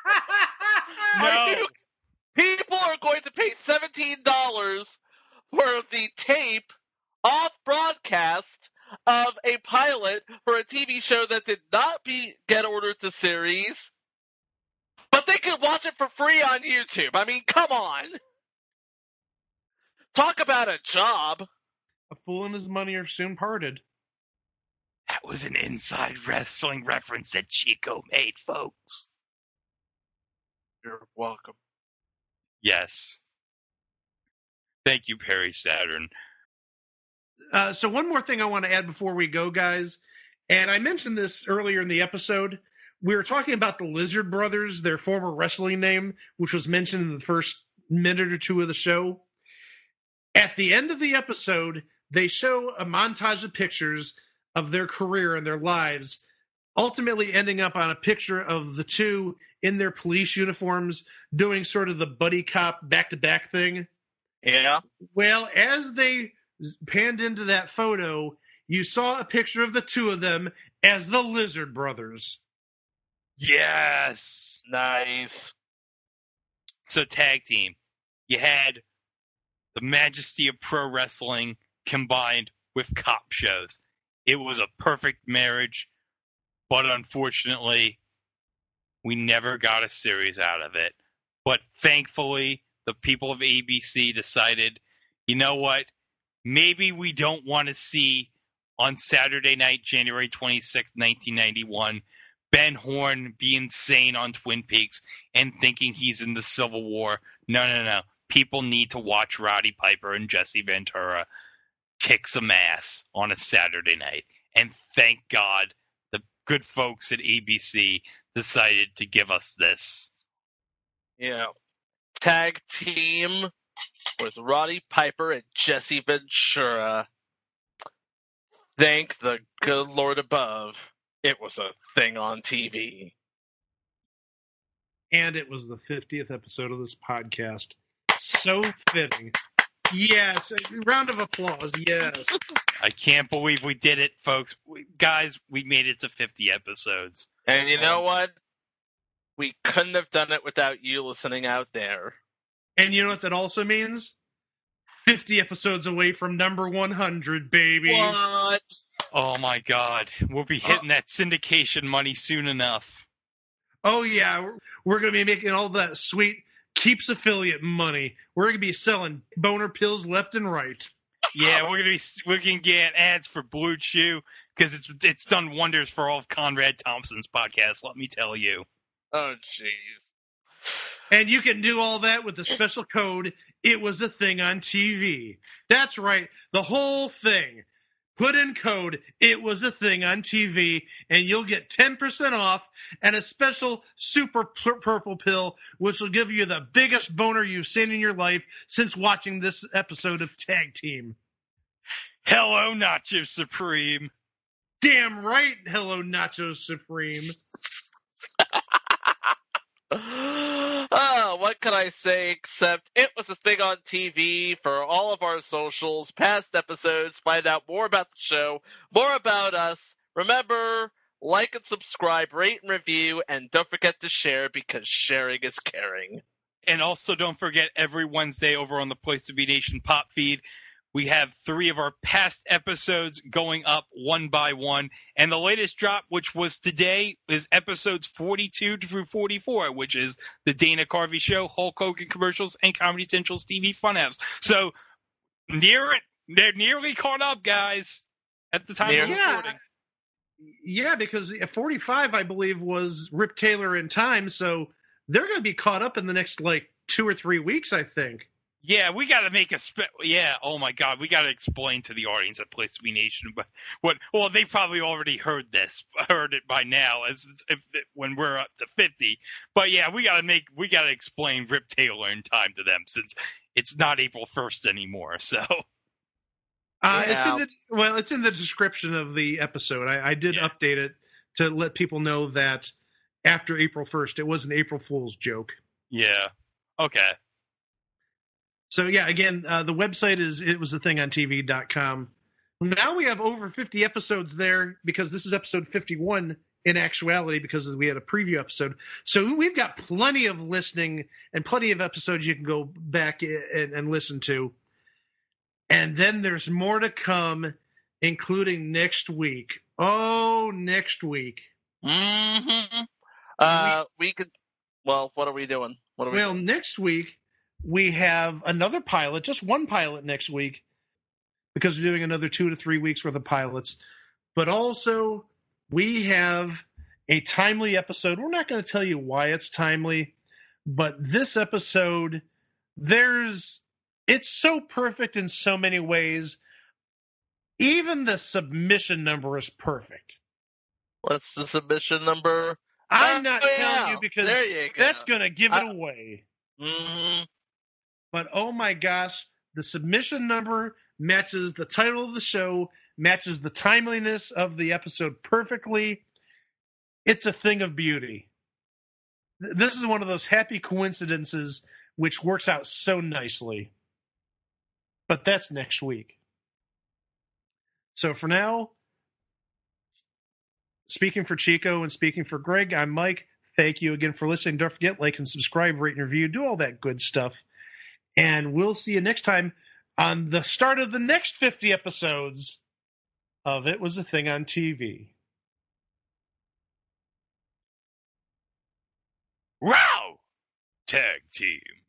No. People are going to pay $17 for the tape off broadcast of a pilot for a TV show that did not get ordered to series, but they could watch it for free on YouTube. I mean, come on. Talk about a job. A fool and his money are soon parted. That was an inside wrestling reference that Chico made, folks. You're welcome. Yes. Thank you, Perry Saturn. So one more thing I want to add before we go, guys, and I mentioned this earlier in the episode. We were talking about the Lizard Brothers, their former wrestling name, which was mentioned in the first minute or two of the show. At the end of the episode, they show a montage of pictures of their career and their lives, ultimately ending up on a picture of the two in their police uniforms doing sort of the buddy cop back-to-back thing. Yeah. Well, as they panned into that photo, you saw a picture of the two of them as the Lizard Brothers. Yes. Nice. So tag team. You had the majesty of pro wrestling combined with cop shows. It was a perfect marriage, but unfortunately, we never got a series out of it. But thankfully, the people of ABC decided, you know what? Maybe we don't want to see on Saturday night, January 26, 1991, Ben Horn be insane on Twin Peaks and thinking he's in the Civil War. No. People need to watch Roddy Piper and Jesse Ventura kick some ass on a Saturday night. And thank God the good folks at ABC decided to give us this. Yeah. Tag team with Roddy Piper and Jesse Ventura. Thank the good Lord above. It was a thing on TV. And it was the 50th episode of this podcast. So fitting. Yes. A round of applause. Yes. I can't believe we did it, folks. Guys, we made it to 50 episodes. And you know what? We couldn't have done it without you listening out there. And you know what that also means? 50 episodes away from number 100, baby. What? Oh, my God. We'll be hitting that syndication money soon enough. Oh, yeah. We're going to be making all that sweet Keeps affiliate money. We're going to be selling boner pills left and right. Yeah, we can get ads for Blue Chew because it's done wonders for all of Conrad Thompson's podcasts, let me tell you. Oh, jeez. And you can do all that with the special code, It Was a Thing on TV. That's right, the whole thing. Put in code, It Was a Thing on TV, and you'll get 10% off and a special super purple pill, which will give you the biggest boner you've seen in your life since watching this episode of Tag Team. Hello, Nacho Supreme. Damn right, hello, Nacho Supreme. Oh, what can I say except it was a thing on TV. For all of our socials, past episodes, find out more about the show, more about us. Remember, like and subscribe, rate and review, and don't forget to share because sharing is caring. And also don't forget every Wednesday over on the Place to Be Nation pop feed, We have 3 of our past episodes going up one by one. And the latest drop, which was today, is episodes 42 through 44, which is the Dana Carvey Show, Hulk Hogan commercials, and Comedy Central's TV Funhouse. So, they're nearly caught up, guys, at the time of recording. Yeah, because 45, I believe, was Rip Taylor in Time, so they're going to be caught up in the next, 2 or 3 weeks, I think. Yeah, we got to make oh my God, we got to explain to the audience at Place to Be Nation, but well, they probably already heard it by now, when we're up to 50. But yeah, we got to explain Rip Taylor in Time to them, since it's not April 1st anymore, so... It's in the description of the episode. I did update it to let people know that after April 1st, it was an April Fool's joke. Yeah. Okay. So yeah, again, the website is itwasthethingontv.com. Now we have over 50 episodes there because this is episode 51 in actuality because we had a preview episode. So we've got plenty of listening and plenty of episodes you can go back and listen to. And then there's more to come, including next week. Oh, next week. Mm-hmm. We could. Well, what are we doing? Next week we have another pilot, just one pilot next week, because we're doing another 2 to 3 weeks worth of pilots. But also we have a timely episode. We're not going to tell you why it's timely, but this episode, it's so perfect in so many ways. Even the submission number is perfect. What's the submission number? I'm not telling you because that's going to give it away. Mm-hmm. But oh my gosh, the submission number matches the title of the show, matches the timeliness of the episode perfectly. It's a thing of beauty. This is one of those happy coincidences which works out so nicely. But that's next week. So for now, speaking for Chico and speaking for Greg, I'm Mike. Thank you again for listening. Don't forget, like and subscribe, rate and review, do all that good stuff. And we'll see you next time on the start of the next 50 episodes of It Was a Thing on TV. Wow! Tag team.